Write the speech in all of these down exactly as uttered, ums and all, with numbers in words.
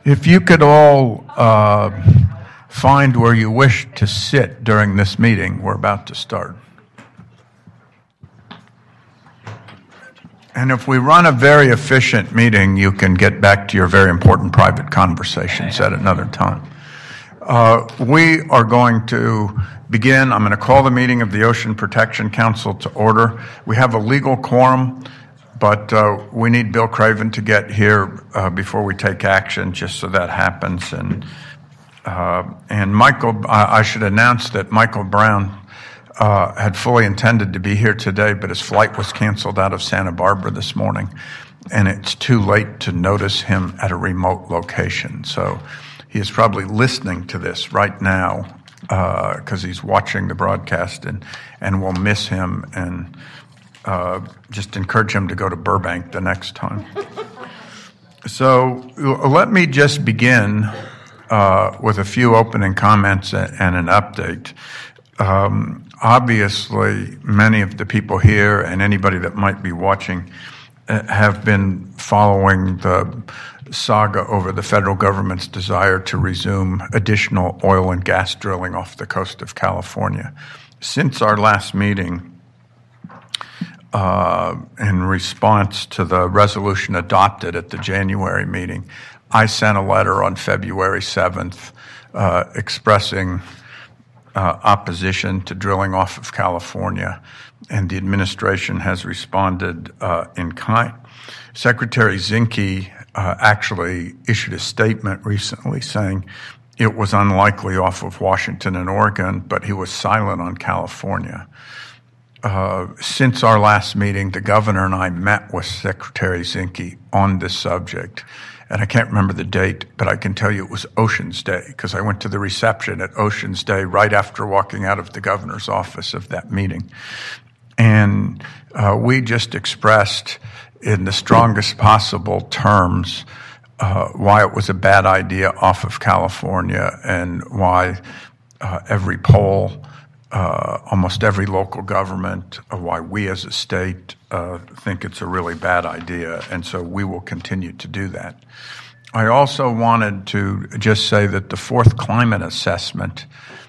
If you could all uh, find where you wish to sit during this meeting, we're about to start. And if we run a very efficient meeting, you can get back to your very important private conversations at another time. Uh, we are going to begin. I'm going to call the meeting of the Ocean Protection Council to order. We have a legal quorum, but uh, we need Bill Craven to get here uh, before we take action, just so that happens. And uh, and Michael, I, I should announce that Michael Brown uh, had fully intended to be here today, but his flight was canceled out of Santa Barbara this morning, and it's too late to notice him at a remote location. So he is probably listening to this right now because uh, he's watching the broadcast, and, and we'll miss him, and uh, just encourage him to go to Burbank the next time. So let me just begin uh, with a few opening comments and, and an update. Um, obviously, many of the people here and anybody that might be watching uh, have been following the saga over the federal government's desire to resume additional oil and gas drilling off the coast of California. Since our last meeting, uh, in response to the resolution adopted at the January meeting, I sent a letter on February seventh uh, expressing uh, opposition to drilling off of California, and the administration has responded uh, in kind. Secretary Zinke Uh, actually issued a statement recently saying it was unlikely off of Washington and Oregon, but he was silent on California. Uh, since our last meeting, the governor and I met with Secretary Zinke on this subject, and I can't remember the date, but I can tell you it was Ocean's Day, because I went to the reception at Ocean's Day right after walking out of the governor's office of that meeting. And uh, we just expressed in the strongest possible terms uh, why it was a bad idea off of California, and why uh, every poll, uh, almost every local government, uh, why we as a state uh, think it's a really bad idea, and so we will continue to do that. I also wanted to just say that the fourth climate assessment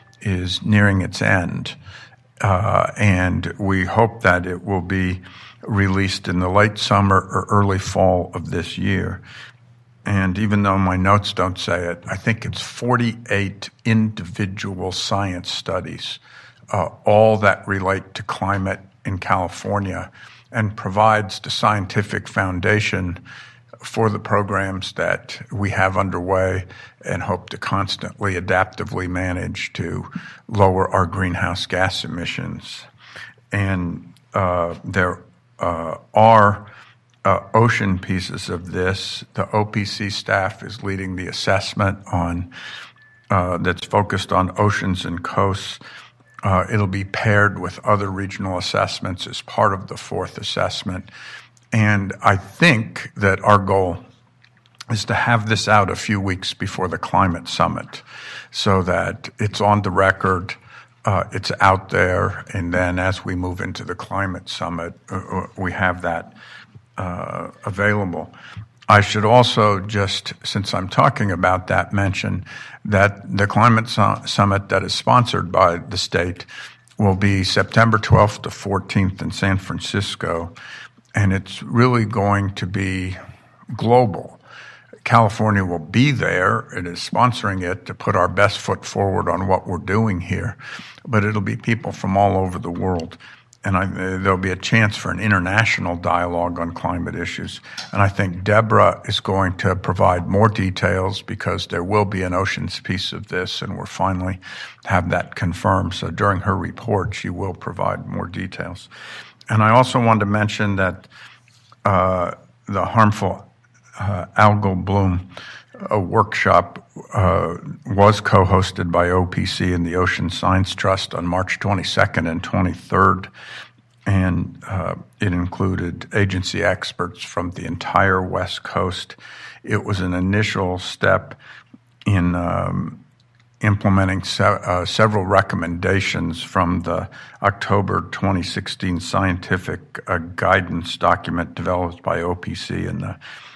is nearing its end, uh, and we hope that it will be released in the late summer or early fall of this year. And even though my notes don't say it, I think it's forty-eight individual science studies, uh, all that relate to climate in California, and provides the scientific foundation for the programs that we have underway and hope to constantly adaptively manage to lower our greenhouse gas emissions. And uh, there Uh, are uh, ocean pieces of this. The O P C staff is leading the assessment on uh, that's focused on oceans and coasts. Uh, it'll be paired with other regional assessments as part of the fourth assessment. And I think that our goal is to have this out a few weeks before the climate summit, so that it's on the record. Uh, it's out there, and then as we move into the climate summit, uh, we have that uh, available. I should also just, since I'm talking about that, mention that the climate su- summit that is sponsored by the state will be September twelfth to fourteenth in San Francisco, and it's really going to be global. California will be there. It is sponsoring it to put our best foot forward on what we're doing here. But it'll be people from all over the world. And I, there'll be a chance for an international dialogue on climate issues. And I think Deborah is going to provide more details, because there will be an oceans piece of this, and we're finally have that confirmed. So during her report, she will provide more details. And I also wanted to mention that uh, the harmful Uh, algal bloom, a workshop uh, was co-hosted by O P C and the Ocean Science Trust on March twenty-second and twenty-third, and uh, it included agency experts from the entire West Coast. It was an initial step in um, implementing se- uh, several recommendations from the October twenty sixteen scientific uh, guidance document developed by O P C and the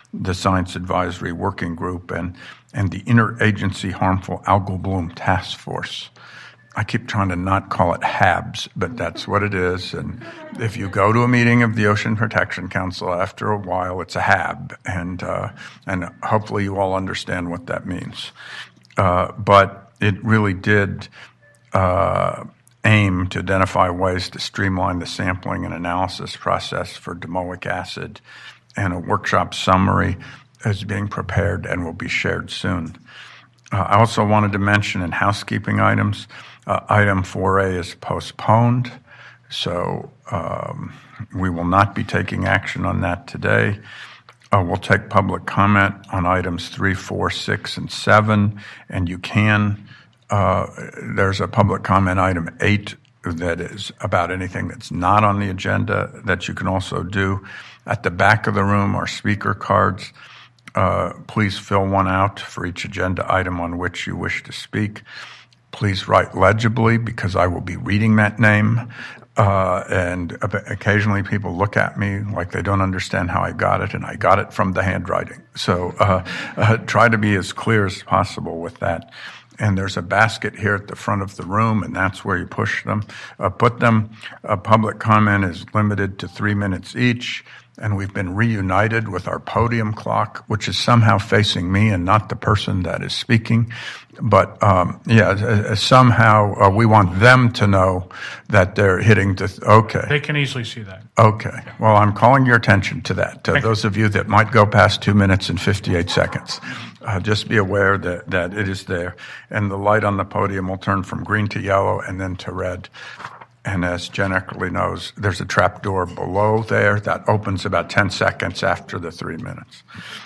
the Science Advisory Working Group, and, and the Interagency Harmful Algal Bloom Task Force. I keep trying to not call it H A B S, but that's what it is. And if you go to a meeting of the Ocean Protection Council, after a while, it's a H A B, and uh, and hopefully you all understand what that means. Uh, but it really did uh, aim to identify ways to streamline the sampling and analysis process for domoic acid, and a workshop summary is being prepared and will be shared soon. Uh, I also wanted to mention in housekeeping items, uh, item four A is postponed, so um, we will not be taking action on that today. Uh, we'll take public comment on items three, four, six, and seven, and you can. Uh, there's a public comment item eight that is about anything that's not on the agenda that you can also do. At the back of the room are speaker cards. Uh, please fill one out for each agenda item on which you wish to speak. Please write legibly, because I will be reading that name. Uh, and occasionally people look at me like they don't understand how I got it, and I got it from the handwriting. So uh, uh, try to be as clear as possible with that. And there's a basket here at the front of the room, and that's where you push them, uh, put them. Uh, public comment is limited to three minutes each. And we've been reunited with our podium clock, which is somehow facing me and not the person that is speaking. But um, yeah, uh, somehow uh, we want them to know that they're hitting the, th- okay. They can easily see that. Okay. Well, I'm calling your attention to that. To those of you that might go past two minutes and fifty-eight seconds. Uh, just be aware that, that it is there. And the light on the podium will turn from green to yellow and then to red. And as Jen Eckerly knows, there's a trap door below there that opens about ten seconds after the three minutes.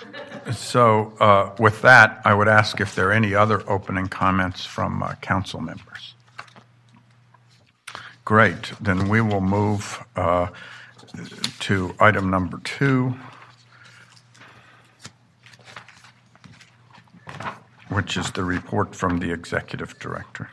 So uh, with that, I would ask if there are any other opening comments from uh, council members. Great. Then we will move uh, to item number two, which is the report from the executive director.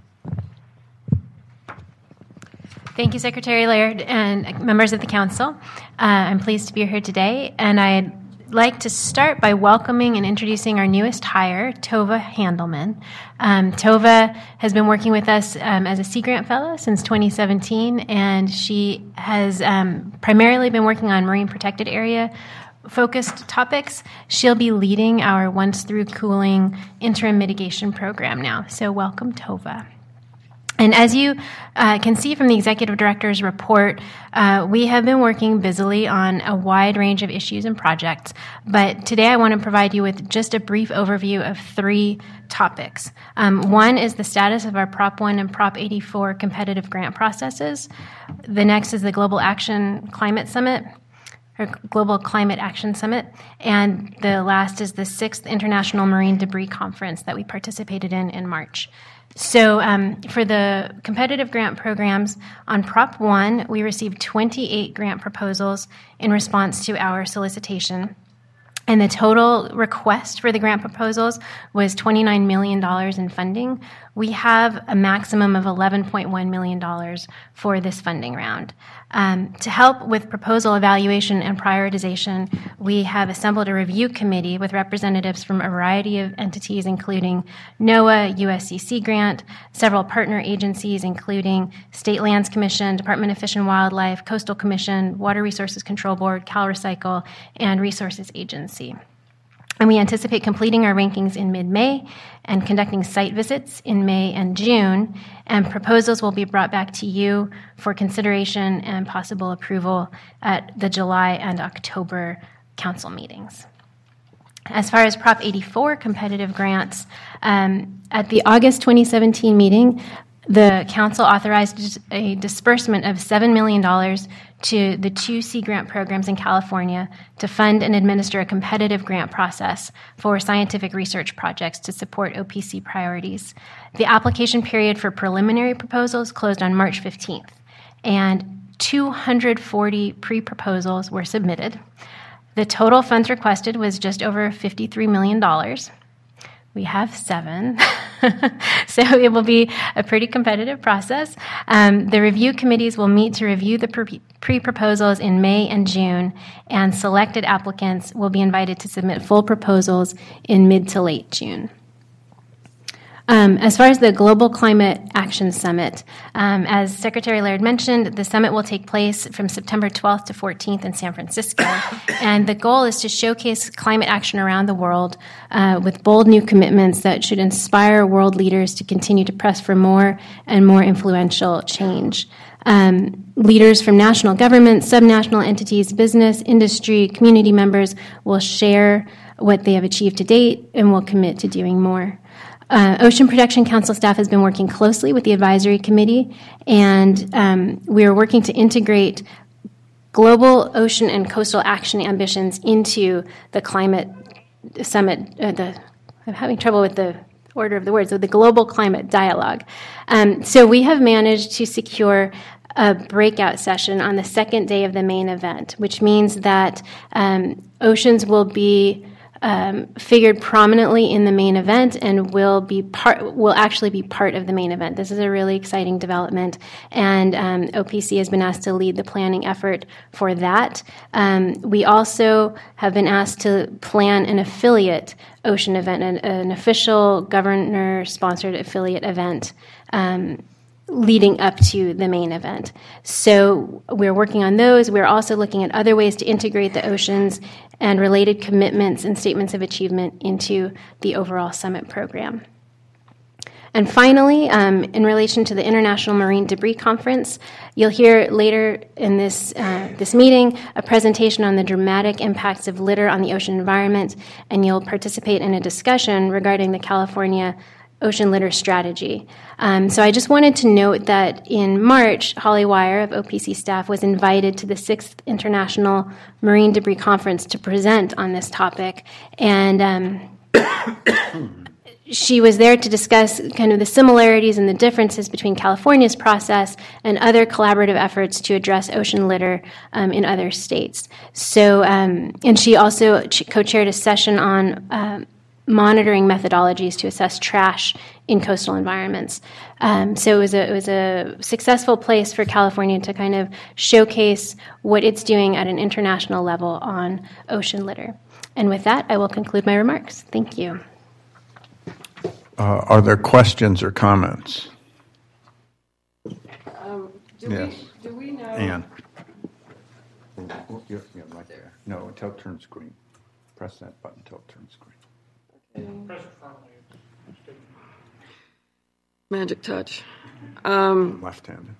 Thank you, Secretary Laird and members of the council. Uh, I'm pleased to be here today, and I'd like to start by welcoming and introducing our newest hire, Tova Handelman. Um, Tova has been working with us um, as a Sea Grant Fellow since twenty seventeen, and she has um, primarily been working on marine protected area focused topics. She'll be leading our Once Through Cooling interim mitigation program now. So welcome, Tova. And as you uh, can see from the Executive Director's report, uh, we have been working busily on a wide range of issues and projects. But today I want to provide you with just a brief overview of three topics. Um, one is the status of our Prop one and Prop eighty-four competitive grant processes. The next is the Global Action Climate Summit, or Global Climate Action Summit. And the last is the sixth International Marine Debris Conference that we participated in in March. So um, for the competitive grant programs, on Prop one, we received twenty-eight grant proposals in response to our solicitation. And the total request for the grant proposals was twenty-nine million dollars in funding. We have a maximum of eleven point one million dollars for this funding round. Um, to help with proposal evaluation and prioritization, we have assembled a review committee with representatives from a variety of entities, including NOAA, U S C Sea Grant, several partner agencies, including State Lands Commission, Department of Fish and Wildlife, Coastal Commission, Water Resources Control Board, CalRecycle, and Resources Agency. And we anticipate completing our rankings in mid-May and conducting site visits in May and June. And proposals will be brought back to you for consideration and possible approval at the July and October council meetings. As far as Prop eighty-four competitive grants, um, at the August twenty seventeen meeting, the council authorized a disbursement of seven million dollars to the two Sea Grant programs in California to fund and administer a competitive grant process for scientific research projects to support O P C priorities. The application period for preliminary proposals closed on March fifteenth, and two hundred forty pre-proposals were submitted. The total funds requested was just over fifty-three million dollars. We have seven, so it will be a pretty competitive process. Um, the review committees will meet to review the pre- pre-proposals in May and June, and selected applicants will be invited to submit full proposals in mid to late June. Um, as far as the Global Climate Action Summit, um, as Secretary Laird mentioned, the summit will take place from September twelfth to fourteenth in San Francisco, and the goal is to showcase climate action around the world uh, with bold new commitments that should inspire world leaders to continue to press for more and more influential change. Um, leaders from national governments, subnational entities, business, industry, community members will share what they have achieved to date and will commit to doing more. Uh, Ocean Protection Council staff has been working closely with the advisory committee, and um, we are working to integrate global ocean and coastal action ambitions into the climate summit. Uh, the I'm having trouble with the order of the words, so the Global Climate Dialogue. Um, so we have managed to secure a breakout session on the second day of the main event, which means that um, oceans will be Um, figured prominently in the main event and will be part will actually be part of the main event. This is a really exciting development, and um, O P C has been asked to lead the planning effort for that. Um, we also have been asked to plan an affiliate ocean event, an, an official governor-sponsored affiliate event um, leading up to the main event. So we're working on those. We're also looking at other ways to integrate the oceans and related commitments and statements of achievement into the overall summit program. And finally, um, in relation to the International Marine Debris Conference, you'll hear later in this uh, this meeting a presentation on the dramatic impacts of litter on the ocean environment, and you'll participate in a discussion regarding the California Ocean Litter Strategy. Um, so I just wanted to note that in March, Holly Weir of O P C staff was invited to the sixth International Marine Debris Conference to present on this topic, and um, she was there to discuss kind of the similarities and the differences between California's process and other collaborative efforts to address ocean litter um, in other states. So, um, and she also co-chaired a session on um, monitoring methodologies to assess trash in coastal environments. Um, so it was a it was a successful place for California to kind of showcase what it's doing at an international level on ocean litter. And with that, I will conclude my remarks. Thank you. Uh, are there questions or comments? Um, do yes. we do we know? Anne. Yeah, right there. No, until turn screen. Press that button until it turns screen. Press it firmly. Magic touch. Um, Left-handed.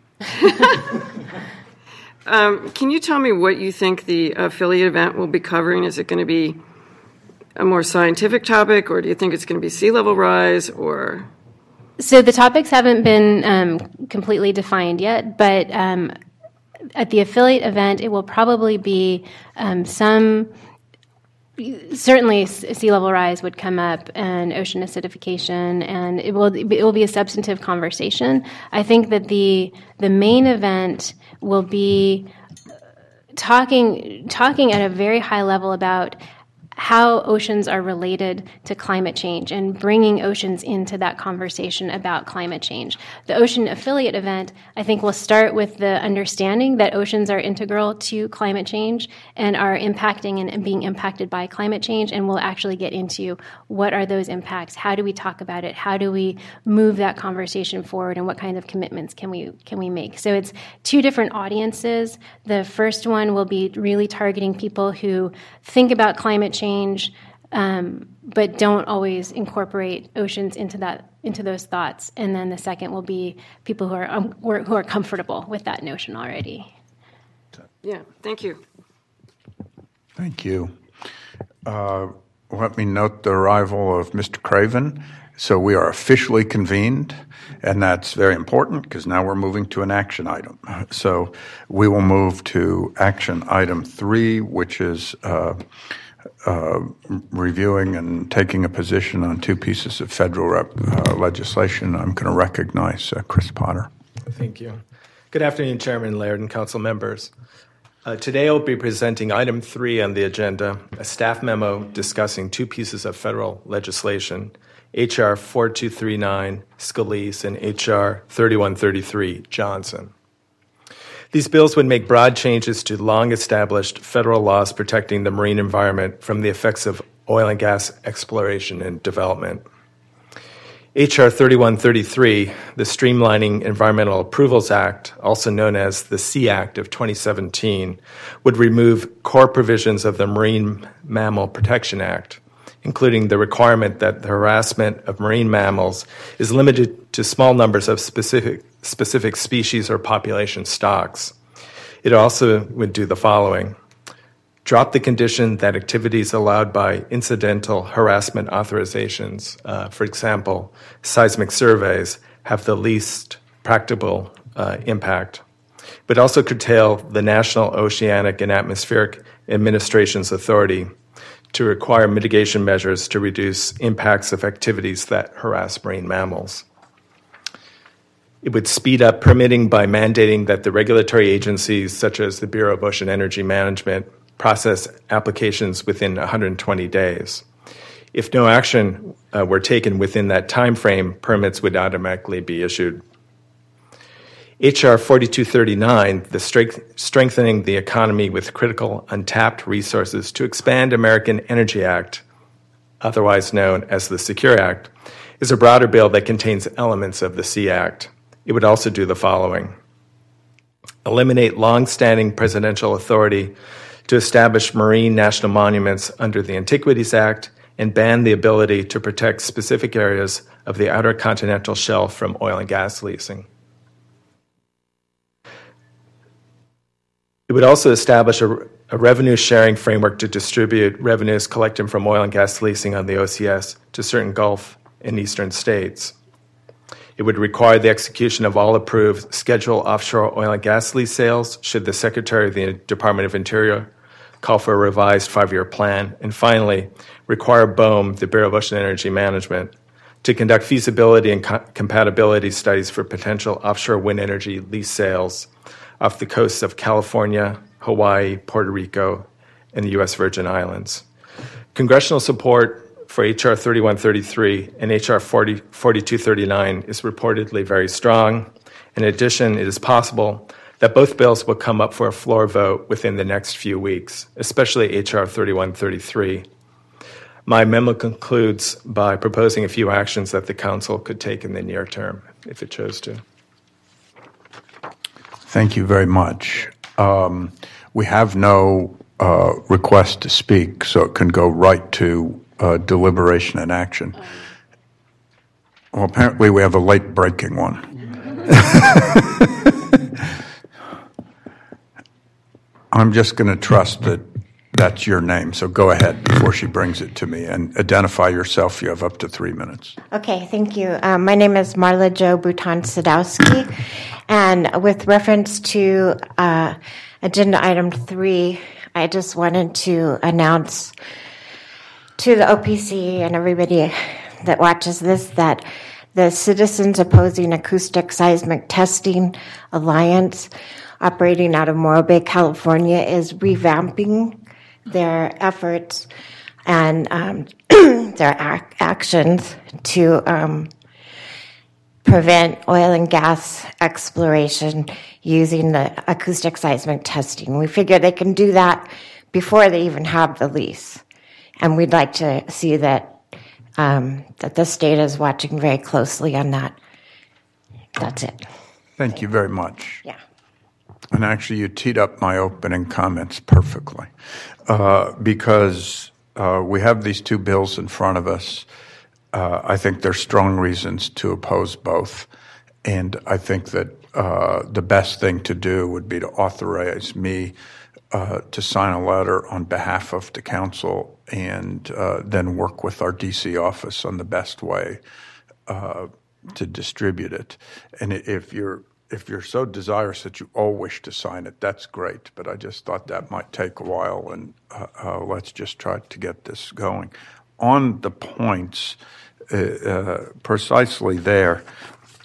um, can you tell me what you think the affiliate event will be covering? Is it going to be a more scientific topic, or do you think it's going to be sea level rise, or? So the topics haven't been um, completely defined yet, but um, at the affiliate event, it will probably be um, some. Certainly, sea level rise would come up, and ocean acidification, and it will it will be a substantive conversation. I think that the the main event will be talking talking at a very high level about how oceans are related to climate change and bringing oceans into that conversation about climate change. The Ocean Affiliate event, I think, will start with the understanding that oceans are integral to climate change and are impacting and being impacted by climate change, and we'll actually get into what are those impacts, how do we talk about it, how do we move that conversation forward, and what kinds of commitments can we can we make. So it's two different audiences. The first one will be really targeting people who think about climate change Change, um, but don't always incorporate oceans into that into those thoughts. And then the second will be people who are um, who are comfortable with that notion already. Yeah, thank you. Thank you. Uh, let me note the arrival of Mister Craven. So we are officially convened, and that's very important because now we're moving to an action item. So we will move to action item three, which is uh, Uh, reviewing and taking a position on two pieces of federal rep, uh, legislation. I'm going to recognize uh, Chris Potter. Thank you. Good afternoon, Chairman Laird and council members. Uh, today I'll be presenting item three on the agenda, a staff memo discussing two pieces of federal legislation H R forty-two thirty-nine, Scalise, and H R thirty-one thirty-three, Johnson. These bills would make broad changes to long-established federal laws protecting the marine environment from the effects of oil and gas exploration and development. H R thirty-one thirty-three, the Streamlining Environmental Approvals Act, also known as the SEA Act of twenty seventeen, would remove core provisions of the Marine Mammal Protection Act, including the requirement that the harassment of marine mammals is limited to small numbers of specific, specific species or population stocks. It also would do the following: drop the condition that activities allowed by incidental harassment authorizations, uh, for example, seismic surveys, have the least practicable uh, impact, but also curtail the National Oceanic and Atmospheric Administration's authority to require mitigation measures to reduce impacts of activities that harass marine mammals. It would speed up permitting by mandating that the regulatory agencies, such as the Bureau of Ocean Energy Management, process applications within one hundred twenty days. If no action uh, were taken within that time frame, permits would automatically be issued. H R forty-two thirty-nine, the strength, Strengthening the Economy with Critical Untapped Resources to Expand American Energy Act, otherwise known as the SECURE Act, is a broader bill that contains elements of the SEA Act. It would also do the following: eliminate long-standing presidential authority to establish marine national monuments under the Antiquities Act and ban the ability to protect specific areas of the outer continental shelf from oil and gas leasing. It would also establish a, a revenue-sharing framework to distribute revenues collected from oil and gas leasing on the O C S to certain Gulf and Eastern states. It would require the execution of all approved scheduled offshore oil and gas lease sales should the Secretary of the Department of Interior call for a revised five-year plan. And finally, require BOEM, the Bureau of Ocean Energy Management, to conduct feasibility and co- compatibility studies for potential offshore wind energy lease sales off the coasts of California, Hawaii, Puerto Rico, and the U S Virgin Islands. Congressional support for H R thirty-one thirty-three and H R forty-two thirty-nine is reportedly very strong. In addition, it is possible that both bills will come up for a floor vote within the next few weeks, especially H R thirty-one thirty-three. My memo concludes by proposing a few actions that the Council could take in the near term, if it chose to. Thank you very much. Um, we have no uh, request to speak, so it can go right to uh, deliberation and action. Well, apparently we have a late breaking one. I'm just going to trust that that's your name, so go ahead before she brings it to me and identify yourself. You have up to three minutes. Okay, thank you. Um, my name is Marla Jo Bouton-Sadowski, and with reference to uh, agenda item three, I just wanted to announce to the O P C and everybody that watches this that the Citizens Opposing Acoustic Seismic Testing Alliance, operating out of Morro Bay, California, is revamping their efforts and um, their ac- actions to um, prevent oil and gas exploration using the acoustic seismic testing. We figure they can do that before they even have the lease. And we'd like to see that um, that the state is watching very closely on that. That's it. Thank you very much. Yeah. And actually, you teed up my opening comments perfectly, uh, because uh, we have these two bills in front of us. Uh, I think there's strong reasons to oppose both, and I think that uh, the best thing to do would be to authorize me uh, to sign a letter on behalf of the council, and uh, then work with our D C office on the best way uh, to distribute it. And if you're If you're so desirous that you all wish to sign it, that's great. But I just thought that might take a while, and uh, uh, let's just try to get this going. On the points, uh, uh, precisely there,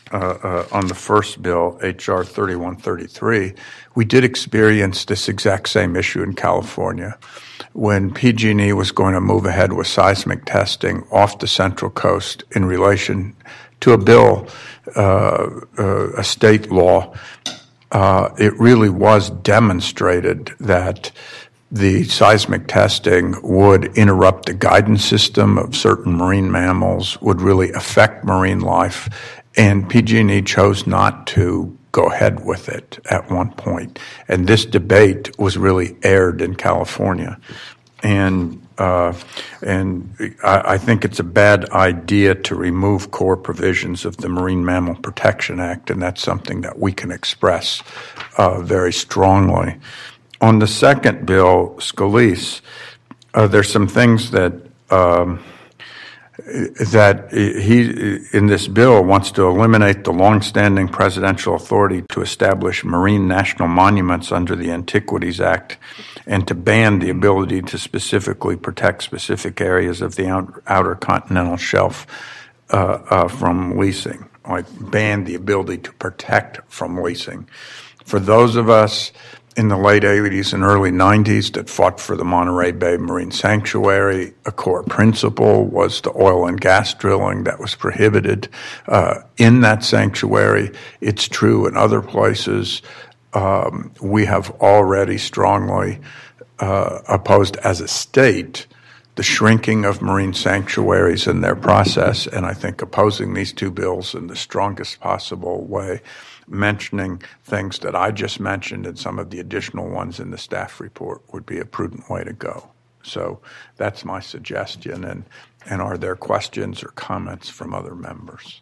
uh, uh, on the first bill, H R thirty-one thirty-three, we did experience this exact same issue in California when P G and E was going to move ahead with seismic testing off the Central Coast in relation to a bill, uh, uh, a state law. Uh, it really was demonstrated that the seismic testing would interrupt the guidance system of certain marine mammals, would really affect marine life, and P G and E chose not to go ahead with it at one point. And this debate was really aired in California. And uh, and I, I think it's a bad idea to remove core provisions of the Marine Mammal Protection Act, and that's something that we can express uh, very strongly. On the second bill, Scalise, uh, there's some things that um, that he, in this bill, wants to eliminate the longstanding presidential authority to establish marine national monuments under the Antiquities Act and to ban the ability to specifically protect specific areas of the out, outer continental shelf uh, uh, from leasing, like ban the ability to protect from leasing. For those of us in the late eighties and early nineties that fought for the Monterey Bay Marine Sanctuary, a core principle was the oil and gas drilling that was prohibited uh, in that sanctuary. It's true in other places. Um, we have already strongly uh, opposed as a state the shrinking of marine sanctuaries in their process, and I think opposing these two bills in the strongest possible way, mentioning things that I just mentioned and some of the additional ones in the staff report would be a prudent way to go. So that's my suggestion, and, and are there questions or comments from other members?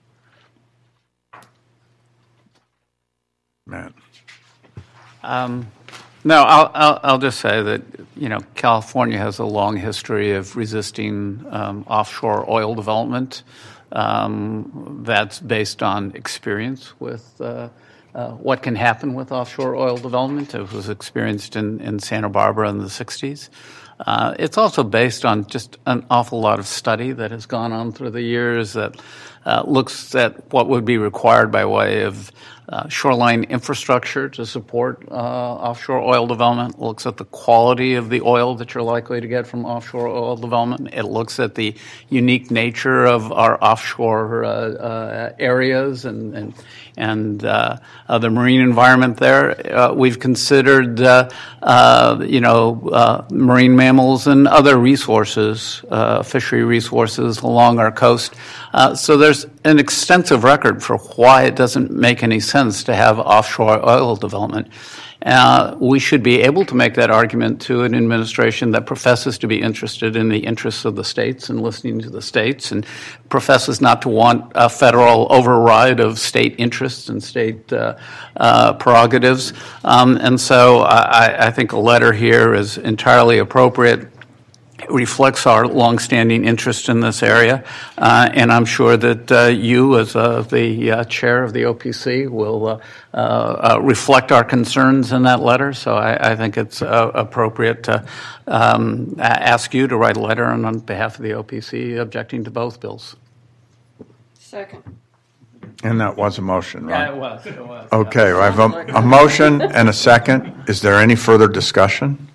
Matt. Um, no, I'll, I'll, I'll just say that, you know, California has a long history of resisting um, offshore oil development. Um, that's based on experience with uh, uh, what can happen with offshore oil development. It was experienced in, in Santa Barbara in the sixties. Uh, it's also based on just an awful lot of study that has gone on through the years that uh, looks at what would be required by way of uh, shoreline infrastructure to support uh, offshore oil development. It looks at the quality of the oil that you're likely to get from offshore oil development. It looks at the unique nature of our offshore uh, uh, areas and and, and uh, uh, the marine environment there. Uh, we've considered, uh, uh, you know, uh, marine mammals and other resources, uh, fishery resources along our coast. Uh, so there's an extensive record for why it doesn't make any sense to have offshore oil development. Uh, we should be able to make that argument to an administration that professes to be interested in the interests of the states and listening to the states and professes not to want a federal override of state interests and state uh, uh, prerogatives. Um, and so I, I think a letter here is entirely appropriate. It reflects our longstanding interest in this area, uh, and I'm sure that uh, you, as uh, the uh, chair of the O P C, will uh, uh, uh, reflect our concerns in that letter. So I, I think it's uh, appropriate to um, ask you to write a letter on, on behalf of the O P C objecting to both bills. Second. And that was a motion, right? Yeah, it was. It was. Okay, I have a, a motion and a second. Is there any further discussion?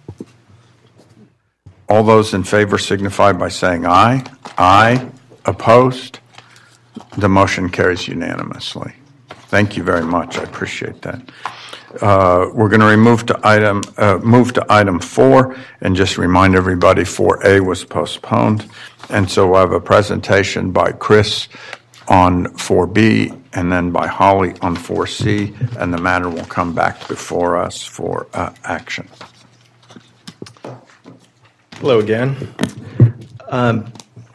All those in favor signify by saying aye. Aye. Opposed? The motion carries unanimously. Thank you very much. I appreciate that. Uh, we're going to remove to item, uh, move to item four, and just remind everybody four A was postponed. And so we'll have a presentation by Chris on four B and then by Holly on four C, and the matter will come back before us for uh, action. Hello again. Um,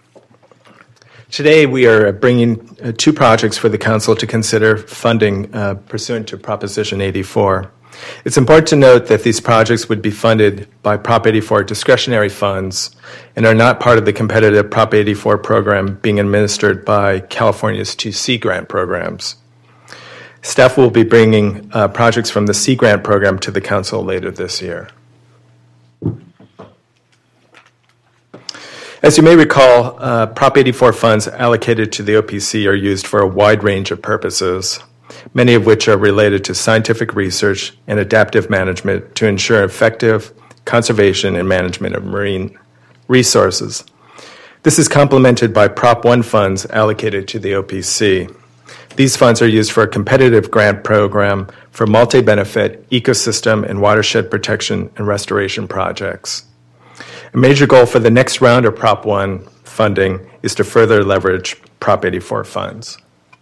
today we are bringing uh, two projects for the Council to consider funding uh, pursuant to Proposition eighty-four. It's important to note that these projects would be funded by Prop eighty-four discretionary funds and are not part of the competitive Prop eighty-four program being administered by California's two Sea Grant programs. Staff will be bringing uh, projects from the Sea Grant program to the Council later this year. As you may recall, uh, Prop eighty-four funds allocated to the O P C are used for a wide range of purposes, many of which are related to scientific research and adaptive management to ensure effective conservation and management of marine resources. This is complemented by Prop one funds allocated to the O P C. These funds are used for a competitive grant program for multi-benefit ecosystem and watershed protection and restoration projects. A major goal for the next round of Prop one funding is to further leverage Prop eighty-four funds.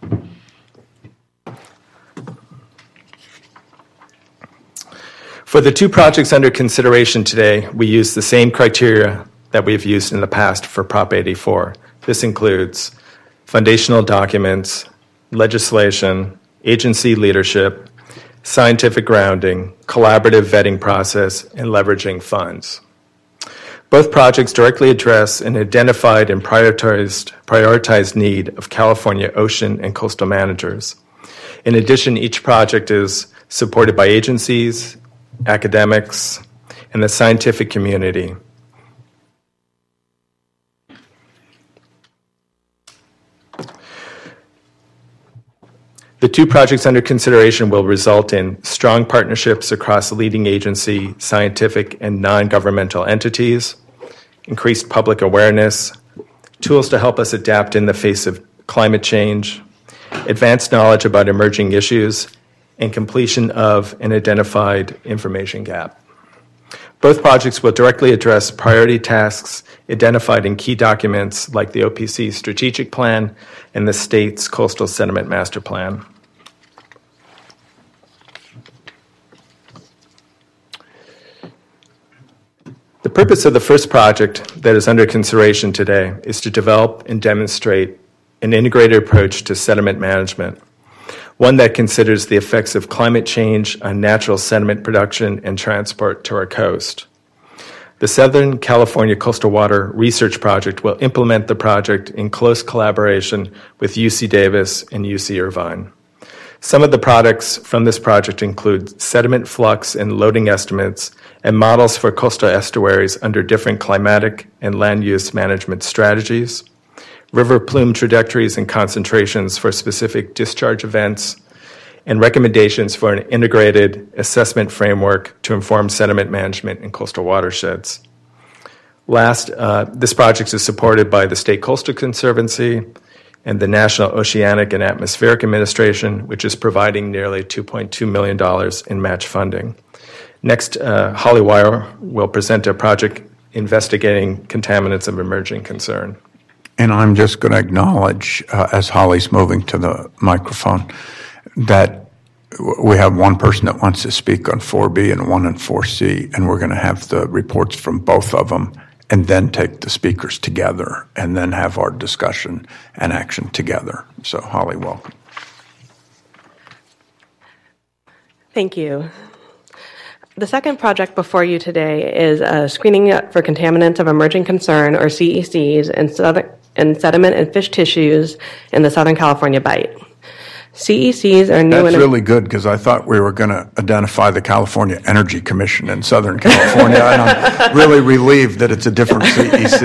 For the two projects under consideration today, we use the same criteria that we've used in the past for Prop eighty-four. This includes foundational documents, legislation, agency leadership, scientific grounding, collaborative vetting process, and leveraging funds. Both projects directly address an identified and prioritized, prioritized need of California ocean and coastal managers. In addition, each project is supported by agencies, academics, and the scientific community. The two projects under consideration will result in strong partnerships across leading agency, scientific, and non-governmental entities, increased public awareness, tools to help us adapt in the face of climate change, advanced knowledge about emerging issues, and completion of an identified information gap. Both projects will directly address priority tasks identified in key documents like the O P C Strategic Plan and the state's Coastal Sediment Master Plan. The purpose of the first project that is under consideration today is to develop and demonstrate an integrated approach to sediment management, one that considers the effects of climate change on natural sediment production and transport to our coast. The Southern California Coastal Water Research Project will implement the project in close collaboration with U C Davis and U C Irvine. Some of the products from this project include sediment flux and loading estimates and models for coastal estuaries under different climatic and land use management strategies, river plume trajectories and concentrations for specific discharge events, and recommendations for an integrated assessment framework to inform sediment management in coastal watersheds. Last, uh, this project is supported by the State Coastal Conservancy and the National Oceanic and Atmospheric Administration, which is providing nearly two point two million dollars in match funding. Next, uh, Holly Weier will present a project investigating contaminants of emerging concern. And I'm just going to acknowledge, uh, as Holly's moving to the microphone, that we have one person that wants to speak on four B and one on four C, and we're going to have the reports from both of them and then take the speakers together and then have our discussion and action together. So, Holly, welcome. Thank you. The second project before you today is uh, screening for contaminants of emerging concern, or C E Cs, in, southern, in sediment and fish tissues in the Southern California Bight. C E Cs are new. That's really good, because I thought we were going to identify the California Energy Commission in Southern California, and I'm really relieved that it's a different C E C.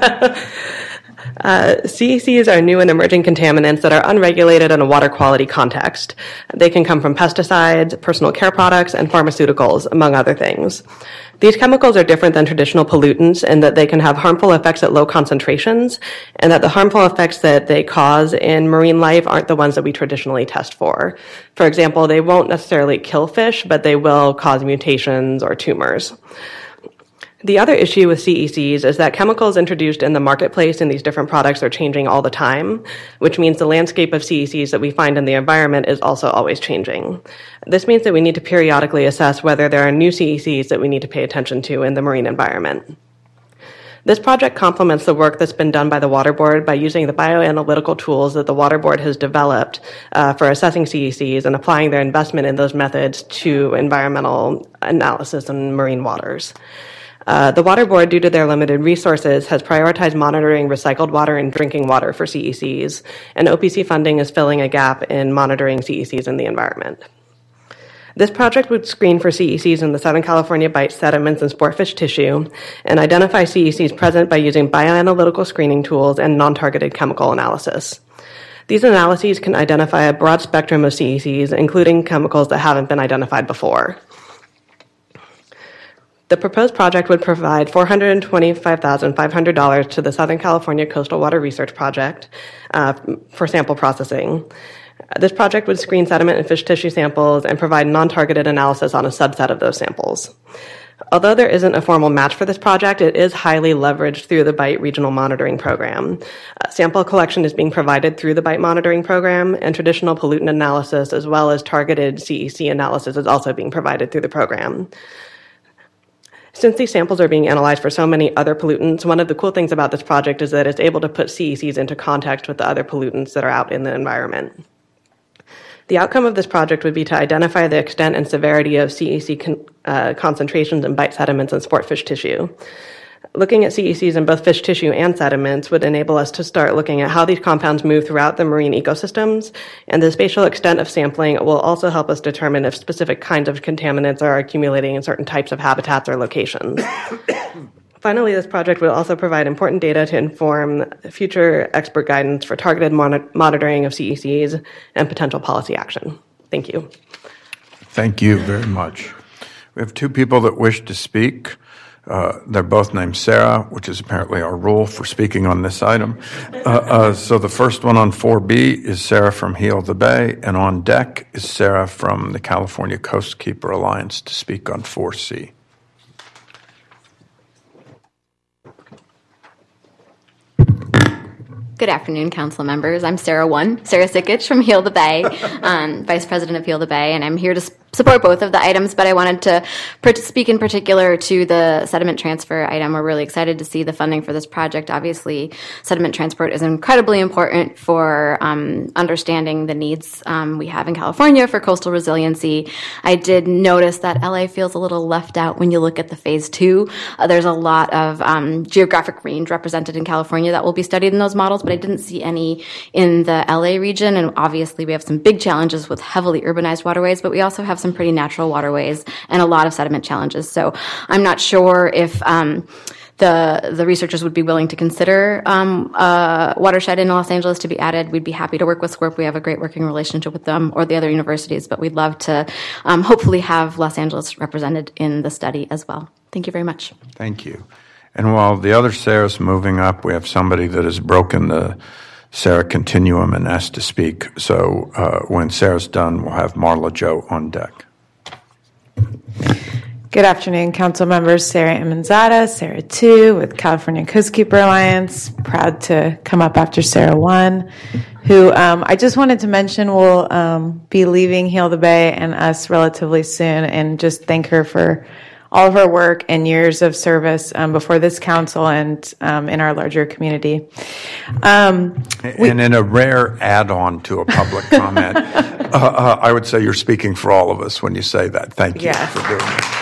Uh, C E Cs are new and emerging contaminants that are unregulated in a water quality context. They can come from pesticides, personal care products, and pharmaceuticals, among other things. These chemicals are different than traditional pollutants in that they can have harmful effects at low concentrations, and that the harmful effects that they cause in marine life aren't the ones that we traditionally test for. For example, they won't necessarily kill fish, but they will cause mutations or tumors. The other issue with C E Cs is that chemicals introduced in the marketplace in these different products are changing all the time, which means the landscape of C E Cs that we find in the environment is also always changing. This means that we need to periodically assess whether there are new C E Cs that we need to pay attention to in the marine environment. This project complements the work that's been done by the Water Board by using the bioanalytical tools that the Water Board has developed uh, for assessing C E Cs and applying their investment in those methods to environmental analysis in marine waters. Uh, the Water Board, due to their limited resources, has prioritized monitoring recycled water and drinking water for C E Cs, and O P C funding is filling a gap in monitoring C E Cs in the environment. This project would screen for C E Cs in the Southern California bight sediments and sportfish tissue and identify C E Cs present by using bioanalytical screening tools and non-targeted chemical analysis. These analyses can identify a broad spectrum of C E Cs, including chemicals that haven't been identified before. The proposed project would provide four hundred twenty-five thousand five hundred dollars to the Southern California Coastal Water Research Project uh, for sample processing. This project would screen sediment and fish tissue samples and provide non-targeted analysis on a subset of those samples. Although there isn't a formal match for this project, it is highly leveraged through the bight Regional Monitoring Program. Uh, sample collection is being provided through the bight Monitoring Program, and traditional pollutant analysis as well as targeted C E C analysis is also being provided through the program. Since these samples are being analyzed for so many other pollutants, one of the cool things about this project is that it's able to put C E Cs into context with the other pollutants that are out in the environment. The outcome of this project would be to identify the extent and severity of C E C con- uh, concentrations in bight sediments and sportfish tissue. Looking at C E Cs in both fish tissue and sediments would enable us to start looking at how these compounds move throughout the marine ecosystems, and the spatial extent of sampling will also help us determine if specific kinds of contaminants are accumulating in certain types of habitats or locations. Finally, this project will also provide important data to inform future expert guidance for targeted mon- monitoring of C E Cs and potential policy action. Thank you. Thank you very much. We have two people that wish to speak. Uh, they're both named Sarah, which is apparently our rule for speaking on this item. Uh, uh, so the first one on four B is Sarah from Heal the Bay, and on deck is Sarah from the California Coastkeeper Alliance to speak on four C. Good afternoon, council members. I'm Sarah One, Sarah Sikich from Heal the Bay, um, Vice President of Heal the Bay, and I'm here to sp- support both of the items, but I wanted to per- speak in particular to the sediment transfer item. We're really excited to see the funding for this project. Obviously, sediment transport is incredibly important for um, understanding the needs um, we have in California for coastal resiliency. I did notice that L A feels a little left out when you look at the phase two. Uh, there's a lot of um, geographic range represented in California that will be studied in those models, but I didn't see any in the L A region. And obviously, we have some big challenges with heavily urbanized waterways, but we also have some pretty natural waterways and a lot of sediment challenges. So I'm not sure if um, the the researchers would be willing to consider um, a watershed in Los Angeles to be added. We'd be happy to work with S W I R P. We have a great working relationship with them or the other universities, but we'd love to um, hopefully have Los Angeles represented in the study as well. Thank you very much. Thank you. And while the other Sarah's moving up, we have somebody that has broken the Sarah continuum and asked to speak. So uh, when Sarah's done, we'll have Marla Jo on deck. Good afternoon, council members. Sarah Imanzada, Sarah two with California Coastkeeper Alliance. Proud to come up after Sarah one, who um, I just wanted to mention will um, be leaving Heal the Bay and us relatively soon, and just thank her for all of her work and years of service um, before this council and um, in our larger community. Um, we, and in a rare add-on to a public comment, uh, uh, I would say you're speaking for all of us when you say that. Thank you yes. for doing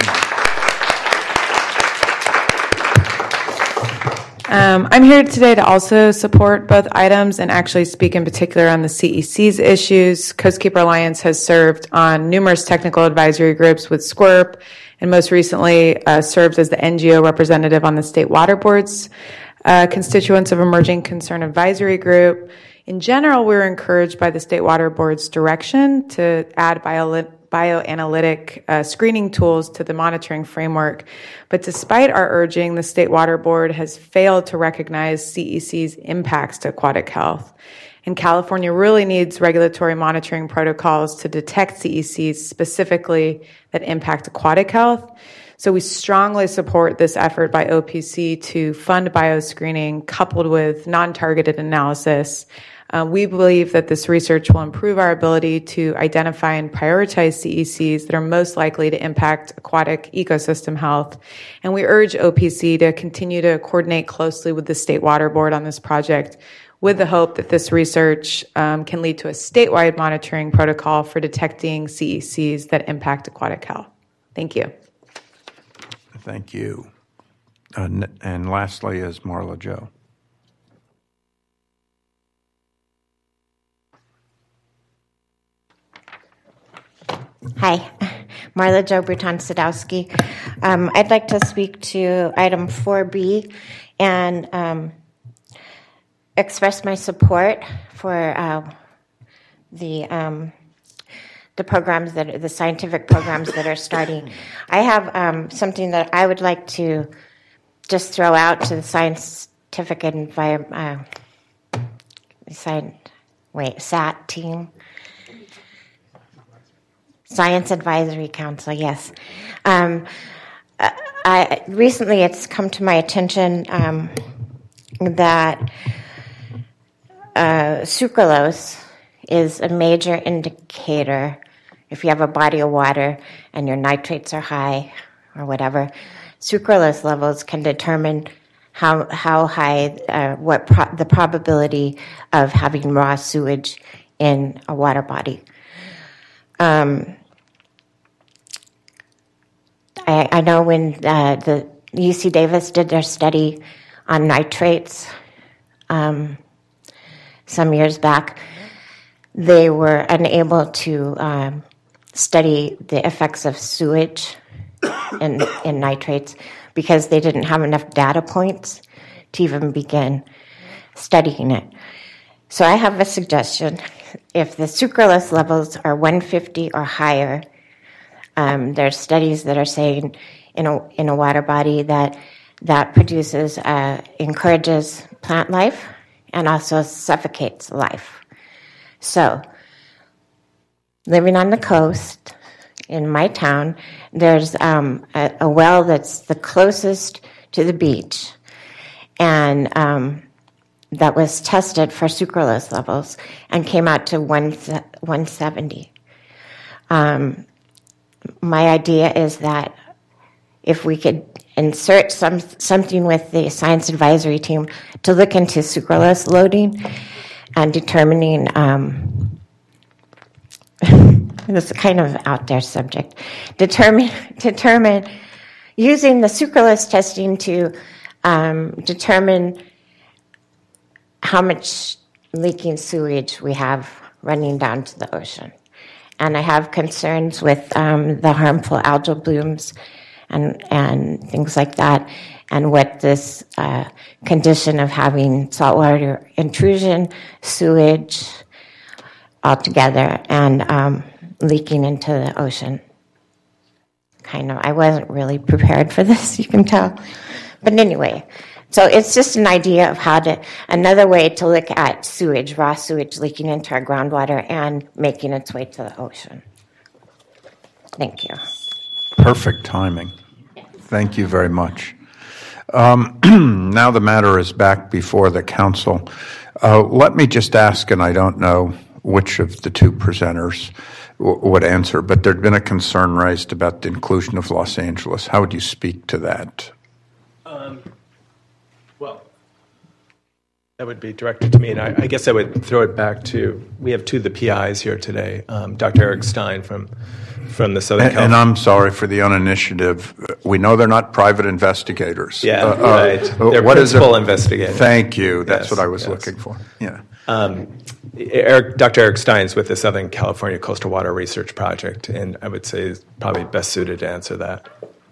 this. Um, I'm here today to also support both items and actually speak in particular on the C E Cs issues. Coastkeeper Alliance has served on numerous technical advisory groups with S W I R P, and most recently uh, served as the N G O representative on the State Water Board's uh, Constituents of Emerging Concern Advisory Group. In general, we were encouraged by the State Water Board's direction to add bio- bioanalytic uh, screening tools to the monitoring framework. But despite our urging, the State Water Board has failed to recognize C E C's impacts to aquatic health. And California really needs regulatory monitoring protocols to detect C E Cs specifically that impact aquatic health. So we strongly support this effort by O P C to fund bioscreening coupled with non-targeted analysis. Uh, we believe that this research will improve our ability to identify and prioritize C E Cs that are most likely to impact aquatic ecosystem health. And we urge O P C to continue to coordinate closely with the State Water Board on this project, with the hope that this research um, can lead to a statewide monitoring protocol for detecting C E Cs that impact aquatic health. Thank you. Thank you. Uh, and lastly is Marla Jo. Hi. Marla Jo Bruton-Sadowski. Um, I'd like to speak to item four B and um, express my support for uh, the um, the programs that the scientific programs that are starting. I have um, something that I would like to just throw out to the scientific environment. Uh, science, wait, S A T team. Science Advisory Council, yes. Um, I, recently, it's come to my attention um, that uh, sucralose is a major indicator. If you have a body of water and your nitrates are high or whatever, sucralose levels can determine how how high, uh, what pro- the probability of having raw sewage in a water body. Um, I, I know when uh, the U C Davis did their study on nitrates um, some years back, they were unable to um, study the effects of sewage in, in nitrates because they didn't have enough data points to even begin studying it. So I have a suggestion. If the sucralose levels are one fifty or higher, um, there's studies that are saying in a in a water body that that produces uh, encourages plant life and also suffocates life. So, living on the coast in my town, there's um, a, a well that's the closest to the beach, and um, that was tested for sucralose levels and came out to one seventy. Um, my idea is that if we could insert some something with the science advisory team to look into sucralose loading and determining, um, this is kind of out there subject, determine, determine using the sucralose testing to um, determine how much leaking sewage we have running down to the ocean. And I have concerns with um, the harmful algal blooms and and things like that, and what this uh, condition of having saltwater intrusion, sewage altogether, and um, leaking into the ocean. Kind of, I wasn't really prepared for this, you can tell. But anyway, so it's just an idea of how to, another way to look at sewage, raw sewage leaking into our groundwater and making its way to the ocean. Thank you. Perfect timing. Thank you very much. Um, now the matter is back before the council. Uh, let me just ask, and I don't know which of the two presenters w- would answer, but there'd been a concern raised about the inclusion of Los Angeles. How would you speak to that? Um, well, that would be directed to me, and I, I guess I would throw it back to, we have two of the P Is here today, um, Doctor Eric Stein from from the Southern And, California. and I'm sorry for the uninitiative. We know they're not private investigators. Yeah, uh, right. Uh, They're what principal is it? investigators. Thank you. That's Yes, what I was yes. looking for. Yeah. Um, Eric, Doctor Eric Stein's with the Southern California Coastal Water Research Project, and I would say is probably best suited to answer that.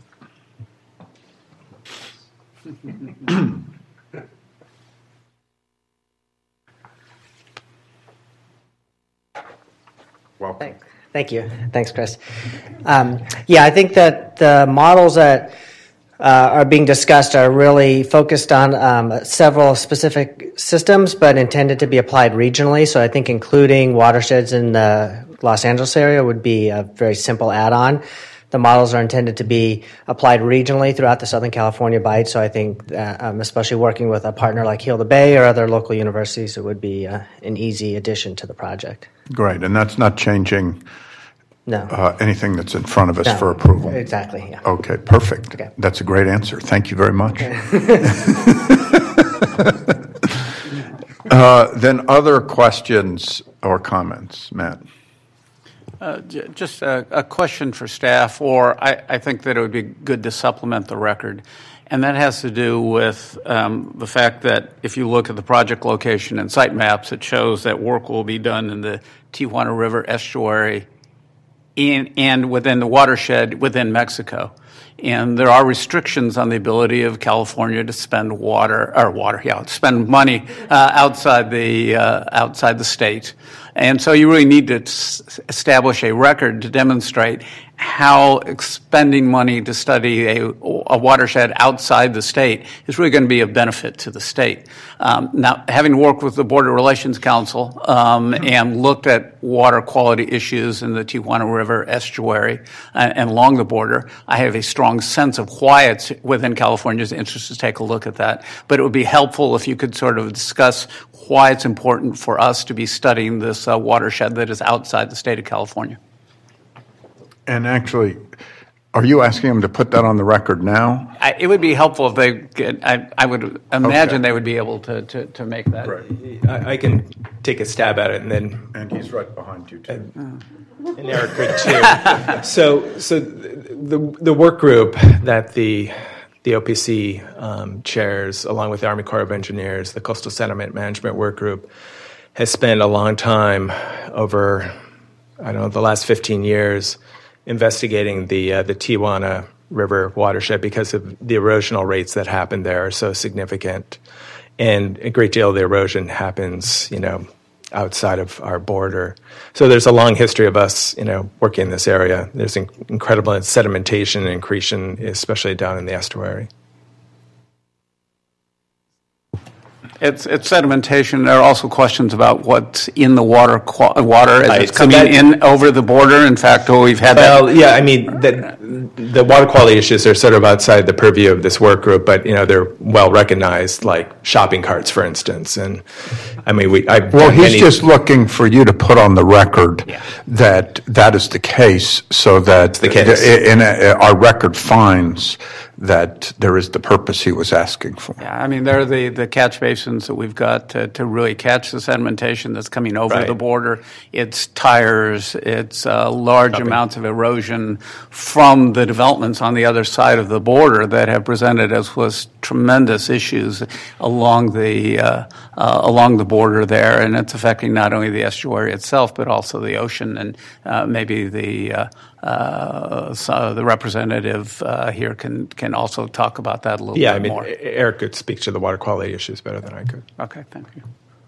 Welcome. Thank you. Thanks, Chris. Um, yeah, I think that the models that uh, are being discussed are really focused on um, several specific systems, but intended to be applied regionally. So I think including watersheds in the Los Angeles area would be a very simple add-on. The models are intended to be applied regionally throughout the Southern California Bight. So I think, that, um, especially working with a partner like Heal the Bay or other local universities, it would be uh, an easy addition to the project. Great. And that's not changing No. uh, anything that's in front of us No, for approval. Exactly, yeah. Okay, perfect. Okay. That's a great answer. Thank you very much. Okay. uh, then other questions or comments? Matt? Uh, j- just a, a question for staff, or I, I think that it would be good to supplement the record. And that has to do with um, the fact that if you look at the project location and site maps, it shows that work will be done in the Tijuana River estuary in, and within the watershed within Mexico. And there are restrictions on the ability of California to spend water or water, yeah, spend money uh, outside the uh, outside the state. And so you really need to s- establish a record to demonstrate how spending money to study a, a watershed outside the state is really going to be of benefit to the state. Um, now, having worked with the Border Relations Council um, and looked at water quality issues in the Tijuana River estuary and, and along the border, I have a strong sense of why it's within California's interest to take a look at that. But it would be helpful if you could sort of discuss why it's important for us to be studying this uh, watershed that is outside the state of California. And actually, are you asking them to put that on the record now? I, it would be helpful if they could, I, I would imagine Okay. they would be able to, to, to make that. Right. I, I can take a stab at it, and then And he's right behind you, too. and Eric could too. so, so the the work group that the the O P C um, chairs, along with the Army Corps of Engineers, the Coastal Sediment Management Work Group, has spent a long time over, I don't know, the last fifteen years investigating the uh, the Tijuana River watershed because of the erosional rates that happen there are so significant, and a great deal of the erosion happens, you know, outside of our border. So there's a long history of us, you know, working in this area. There's in- incredible sedimentation and accretion, especially down in the estuary. It's, it's sedimentation. There are also questions about what's in the water, qua- water as Right, it's so coming that- in over the border. In fact, oh, we've had that. Well, yeah, I mean, the, the water quality issues are sort of outside the purview of this work group, but, you know, they're well recognized, like shopping carts, for instance. And, I mean, we... I've Well, done he's many- just looking for you to put on the record Yeah. that that is the case, so that the case. the- in a, our record finds that there is the purpose he was asking for. Yeah, I mean, there are the, the catch basins that we've got to, to really catch the sedimentation that's coming over Right. the border. It's tires, it's uh, large amounts of erosion from the developments on the other side of the border that have presented us with tremendous issues along the uh, uh, along the border there, and it's affecting not only the estuary itself but also the ocean, and uh, maybe the uh, uh, so the representative uh, here can can also talk about that a little Yeah, bit I mean, more. Eric could speak to the water quality issues better than I could. Okay, thank you.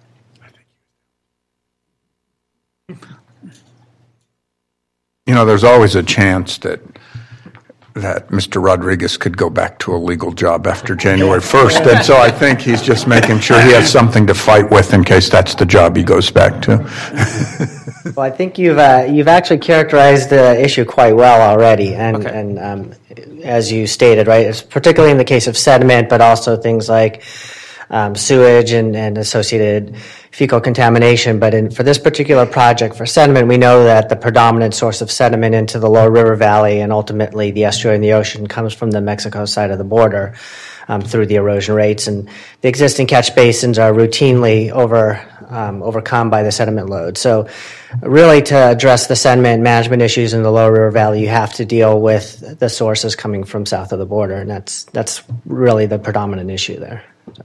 You know, there's always a chance that that Mister Rodriguez could go back to a legal job after January first, and so I think he's just making sure he has something to fight with in case that's the job he goes back to. Well, I think you've uh, you've actually characterized the issue quite well already, and Okay. and um, as you stated, right, it's particularly in the case of sediment, but also things like um, sewage and, and associated fecal contamination. But in, for this particular project, for sediment, we know that the predominant source of sediment into the lower river valley and ultimately the estuary and the ocean comes from the Mexico side of the border um, through the erosion rates, and the existing catch basins are routinely over. Um, overcome by the sediment load. So really to address the sediment management issues in the lower river valley, you have to deal with the sources coming from south of the border, and that's that's really the predominant issue there. So.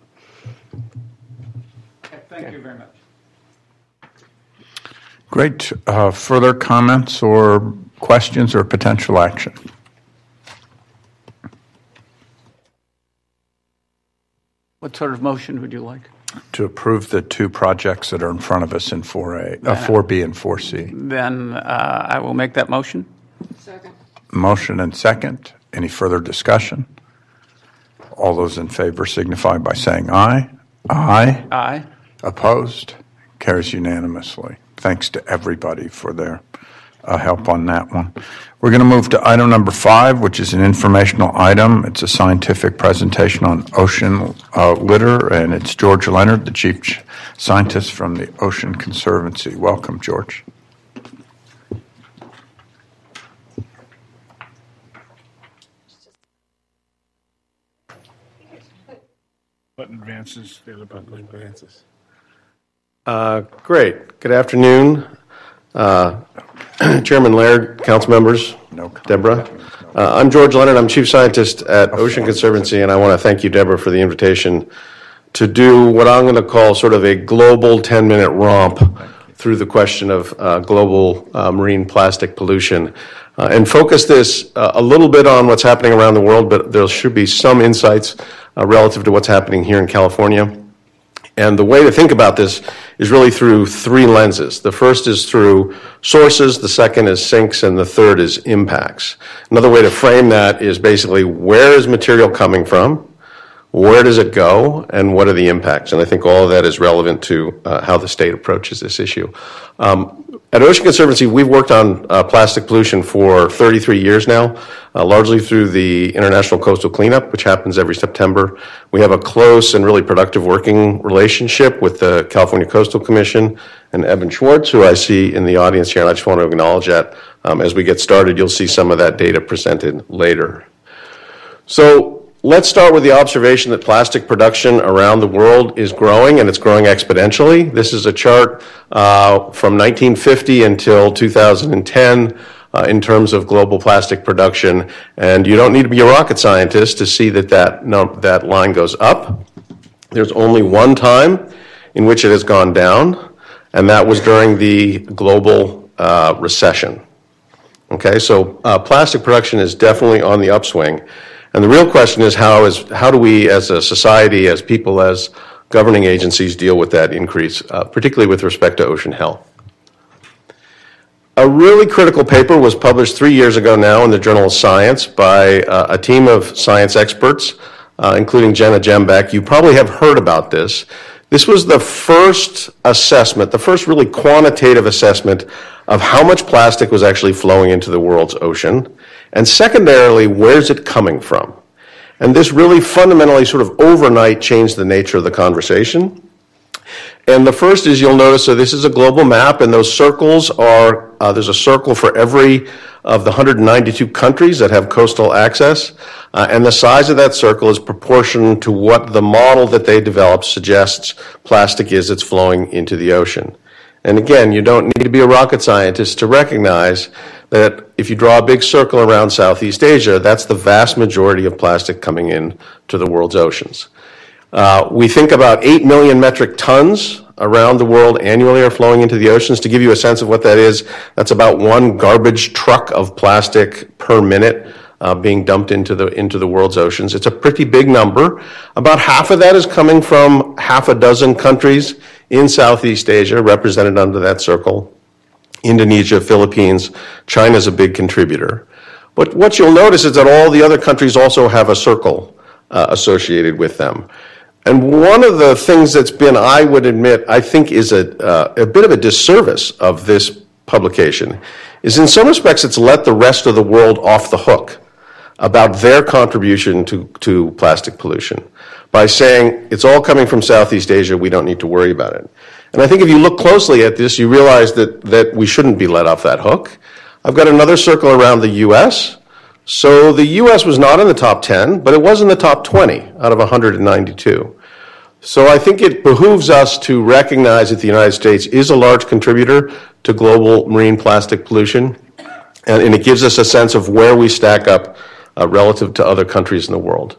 Okay, thank you very much. Great. Uh, further comments or questions or potential action? What sort of motion would you like? To approve the two projects that are in front of us in four A, uh, four B and four C. Then uh, I will make that motion. Second. Motion and second. Any further discussion? All those in favor signify by saying aye. Aye. Aye. Opposed? Carries unanimously. Thanks to everybody for their uh, help on that one. We're going to move to item number five, which is an informational item. It's a scientific presentation on ocean uh, litter, and it's George Leonard, the chief ch- scientist from the Ocean Conservancy. Welcome, George. Button advances, the other button advances. Uh, great. Good afternoon, uh, Chairman Laird, council members, No comment. Deborah. Uh, I'm George Leonard. I'm chief scientist at Ocean Conservancy, and I want to thank you, Deborah, for the invitation to do what I'm going to call sort of a global ten-minute romp through the question of uh, global uh, marine plastic pollution, uh, and focus this uh, a little bit on what's happening around the world, but there should be some insights uh, relative to what's happening here in California. And the way to think about this is really through three lenses. The first is through sources, the second is sinks, and the third is impacts. Another way to frame that is basically, where is material coming from? Where does it go, and what are the impacts? And I think all of that is relevant to uh, how the state approaches this issue. Um, at Ocean Conservancy, we've worked on uh, plastic pollution for thirty-three years now, uh, largely through the International Coastal Cleanup, which happens every September. We have a close and really productive working relationship with the California Coastal Commission and Evan Schwartz, who I see in the audience here, and I just want to acknowledge that. Um, as we get started, you'll see some of that data presented later. So, let's start with the observation that plastic production around the world is growing, and it's growing exponentially. This is a chart uh, from nineteen fifty until two thousand ten uh, in terms of global plastic production, and you don't need to be a rocket scientist to see that that, no, that line goes up. There's only one time in which it has gone down, and that was during the global uh, recession. Okay, so uh, plastic production is definitely on the upswing. And the real question is, how is how do we as a society, as people, as governing agencies deal with that increase, uh, particularly with respect to ocean health? A really critical paper was published three years ago now in the Journal of Science by uh, a team of science experts, uh, including Jenna Jembeck. You probably have heard about this. This was the first assessment, the first really quantitative assessment of how much plastic was actually flowing into the world's ocean. And secondarily, where's it coming from? And this really fundamentally sort of overnight changed the nature of the conversation. And the first is, you'll notice, so this is a global map, and those circles are, uh, there's a circle for every of the one hundred ninety-two countries that have coastal access. Uh, and the size of that circle is proportional to what the model that they developed suggests plastic is that's flowing into the ocean. And again, you don't need to be a rocket scientist to recognize that if you draw a big circle around Southeast Asia, that's the vast majority of plastic coming in to the world's oceans. Uh, we think about eight million metric tons around the world annually are flowing into the oceans. To give you a sense of what that is, that's about one garbage truck of plastic per minute uh, being dumped into the into the world's oceans. It's a pretty big number. About half of that is coming from half a dozen countries in Southeast Asia, represented under that circle. Indonesia, Philippines, China's a big contributor. But what you'll notice is that all the other countries also have a circle uh, associated with them. And one of the things that's been, I would admit, I think is a, uh, a bit of a disservice of this publication, is in some respects it's let the rest of the world off the hook about their contribution to, to plastic pollution by saying it's all coming from Southeast Asia, we don't need to worry about it. And I think if you look closely at this, you realize that, that we shouldn't be let off that hook. I've got another circle around the U S. So the U S was not in the top ten, but it was in the top twenty out of one hundred ninety-two. So I think it behooves us to recognize that the United States is a large contributor to global marine plastic pollution, and, and it gives us a sense of where we stack up uh, relative to other countries in the world.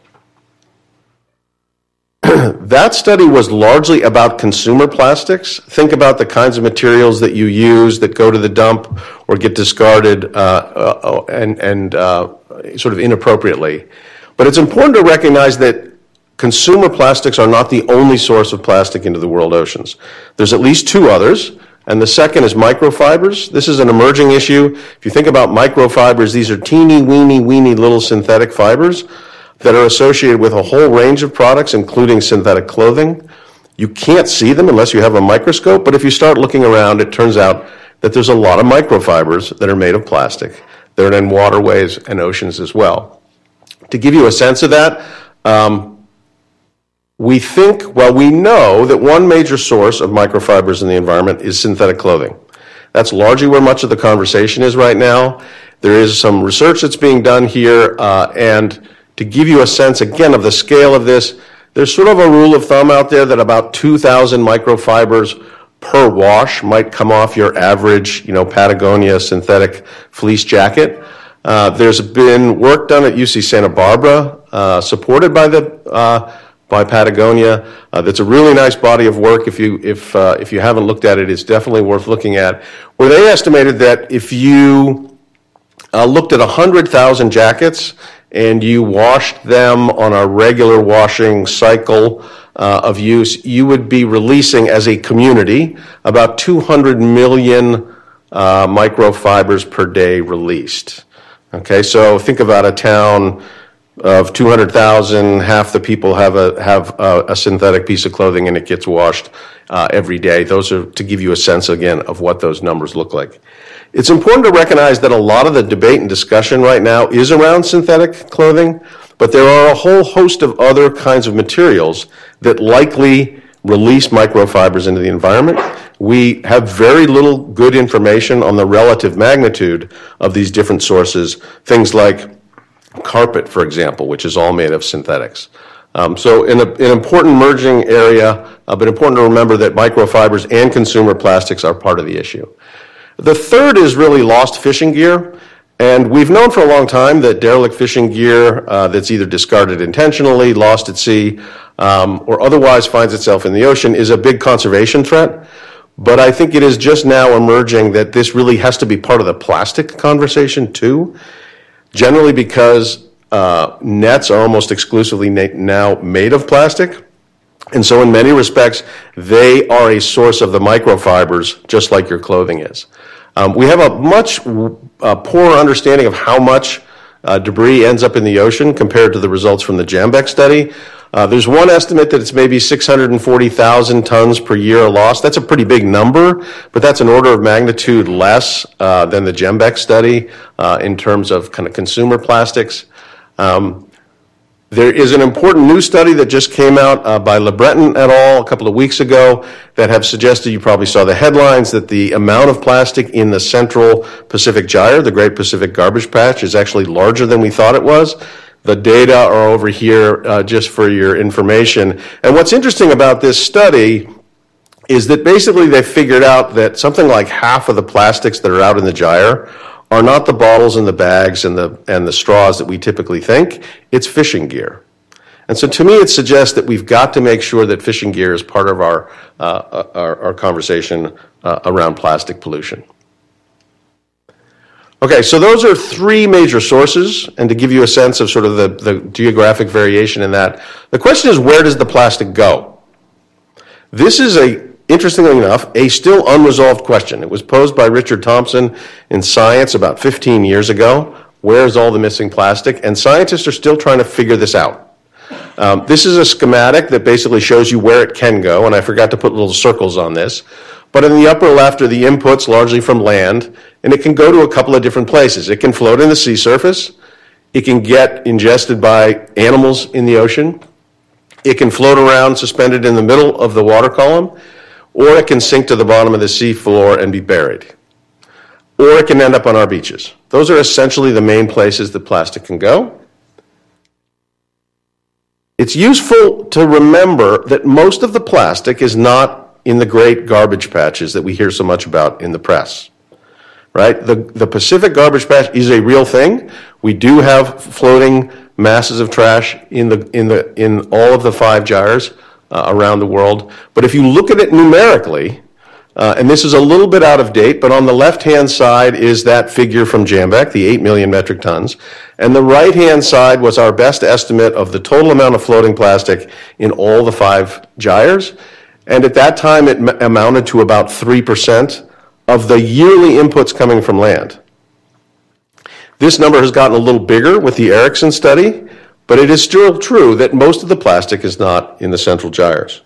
That study was largely about consumer plastics. Think about the kinds of materials that you use that go to the dump or get discarded uh, uh, and, and uh, sort of inappropriately. But it's important to recognize that consumer plastics are not the only source of plastic into the world oceans. There's at least two others, and the second is microfibers. This is an emerging issue. If you think about microfibers, these are teeny, weeny, weeny little synthetic fibers that are associated with a whole range of products, including synthetic clothing. You can't see them unless you have a microscope, but if you start looking around, it turns out that there's a lot of microfibers that are made of plastic. They're in waterways and oceans as well. To give you a sense of that, um, we think, well, we know that one major source of microfibers in the environment is synthetic clothing. That's largely where much of the conversation is right now. There is some research that's being done here, uh, and to give you a sense, again, of the scale of this, there's sort of a rule of thumb out there that about two thousand microfibers per wash might come off your average, you know, Patagonia synthetic fleece jacket. Uh, there's been work done at U C Santa Barbara, uh, supported by the uh, by Patagonia. Uh, that's a really nice body of work. If you if uh, if you haven't looked at it, it's definitely worth looking at. Where they estimated that if you uh, looked at one hundred thousand jackets and you washed them on a regular washing cycle uh, of use, you would be releasing as a community about two hundred million uh, microfibers per day released. Okay, so think about a town of two hundred thousand, half the people have a have a, a synthetic piece of clothing and it gets washed uh, every day. Those are to give you a sense, again, of what those numbers look like. It's important to recognize that a lot of the debate and discussion right now is around synthetic clothing, but there are a whole host of other kinds of materials that likely release microfibers into the environment. We have very little good information on the relative magnitude of these different sources, things like carpet, for example, which is all made of synthetics. Um, so in a, an important merging area, uh, but important to remember that microfibers and consumer plastics are part of the issue. The third is really lost fishing gear. And we've known for a long time that derelict fishing gear uh, that's either discarded intentionally, lost at sea, um, or otherwise finds itself in the ocean is a big conservation threat. But I think it is just now emerging that this really has to be part of the plastic conversation too, generally because uh, nets are almost exclusively na- now made of plastic. And so in many respects, they are a source of the microfibers, just like your clothing is. Um, we have a much uh, poorer understanding of how much uh, debris ends up in the ocean compared to the results from the Jambeck study. Uh, there's one estimate that it's maybe six hundred forty thousand tons per year lost. That's a pretty big number, but that's an order of magnitude less uh, than the Jambeck study uh, in terms of kind of consumer plastics. Um, There is an important new study that just came out uh, by LeBreton et al. A couple of weeks ago that have suggested, you probably saw the headlines, that the amount of plastic in the central Pacific Gyre, the Great Pacific Garbage Patch, is actually larger than we thought it was. The data are over here uh, just for your information. And what's interesting about this study is that basically they figured out that something like half of the plastics that are out in the gyre are not the bottles and the bags and the and the straws that we typically think. It's fishing gear. And so to me, it suggests that we've got to make sure that fishing gear is part of our uh, our, our conversation uh, around plastic pollution. Okay, so those are three major sources, and to give you a sense of sort of the, the geographic variation in that, the question is, where does the plastic go? This is a Interestingly enough, a still unresolved question. It was posed by Richard Thompson in Science about fifteen years ago. Where's all the missing plastic? And scientists are still trying to figure this out. Um, this is a schematic that basically shows you where it can go, and I forgot to put little circles on this. But in the upper left are the inputs, largely from land, and it can go to a couple of different places. It can float in the sea surface. It can get ingested by animals in the ocean. It can float around suspended in the middle of the water column. Or it can sink to the bottom of the sea floor and be buried. Or it can end up on our beaches. Those are essentially the main places that plastic can go. It's useful to remember that most of the plastic is not in the great garbage patches that we hear so much about in the press. Right? The, the Pacific Garbage Patch is a real thing. We do have floating masses of trash in the in the in all of the five gyres Uh, around the world. But if you look at it numerically, uh, and this is a little bit out of date, but on the left-hand side is that figure from Jambeck, the eight million metric tons, and the right-hand side was our best estimate of the total amount of floating plastic in all the five gyres, and at that time it m- amounted to about three percent of the yearly inputs coming from land. This number has gotten a little bigger with the Erickson study, but it is still true that most of the plastic is not in the central gyres.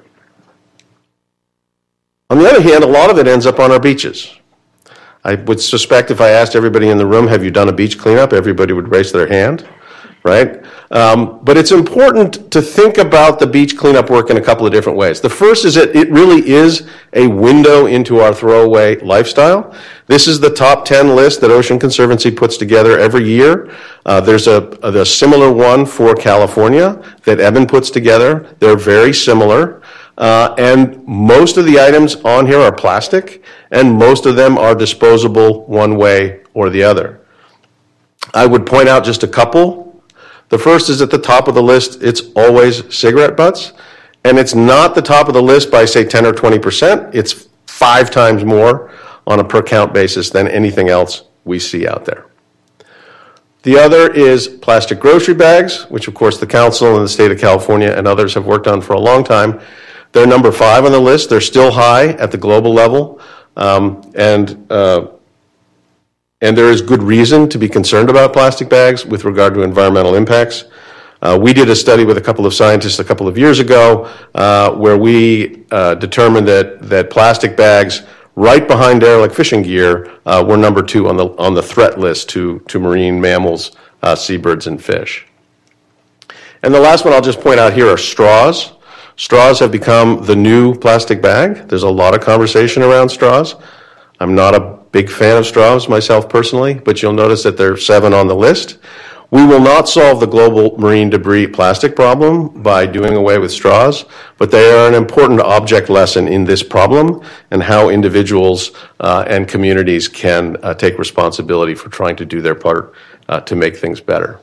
On the other hand, a lot of it ends up on our beaches. I would suspect if I asked everybody in the room, have you done a beach cleanup? Everybody would raise their hand, right? Um, but it's important to think about the beach cleanup work in a couple of different ways. The first is that it really is a window into our throwaway lifestyle. This is the top ten list that Ocean Conservancy puts together every year. Uh, there's a, a similar one for California that Evan puts together. They're very similar. Uh, and most of the items on here are plastic, and most of them are disposable one way or the other. I would point out just a couple. The first is at the top of the list, it's always cigarette butts. And it's not the top of the list by, say, ten or twenty percent. It's five times more on a per count basis than anything else we see out there. The other is plastic grocery bags, which of course the council in the state of California and others have worked on for a long time. They're number five on the list. They're still high at the global level. Um, and, uh, and there is good reason to be concerned about plastic bags with regard to environmental impacts. Uh, we did a study with a couple of scientists a couple of years ago uh, where we uh, determined that, that plastic bags right behind derelict fishing gear uh, were number two on the on the threat list to, to marine mammals, uh, seabirds, and fish. And the last one I'll just point out here are straws. Straws have become the new plastic bag. There's a lot of conversation around straws. I'm not a big fan of straws myself personally, but you'll notice that there are seven on the list. We will not solve the global marine debris plastic problem by doing away with straws, but they are an important object lesson in this problem and how individuals uh, and communities can uh, take responsibility for trying to do their part uh, to make things better.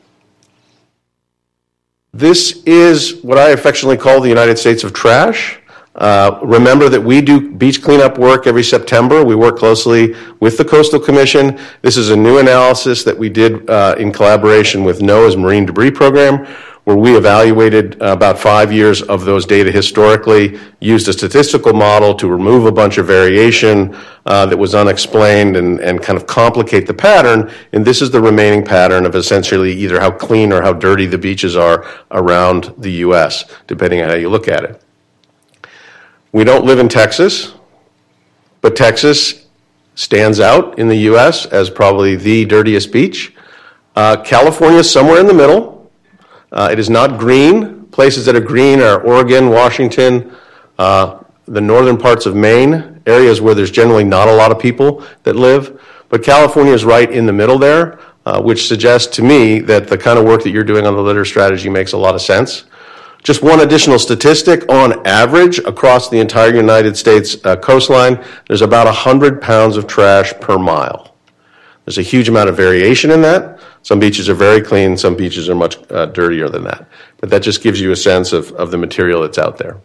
This is what I affectionately call the United States of trash. Uh, remember that we do beach cleanup work every September. We work closely with the Coastal Commission. This is a new analysis that we did uh, in collaboration with NOAA's Marine Debris Program, where we evaluated uh, about five years of those data historically, used a statistical model to remove a bunch of variation uh, that was unexplained and, and kind of complicate the pattern. And this is the remaining pattern of essentially either how clean or how dirty the beaches are around the U S, depending on how you look at it. We don't live in Texas, but Texas stands out in the U S as probably the dirtiest beach. Uh, California is somewhere in the middle. Uh, it is not green. Places that are green are Oregon, Washington, uh, the northern parts of Maine, areas where there's generally not a lot of people that live. But California is right in the middle there, uh, which suggests to me that the kind of work that you're doing on the litter strategy makes a lot of sense. Just one additional statistic, on average, across the entire United States uh, coastline, there's about one hundred pounds of trash per mile. There's a huge amount of variation in that. Some beaches are very clean, some beaches are much uh, dirtier than that. But that just gives you a sense of, of the material that's out there.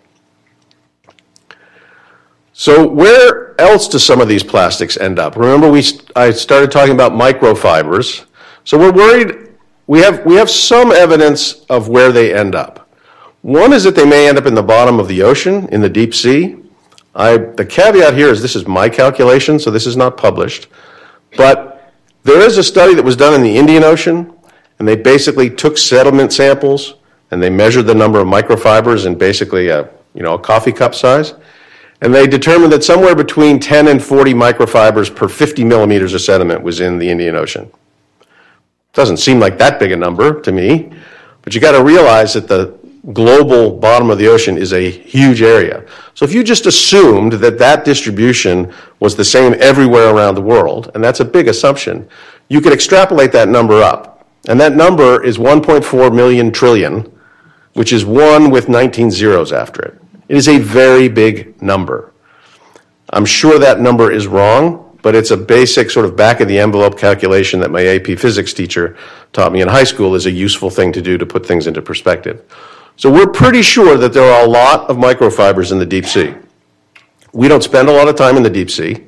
So where else do some of these plastics end up? Remember, we I started talking about microfibers. So we're worried, we have, we have some evidence of where they end up. One is that they may end up in the bottom of the ocean, in the deep sea. I, the caveat here is this is my calculation, so this is not published. But there is a study that was done in the Indian Ocean, and they basically took sediment samples, and they measured the number of microfibers in basically a, you know, a coffee cup size. And they determined that somewhere between ten and forty microfibers per fifty millimeters of sediment was in the Indian Ocean. Doesn't seem like that big a number to me, but you got to realize that the global bottom of the ocean is a huge area. So if you just assumed that that distribution was the same everywhere around the world, and that's a big assumption, you could extrapolate that number up. And that number is one point four million trillion, which is one with nineteen zeros after it. It is a very big number. I'm sure that number is wrong, but it's a basic sort of back-of-the-envelope calculation that my A P physics teacher taught me in high school is a useful thing to do to put things into perspective. So we're pretty sure that there are a lot of microfibers in the deep sea. We don't spend a lot of time in the deep sea,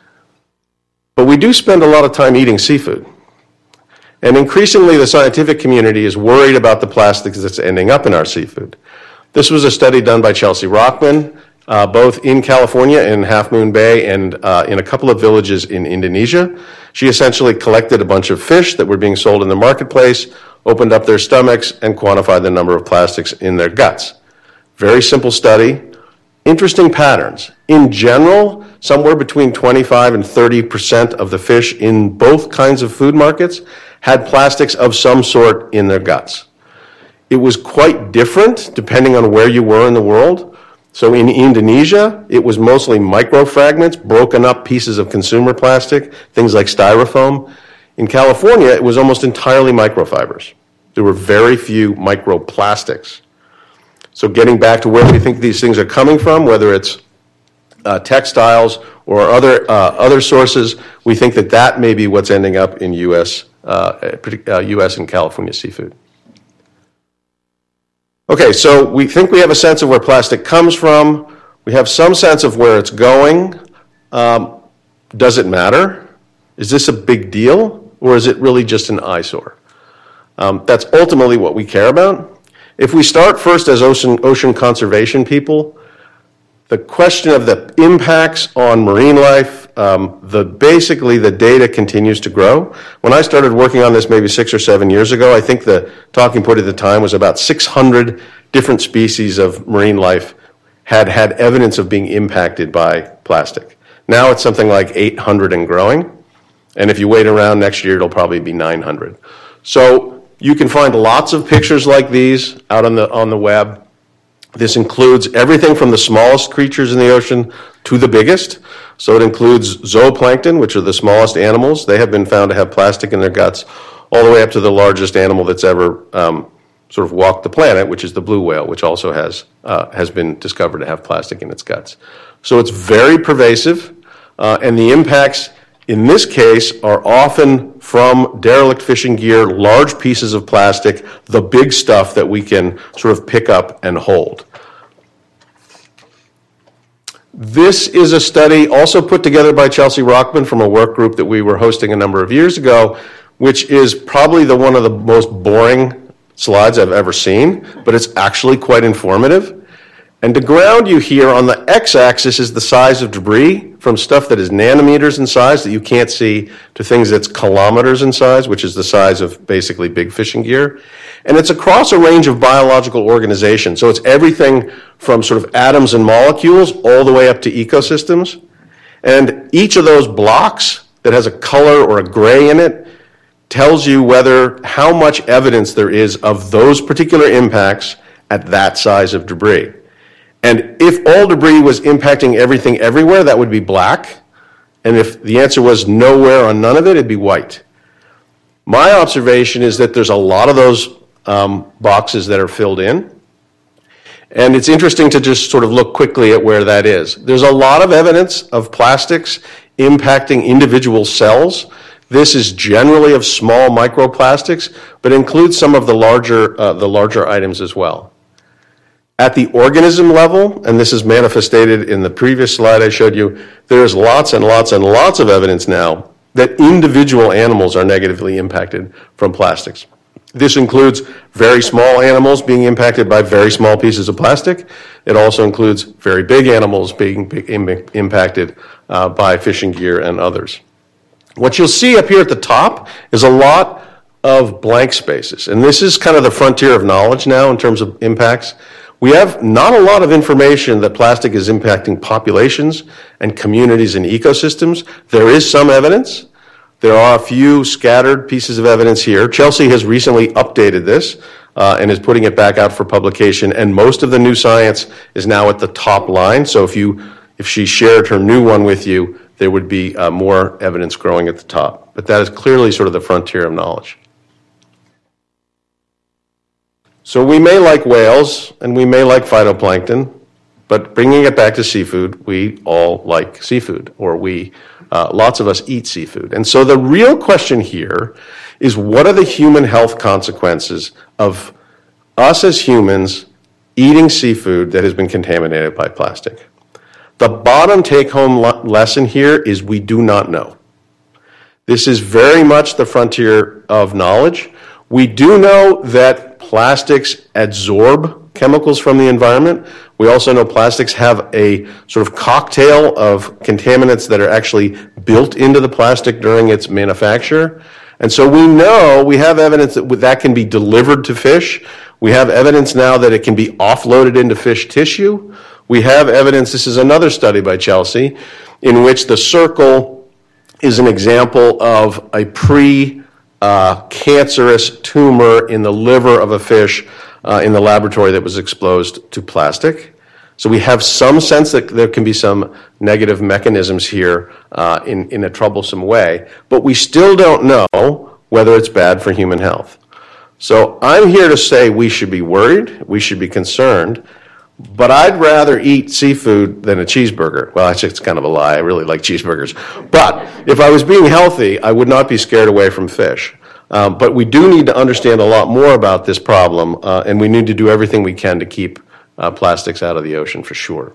but we do spend a lot of time eating seafood. And increasingly, the scientific community is worried about the plastics that's ending up in our seafood. This was a study done by Chelsea Rockman, uh, both in California, in Half Moon Bay, and uh, in a couple of villages in Indonesia. She essentially collected a bunch of fish that were being sold in the marketplace, opened up their stomachs, and quantified the number of plastics in their guts. Very simple study. Interesting patterns. In general, somewhere between twenty-five and thirty percent of the fish in both kinds of food markets had plastics of some sort in their guts. It was quite different depending on where you were in the world. So in Indonesia, it was mostly microfragments, broken up pieces of consumer plastic, things like styrofoam. In California, it was almost entirely microfibers. There were very few microplastics. So getting back to where we think these things are coming from, whether it's uh, textiles or other uh, other sources, we think that that may be what's ending up in U S uh, uh, U S and California seafood. Okay, so we think we have a sense of where plastic comes from. We have some sense of where it's going. Um, does it matter? Is this a big deal, or is it really just an eyesore? Um, that's ultimately what we care about. If we start first as ocean, ocean conservation people, the question of the impacts on marine life, um, the basically the data continues to grow. When I started working on this maybe six or seven years ago, I think the talking point at the time was about six hundred different species of marine life had had evidence of being impacted by plastic. Now it's something like eight hundred and growing, and if you wait around next year, it'll probably be nine hundred. So you can find lots of pictures like these out on the on the web. This includes everything from the smallest creatures in the ocean to the biggest. So it includes zooplankton, which are the smallest animals. They have been found to have plastic in their guts, all the way up to the largest animal that's ever um, sort of walked the planet, which is the blue whale, which also has uh, has been discovered to have plastic in its guts. So it's very pervasive, uh, and the impacts in this case are often from derelict fishing gear, large pieces of plastic, the big stuff that we can sort of pick up and hold. This is a study also put together by Chelsea Rockman from a work group that we were hosting a number of years ago, which is probably the one of the most boring slides I've ever seen, but it's actually quite informative. And to ground you here, on the x-axis is the size of debris, from stuff that is nanometers in size that you can't see to things that's kilometers in size, which is the size of basically big fishing gear. And it's across a range of biological organizations. So it's everything from sort of atoms and molecules all the way up to ecosystems. And each of those blocks that has a color or a gray in it tells you whether how much evidence there is of those particular impacts at that size of debris. And if all debris was impacting everything everywhere, that would be black. And if the answer was nowhere on none of it, it'd be white. My observation is that there's a lot of those um, boxes that are filled in. And it's interesting to just sort of look quickly at where that is. There's a lot of evidence of plastics impacting individual cells. This is generally of small microplastics, but includes some of the larger, uh, the larger items as well. At the organism level, and this is manifested in the previous slide I showed you, there's lots and lots and lots of evidence now that individual animals are negatively impacted from plastics. This includes very small animals being impacted by very small pieces of plastic. It also includes very big animals being impacted uh, by fishing gear and others. What you'll see up here at the top is a lot of blank spaces, and this is kind of the frontier of knowledge now in terms of impacts. We have not a lot of information that plastic is impacting populations and communities and ecosystems. There is some evidence. There are a few scattered pieces of evidence here. Chelsea has recently updated this uh, and is putting it back out for publication, and most of the new science is now at the top line. So if you, if she shared her new one with you, there would be uh, more evidence growing at the top. But that is clearly sort of the frontier of knowledge. So we may like whales, and we may like phytoplankton, but bringing it back to seafood, we all like seafood, or we, uh, lots of us eat seafood. And so the real question here is, what are the human health consequences of us as humans eating seafood that has been contaminated by plastic? The bottom take-home le- lesson here is we do not know. This is very much the frontier of knowledge. We do know that plastics adsorb chemicals from the environment. We also know plastics have a sort of cocktail of contaminants that are actually built into the plastic during its manufacture. And so we know, we have evidence that that can be delivered to fish. We have evidence now that it can be offloaded into fish tissue. We have evidence, this is another study by Chelsea, in which the circle is an example of a pre- Uh, cancerous tumor in the liver of a fish uh, in the laboratory that was exposed to plastic. So we have some sense that there can be some negative mechanisms here uh, in, in a troublesome way, but we still don't know whether it's bad for human health. So I'm here to say we should be worried, we should be concerned, but I'd rather eat seafood than a cheeseburger. Well, actually, it's kind of a lie. I really like cheeseburgers. But if I was being healthy, I would not be scared away from fish. Um, but we do need to understand a lot more about this problem, uh, and we need to do everything we can to keep uh, plastics out of the ocean for sure.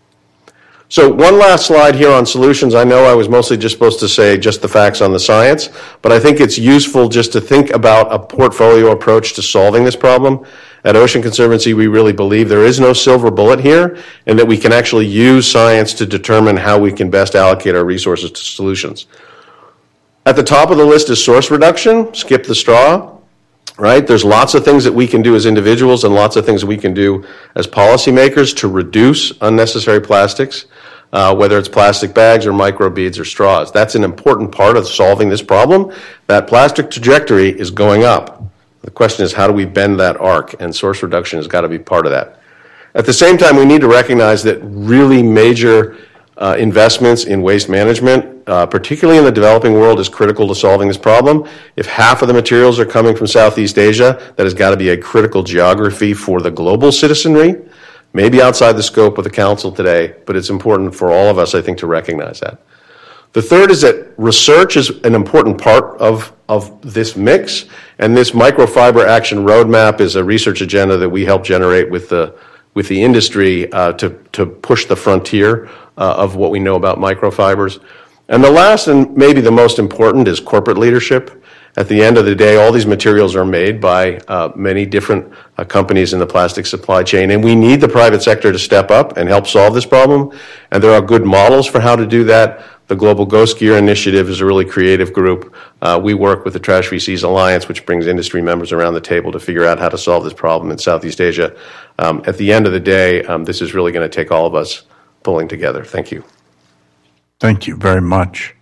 So one last slide here on solutions. I know I was mostly just supposed to say just the facts on the science, but I think it's useful just to think about a portfolio approach to solving this problem. At Ocean Conservancy, we really believe there is no silver bullet here, and that we can actually use science to determine how we can best allocate our resources to solutions. At the top of the list is source reduction, skip the straw, right? There's lots of things that we can do as individuals and lots of things that we can do as policymakers to reduce unnecessary plastics, uh, whether it's plastic bags or microbeads or straws. That's an important part of solving this problem. That plastic trajectory is going up. The question is, how do we bend that arc? And source reduction has got to be part of that. At the same time, we need to recognize that really major uh, investments in waste management, uh, particularly in the developing world, is critical to solving this problem. If half of the materials are coming from Southeast Asia, that has got to be a critical geography for the global citizenry, maybe outside the scope of the Council today, but it's important for all of us, I think, to recognize that. The third is that research is an important part of, of this mix, and this microfiber action roadmap is a research agenda that we help generate with the, with the industry uh, to, to push the frontier uh, of what we know about microfibers. And the last and maybe the most important is corporate leadership. At the end of the day, all these materials are made by uh, many different uh, companies in the plastic supply chain, and we need the private sector to step up and help solve this problem. And there are good models for how to do that. The Global Ghost Gear Initiative is a really creative group. Uh, we work with the Trash V Cs Alliance, which brings industry members around the table to figure out how to solve this problem in Southeast Asia. Um, at the end of the day, um, this is really going to take all of us pulling together. Thank you. Thank you very much.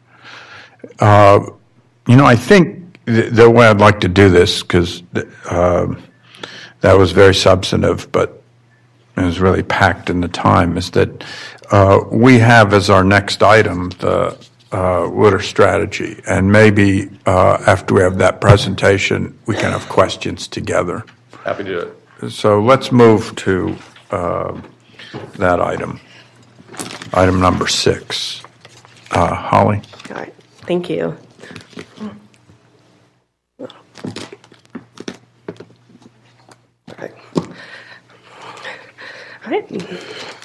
Uh, you know, I think th- the way I'd like to do this, because uh, that was very substantive, but it was really packed in the time, is that uh, we have as our next item the uh, water strategy, and maybe uh, after we have that presentation, we can have questions together. Happy to do it. So let's move to uh, that item, item number six. Uh, Holly? All right. Thank you. All right. All right.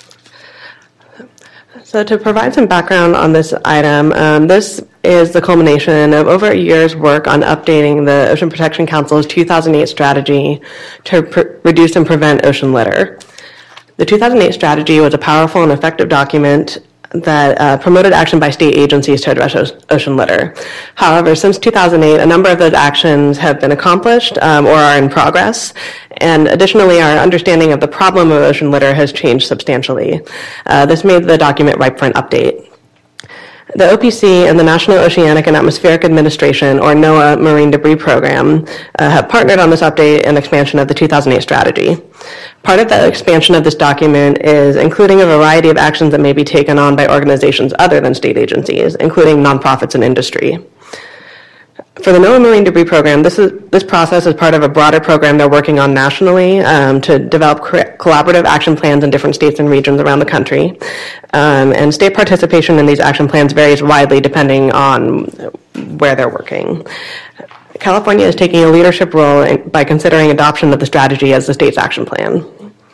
So to provide some background on this item, um, this is the culmination of over a year's work on updating the Ocean Protection Council's two thousand eight strategy to pr- reduce and prevent ocean litter. The two thousand eight strategy was a powerful and effective document that uh, promoted action by state agencies to address o- ocean litter. However, since two thousand eight, a number of those actions have been accomplished um, or are in progress. And additionally, our understanding of the problem of ocean litter has changed substantially. Uh, this made the document ripe for an update. The O P C and the National Oceanic and Atmospheric Administration, or NOAA Marine Debris Program, uh, have partnered on this update and expansion of the two thousand eight strategy. Part of the expansion of this document is including a variety of actions that may be taken on by organizations other than state agencies, including nonprofits and industry. For the NOAA Marine Debris Program, this is this process is part of a broader program they're working on nationally um, to develop co- collaborative action plans in different states and regions around the country. Um, and state participation in these action plans varies widely depending on where they're working. California is taking a leadership role in, by considering adoption of the strategy as the state's action plan.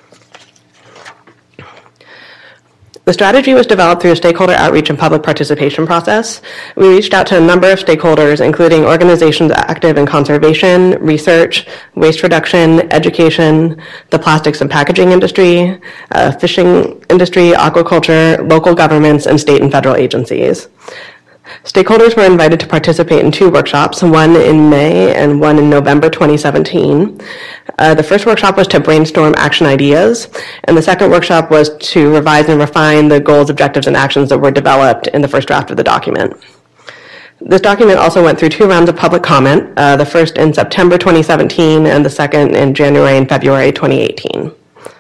The strategy was developed through a stakeholder outreach and public participation process. We reached out to a number of stakeholders, including organizations active in conservation, research, waste reduction, education, the plastics and packaging industry, uh, fishing industry, aquaculture, local governments, and state and federal agencies. Stakeholders were invited to participate in two workshops, one in May and one in November twenty seventeen. Uh, the first workshop was to brainstorm action ideas, and the second workshop was to revise and refine the goals, objectives, and actions that were developed in the first draft of the document. This document also went through two rounds of public comment, uh, the first in September twenty seventeen and the second in January and February twenty eighteen.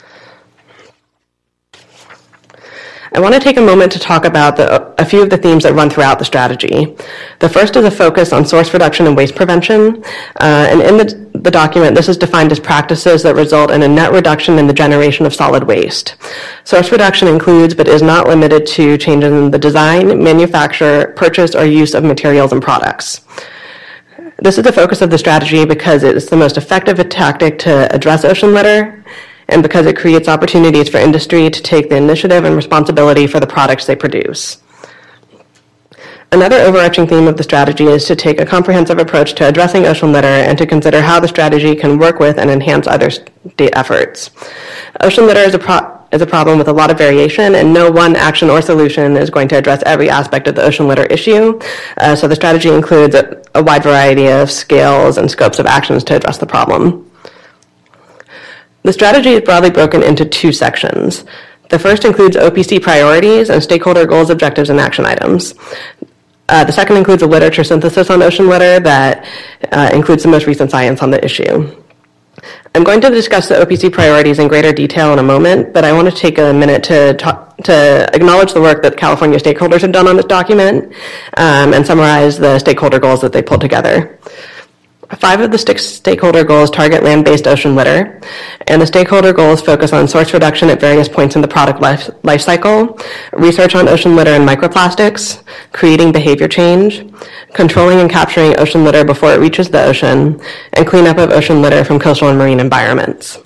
I want to take a moment to talk about the, a few of the themes that run throughout the strategy. The first is a focus on source reduction and waste prevention. Uh, and in the, the document, this is defined as practices that result in a net reduction in the generation of solid waste. Source reduction includes, but is not limited to, changes in the design, manufacture, purchase, or use of materials and products. This is the focus of the strategy because it is the most effective tactic to address ocean litter, and because it creates opportunities for industry to take the initiative and responsibility for the products they produce. Another overarching theme of the strategy is to take a comprehensive approach to addressing ocean litter and to consider how the strategy can work with and enhance other state efforts. Ocean litter is a, pro- is a problem with a lot of variation, and no one action or solution is going to address every aspect of the ocean litter issue. Uh, so the strategy includes a, a wide variety of scales and scopes of actions to address the problem. The strategy is broadly broken into two sections. The first includes O P C priorities and stakeholder goals, objectives, and action items. Uh, the second includes a literature synthesis on ocean litter that uh, includes the most recent science on the issue. I'm going to discuss the O P C priorities in greater detail in a moment, but I want to take a minute to talk, to acknowledge the work that California stakeholders have done on this document um, and summarize the stakeholder goals that they pulled together. Five of the six stakeholder goals target land-based ocean litter, and the stakeholder goals focus on source reduction at various points in the product life, life cycle, research on ocean litter and microplastics, creating behavior change, controlling and capturing ocean litter before it reaches the ocean, and cleanup of ocean litter from coastal and marine environments.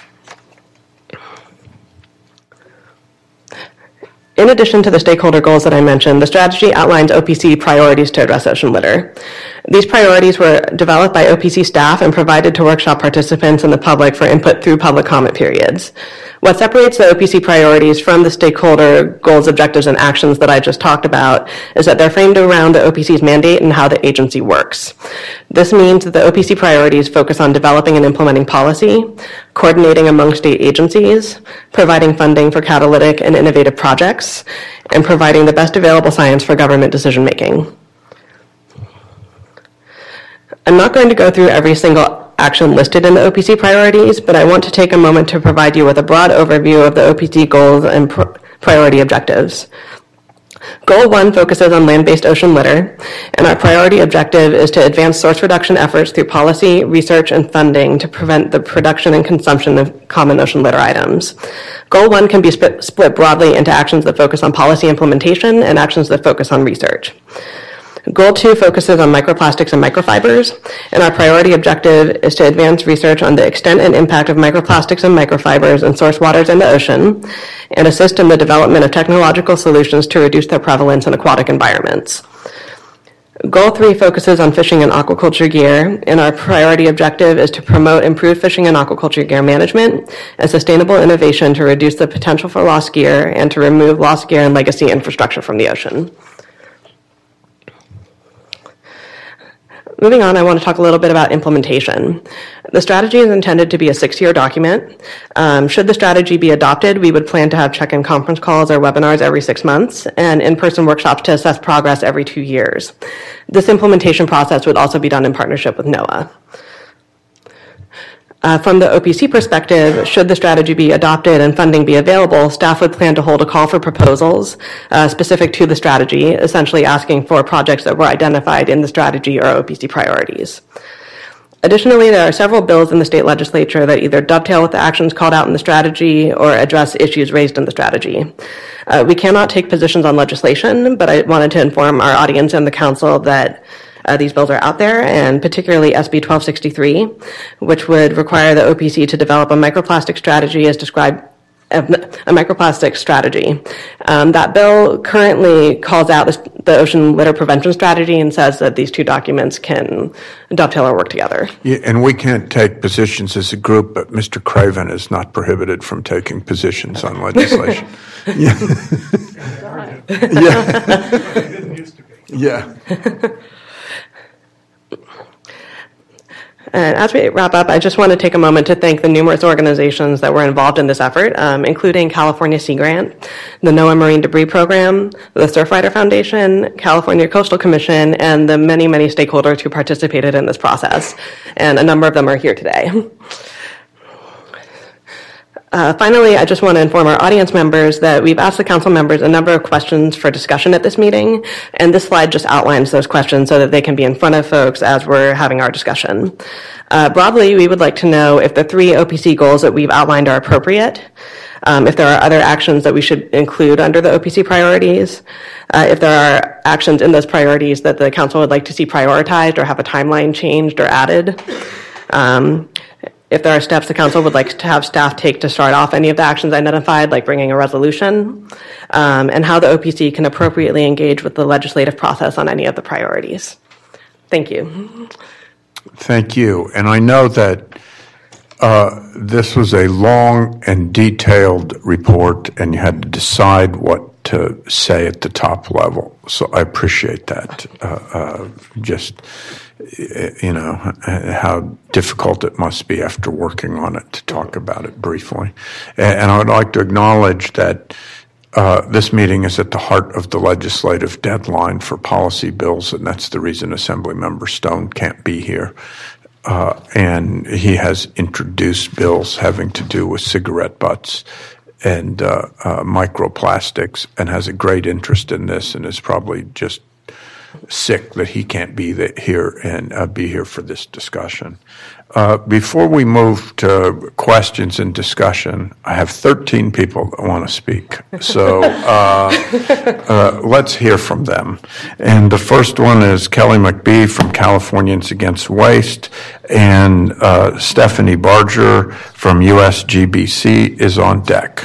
In addition to the stakeholder goals that I mentioned, the strategy outlines O P C priorities to address ocean litter. These priorities were developed by O P C staff and provided to workshop participants and the public for input through public comment periods. What separates the O P C priorities from the stakeholder goals, objectives, and actions that I just talked about is that they're framed around the O P C's mandate and how the agency works. This means that the O P C priorities focus on developing and implementing policy, coordinating among state agencies, providing funding for catalytic and innovative projects, and providing the best available science for government decision-making. I'm not going to go through every single action listed in the O P C priorities, but I want to take a moment to provide you with a broad overview of the O P C goals and pr- priority objectives. Goal one focuses on land-based ocean litter, and our priority objective is to advance source reduction efforts through policy, research, and funding to prevent the production and consumption of common ocean litter items. Goal one can be split, split broadly into actions that focus on policy implementation and actions that focus on research. Goal two focuses on microplastics and microfibers, and our priority objective is to advance research on the extent and impact of microplastics and microfibers in source waters and the ocean, and assist in the development of technological solutions to reduce their prevalence in aquatic environments. Goal three focuses on fishing and aquaculture gear, and our priority objective is to promote improved fishing and aquaculture gear management and sustainable innovation to reduce the potential for lost gear and to remove lost gear and legacy infrastructure from the ocean. Moving on, I want to talk a little bit about implementation. The strategy is intended to be a six-year document. Um, should the strategy be adopted, we would plan to have check-in conference calls or webinars every six months and in-person workshops to assess progress every two years. This implementation process would also be done in partnership with NOAA. Uh, from the O P C perspective, should the strategy be adopted and funding be available, staff would plan to hold a call for proposals uh, specific to the strategy, essentially asking for projects that were identified in the strategy or O P C priorities. Additionally, there are several bills in the state legislature that either dovetail with the actions called out in the strategy or address issues raised in the strategy. Uh, we cannot take positions on legislation, but I wanted to inform our audience and the council that Uh, these bills are out there, and particularly S B twelve sixty-three, which would require the O P C to develop a microplastic strategy as described, a, a microplastic strategy. Um, that bill currently calls out this, the ocean litter prevention strategy and says that these two documents can dovetail or work together. Yeah, and we can't take positions as a group, but Mister Craven is not prohibited from taking positions on legislation. yeah. yeah. yeah. And as we wrap up, I just want to take a moment to thank the numerous organizations that were involved in this effort, um, including California Sea Grant, the NOAA Marine Debris Program, the Surfrider Foundation, California Coastal Commission, and the many, many stakeholders who participated in this process. And a number of them are here today. Uh, finally, I just want to inform our audience members that we've asked the council members a number of questions for discussion at this meeting, and this slide just outlines those questions so that they can be in front of folks as we're having our discussion. Uh, broadly, we would like to know if the three O P C goals that we've outlined are appropriate, um, if there are other actions that we should include under the O P C priorities, uh, if there are actions in those priorities that the council would like to see prioritized or have a timeline changed or added, um, if there are steps the council would like to have staff take to start off any of the actions identified, like bringing a resolution, um, and how the O P C can appropriately engage with the legislative process on any of the priorities. Thank you. Thank you. And I know that uh, this was a long and detailed report, and you had to decide what to say at the top level. So I appreciate that. Uh, uh, just, you know, how difficult it must be after working on it to talk about it briefly. And, and I would like to acknowledge that Uh, this meeting is at the heart of the legislative deadline for policy bills, and that's the reason Assemblymember Stone can't be here. Uh, and he has introduced bills having to do with cigarette butts and uh, uh, microplastics, and has a great interest in this, and is probably just sick that he can't be the, here and uh, be here for this discussion. Uh, before we move to questions and discussion, I have thirteen people that want to speak. So uh, uh, let's hear from them. And the first one is Kelly McBee from Californians Against Waste, and uh, Stephanie Barger from U S G B C is on deck.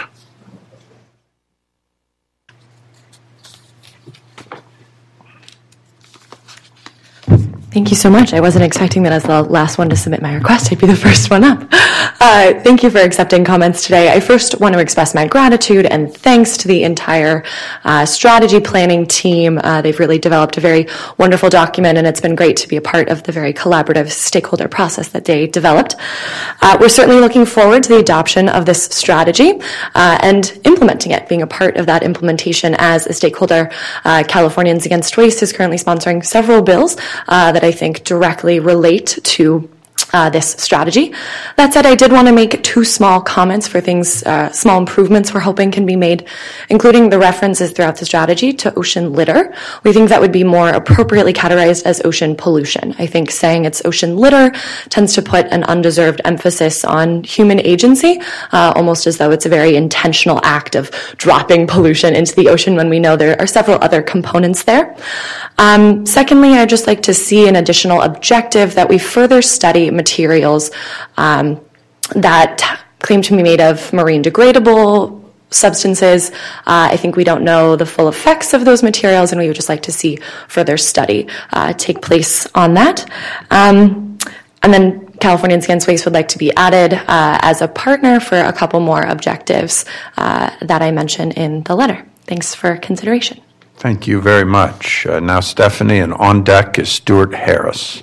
Thank you so much. I wasn't expecting that as the last one to submit my request, I'd be the first one up. Uh, thank you for accepting comments today. I first want to express my gratitude and thanks to the entire uh, strategy planning team. Uh, they've really developed a very wonderful document, and it's been great to be a part of the very collaborative stakeholder process that they developed. Uh, we're certainly looking forward to the adoption of this strategy uh, and implementing it, being a part of that implementation as a stakeholder. Uh, Californians Against Waste is currently sponsoring several bills uh, that I think directly relate to Uh, this strategy. That said, I did want to make two small comments for things, uh, small improvements we're hoping can be made, including the references throughout the strategy to ocean litter. We think that would be more appropriately categorized as ocean pollution. I think saying it's ocean litter tends to put an undeserved emphasis on human agency, uh, almost as though it's a very intentional act of dropping pollution into the ocean when we know there are several other components there. Um, secondly, I'd just like to see an additional objective that we further study materials um, that claim to be made of marine degradable substances. Uh, I think we don't know the full effects of those materials, and we would just like to see further study uh, take place on that. Um, and then Californians Against Waste would like to be added uh, as a partner for a couple more objectives uh, that I mentioned in the letter. Thanks for consideration. Thank you very much. Uh, now, Stephanie, and on deck is Stuart Harris.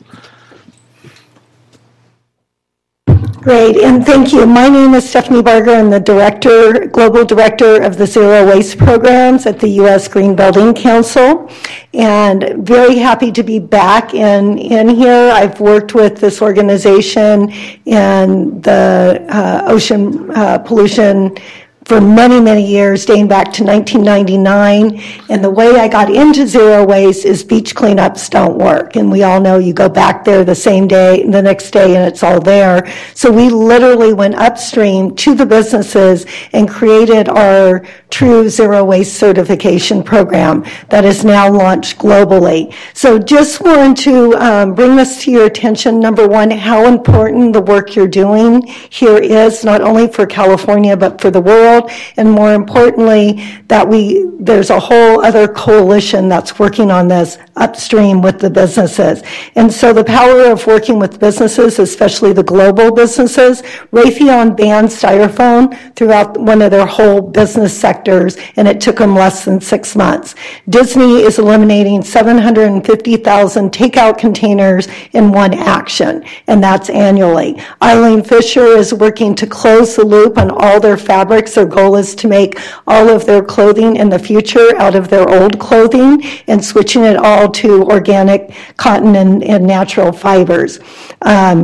Great, and thank you. My name is Stephanie Barger. I'm the director, global director of the Zero Waste Programs at the U S Green Building Council, and very happy to be back in, in here. I've worked with this organization in the uh, ocean uh, pollution for many, many years, dating back to nineteen ninety-nine. And the way I got into zero waste is beach cleanups don't work. And we all know you go back there the same day, the next day, and it's all there. So we literally went upstream to the businesses and created our true zero waste certification program that is now launched globally. So just wanted to um, bring this to your attention. Number one, how important the work you're doing here is, not only for California, but for the world. And more importantly, that we there's a whole other coalition that's working on this upstream with the businesses. And so the power of working with businesses, especially the global businesses, Raytheon banned styrofoam throughout one of their whole business sectors, and it took them less than six months. Disney is eliminating seven hundred fifty thousand takeout containers in one action, and that's annually. Eileen Fisher is working to close the loop on all their fabrics. Their goal is to make all of their clothing in the future out of their old clothing and switching it all to organic cotton and, and natural fibers. Um,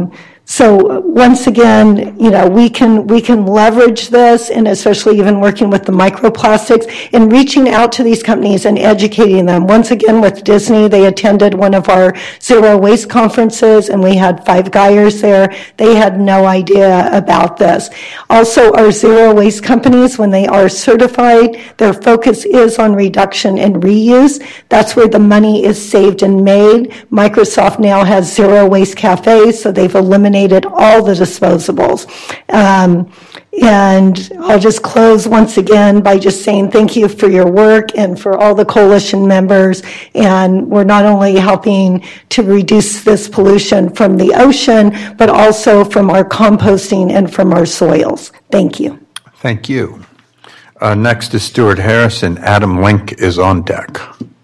So once again, you know, we can we can leverage this, and especially even working with the microplastics and reaching out to these companies and educating them. Once again, with Disney, they attended one of our zero waste conferences, and we had five Geyers there. They had no idea about this. Also, our zero waste companies, when they are certified, their focus is on reduction and reuse. That's where the money is saved and made. Microsoft now has zero waste cafes, so they've eliminated all the disposables. Um, and I'll just close once again by just saying thank you for your work and for all the coalition members. And we're not only helping to reduce this pollution from the ocean, but also from our composting and from our soils. Thank you. Thank you. Uh, next is Stuart Harris, and Adam Link is on deck.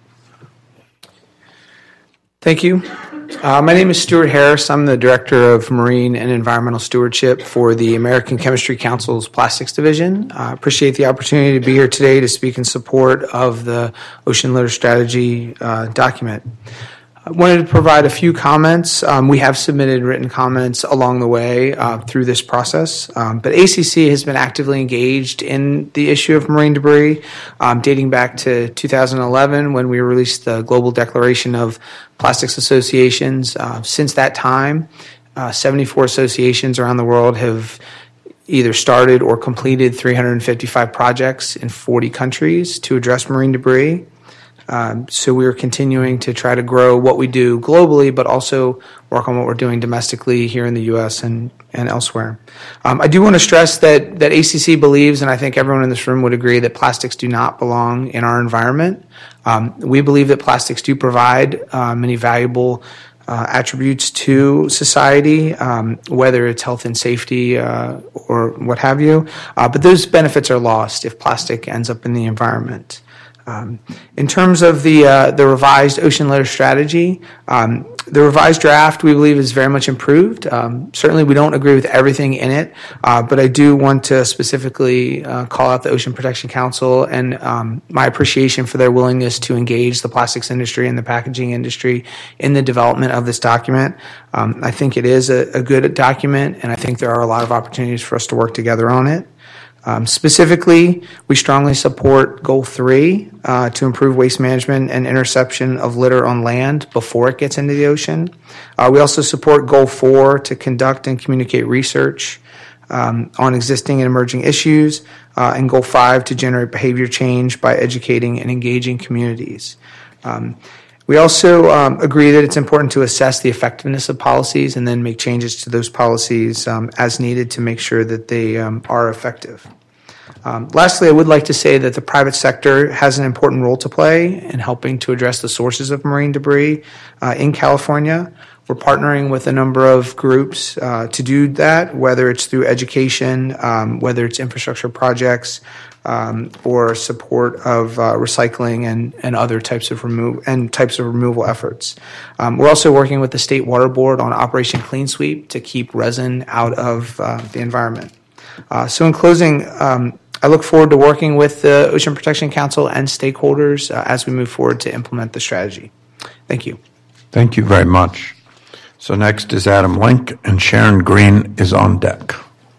Thank you. Uh, my name is Stuart Harris. I'm the Director of Marine and Environmental Stewardship for the American Chemistry Council's Plastics Division. I uh, appreciate the opportunity to be here today to speak in support of the Ocean Litter Strategy uh, document. I wanted to provide a few comments. Um, we have submitted written comments along the way uh, through this process, um, but A C C has been actively engaged in the issue of marine debris, um, dating back to two thousand eleven when we released the Global Declaration of Plastics Associations. Uh, since that time, uh, seventy-four associations around the world have either started or completed three hundred fifty-five projects in forty countries to address marine debris. Um, so we are continuing to try to grow what we do globally, but also work on what we're doing domestically here in the U S and, and elsewhere. Um, I do want to stress that, that A C C believes, and I think everyone in this room would agree, that plastics do not belong in our environment. Um, we believe that plastics do provide uh, many valuable uh, attributes to society, um, whether it's health and safety uh, or what have you, uh, but those benefits are lost if plastic ends up in the environment. Um, in terms of the uh, the revised ocean litter strategy, um, the revised draft we believe is very much improved. Um, certainly, we don't agree with everything in it, uh, but I do want to specifically uh, call out the Ocean Protection Council and um, my appreciation for their willingness to engage the plastics industry and the packaging industry in the development of this document. Um, I think it is a, a good document, and I think there are a lot of opportunities for us to work together on it. Um, specifically, we strongly support Goal three uh, to improve waste management and interception of litter on land before it gets into the ocean. Uh, we also support Goal four to conduct and communicate research um, on existing and emerging issues, uh, and Goal five to generate behavior change by educating and engaging communities. Um, We also um, agree that it's important to assess the effectiveness of policies and then make changes to those policies um, as needed to make sure that they um, are effective. Um, lastly, I would like to say that the private sector has an important role to play in helping to address the sources of marine debris uh, in California. We're partnering with a number of groups uh, to do that, whether it's through education, um, whether it's infrastructure projects, Um, or support of uh, recycling and, and other types of remove and types of removal efforts. Um, we're also working with the State Water Board on Operation Clean Sweep to keep resin out of uh, the environment. Uh, so in closing, um, I look forward to working with the Ocean Protection Council and stakeholders uh, as we move forward to implement the strategy. Thank you. Thank you very much. So next is Adam Link, and Sharon Green is on deck.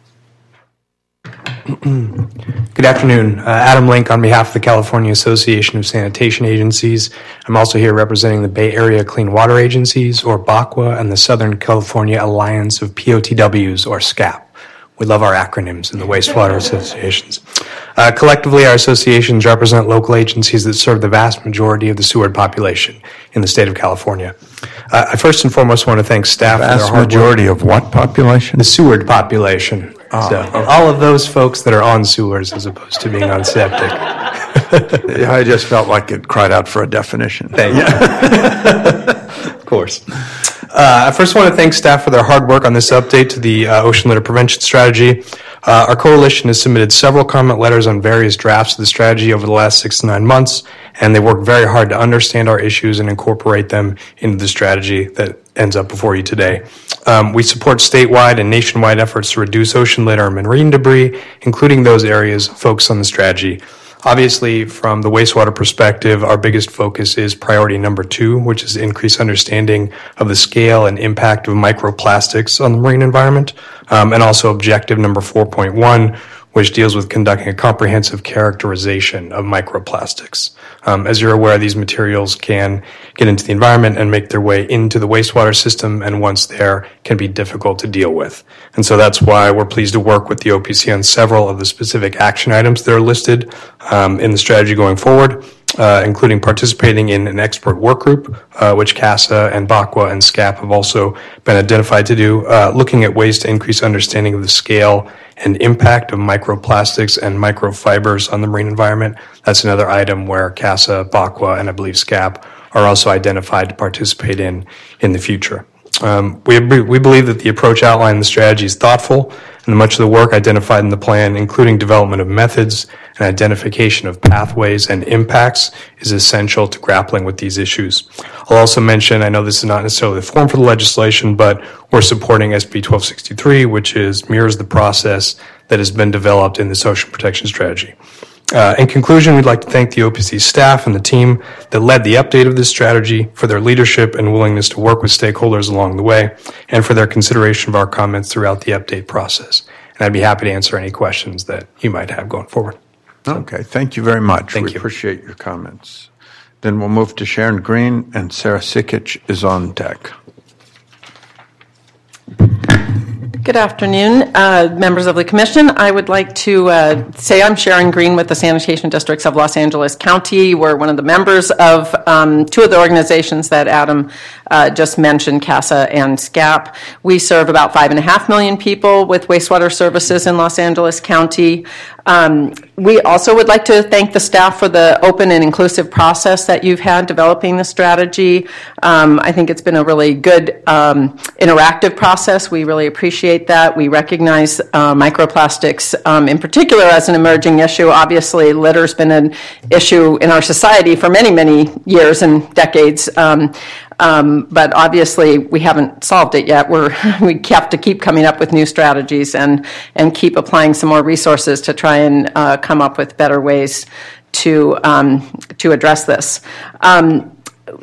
Good afternoon. Uh, Adam Link on behalf of the California Association of Sanitation Agencies. I'm also here representing the Bay Area Clean Water Agencies, or B A C W A, and the Southern California Alliance of P O T Ws, or SCAP. We love our acronyms in the wastewater associations. Uh, collectively, our associations represent local agencies that serve the vast majority of the Seward population in the state of California. Uh, I first and foremost want to thank staff the for their hard majority work. of what population? The Seward population. Oh. So, all of those folks that are on sewers as opposed to being on septic. I just felt like it cried out for a definition. Thank you. Of course. Uh, I first want to thank staff for their hard work on this update to the uh, Ocean Litter Prevention Strategy. Uh, our coalition has submitted several comment letters on various drafts of the strategy over the last six to nine months, and they worked very hard to understand our issues and incorporate them into the strategy that ends up before you today. Um, we support statewide and nationwide efforts to reduce ocean litter and marine debris, including those areas focused on the strategy. Obviously, from the wastewater perspective, our biggest focus is priority number two, which is increased understanding of the scale and impact of microplastics on the marine environment, um, and also objective number four point one, which deals with conducting a comprehensive characterization of microplastics. Um, as you're aware, these materials can get into the environment and make their way into the wastewater system, and once there, can be difficult to deal with. And so that's why we're pleased to work with the O P C on several of the specific action items that are listed um, in the strategy going forward, uh, including participating in an expert work group, uh, which CASA and BACWA and SCAP have also been identified to do, uh, looking at ways to increase understanding of the scale and impact of microplastics and microfibers on the marine environment. That's another item where CASA, BACWA, and I believe SCAP are also identified to participate in in the future. Um, we, we believe that the approach outlined in the strategy is thoughtful, and much of the work identified in the plan, including development of methods and identification of pathways and impacts, is essential to grappling with these issues. I'll also mention, I know this is not necessarily the form for the legislation, but we're supporting S B twelve sixty-three, which is mirrors the process that has been developed in this ocean protection strategy. Uh, in conclusion, we'd like to thank the O P C staff and the team that led the update of this strategy for their leadership and willingness to work with stakeholders along the way, and for their consideration of our comments throughout the update process. And I'd be happy to answer any questions that you might have going forward. So, okay, thank you very much. Thank we you. appreciate your comments. Then we'll move to Sharon Green, and Sarah Sikic is on deck. Good afternoon, uh, members of the Commission. I would like to uh, say I'm Sharon Green with the Sanitation Districts of Los Angeles County. We're one of the members of um, two of the organizations that Adam uh, just mentioned, CASA and SCAP. We serve about five and a half million people with wastewater services in Los Angeles County. Um, we also would like to thank the staff for the open and inclusive process that you've had developing the strategy. Um, I think it's been a really good um, interactive process. We really appreciate that. We recognize uh, microplastics um, in particular as an emerging issue. Obviously, litter's been an issue in our society for many, many years and decades. Um, Um, but obviously, we haven't solved it yet. We're, we have to keep coming up with new strategies and, and keep applying some more resources to try and uh, come up with better ways to, um, to address this. Um,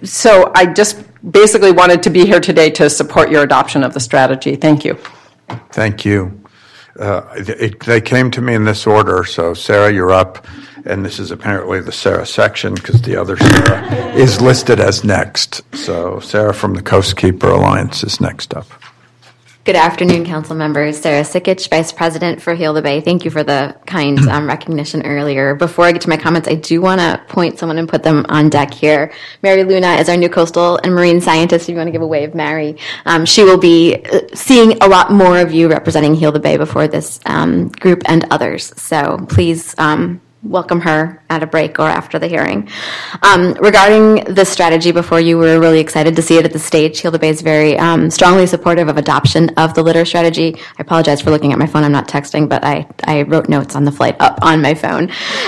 so I just basically wanted to be here today to support your adoption of the strategy. Thank you. Thank you. Uh, it, they came to me in this order, so Sarah, you're up. And this is apparently the Sarah section because the other Sarah is listed as next. So Sarah from the Coast Keeper Alliance is next up. Good afternoon, council members. Sarah Sikic, Vice President for Heal the Bay. Thank you for the kind um, recognition earlier. Before I get to my comments, I do want to point someone and put them on deck here. Mary Luna is our new coastal and marine scientist. If you want to give a wave, Mary. Um, she will be seeing a lot more of you representing Heal the Bay before this um, group and others. So please um, welcome her at a break or after the hearing. Um, regarding this strategy before you, we're really excited to see it at the stage. Heal the Bay is very um, strongly supportive of adoption of the litter strategy. I apologize for looking at my phone. I'm not texting, but I, I wrote notes on the flight up on my phone.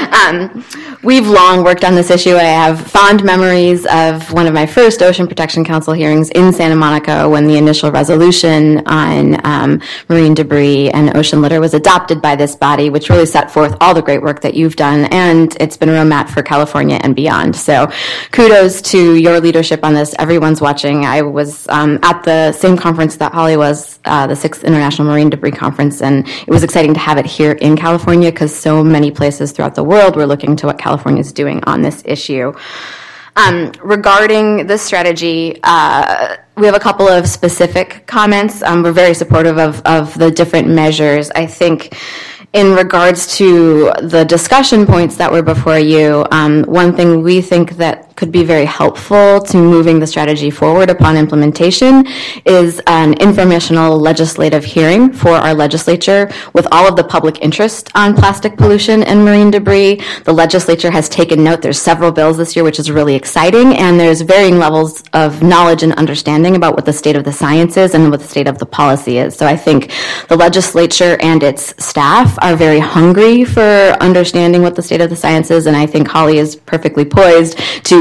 Um, we've long worked on this issue. I have fond memories of one of my first Ocean Protection Council hearings in Santa Monica when the initial resolution on um, marine debris and ocean litter was adopted by this body, which really set forth all the great work that you've done, and it's been a roadmap for California and beyond. So kudos to your leadership on this. Everyone's watching. I was um, at the same conference that Holly was, uh, the sixth International Marine Debris Conference, and it was exciting to have it here in California because so many places throughout the world were looking to what California is doing on this issue. Um, regarding this strategy, uh, we have a couple of specific comments. Um, we're very supportive of, of the different measures. I think in regards to the discussion points that were before you, um, one thing we think that could be very helpful to moving the strategy forward upon implementation is an informational legislative hearing for our legislature with all of the public interest on plastic pollution and marine debris. The legislature has taken note. There's several bills this year, which is really exciting, and there's varying levels of knowledge and understanding about what the state of the science is and what the state of the policy is. So I think the legislature and its staff are very hungry for understanding what the state of the science is, and I think Holly is perfectly poised to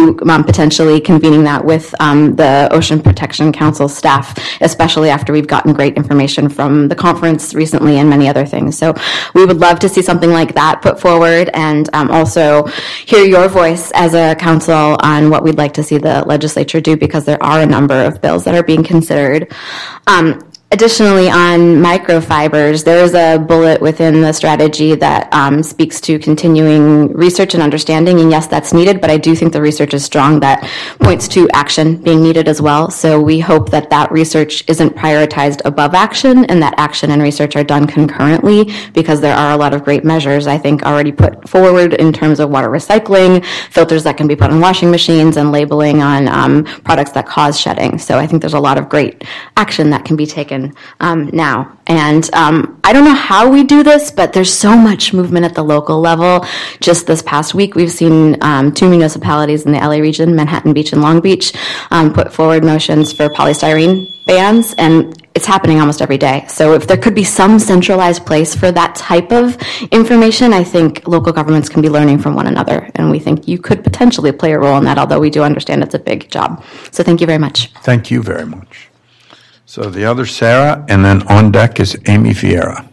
to um, potentially convening that with um, the Ocean Protection Council staff, especially after we've gotten great information from the conference recently and many other things. So we would love to see something like that put forward, and um, also hear your voice as a council on what we'd like to see the legislature do, because there are a number of bills that are being considered. Um, Additionally, on microfibers, there is a bullet within the strategy that um, speaks to continuing research and understanding, and yes, that's needed, but I do think the research is strong that points to action being needed as well. So we hope that that research isn't prioritized above action, and that action and research are done concurrently, because there are a lot of great measures, I think, already put forward in terms of water recycling, filters that can be put on washing machines, and labeling on um, products that cause shedding. So I think there's a lot of great action that can be taken Um, now. And um, I don't know how we do this, but there's so much movement at the local level. Just this past week, we've seen um, two municipalities in the L A region, Manhattan Beach and Long Beach, um, put forward motions for polystyrene bans, and it's happening almost every day. So if there could be some centralized place for that type of information, I think local governments can be learning from one another, and we think you could potentially play a role in that, although we do understand it's a big job. So thank you very much. Thank you very much. So the other Sarah, and then on deck is Amy Vieira.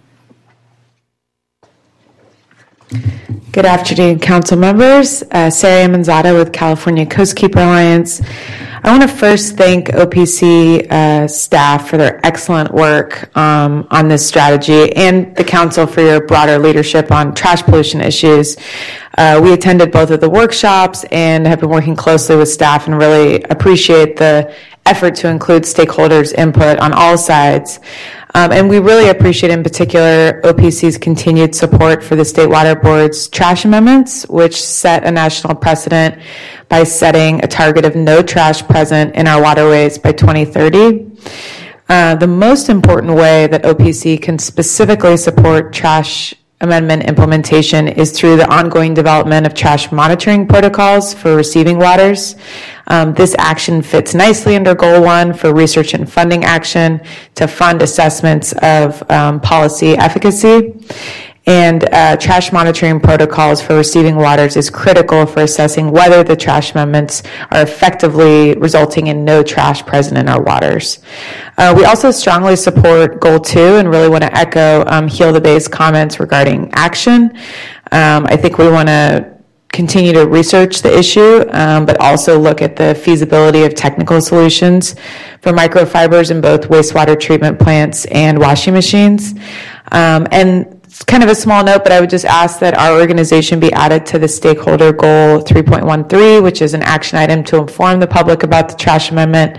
Good afternoon, council members. Uh, Sarah Manzata with California Coastkeeper Alliance. I want to first thank O P C uh, staff for their excellent work um, on this strategy, and the council for your broader leadership on trash pollution issues. Uh, we attended both of the workshops and have been working closely with staff, and really appreciate the effort to include stakeholders' input on all sides. Um, and we really appreciate in particular O P C's continued support for the State Water Board's trash amendments, which set a national precedent by setting a target of no trash present in our waterways by twenty thirty. Uh, the most important way that O P C can specifically support trash amendment implementation is through the ongoing development of trash monitoring protocols for receiving waters. Um, this action fits nicely under Goal one for research and funding action to fund assessments of um, policy efficacy. And uh, trash monitoring protocols for receiving waters is critical for assessing whether the trash amendments are effectively resulting in no trash present in our waters. Uh, we also strongly support Goal two and really want to echo um, Heal the Bay's comments regarding action. Um, I think we want to continue to research the issue, um, but also look at the feasibility of technical solutions for microfibers in both wastewater treatment plants and washing machines. Um, and it's kind of a small note, but I would just ask that our organization be added to the stakeholder goal three point one three, which is an action item to inform the public about the trash amendment.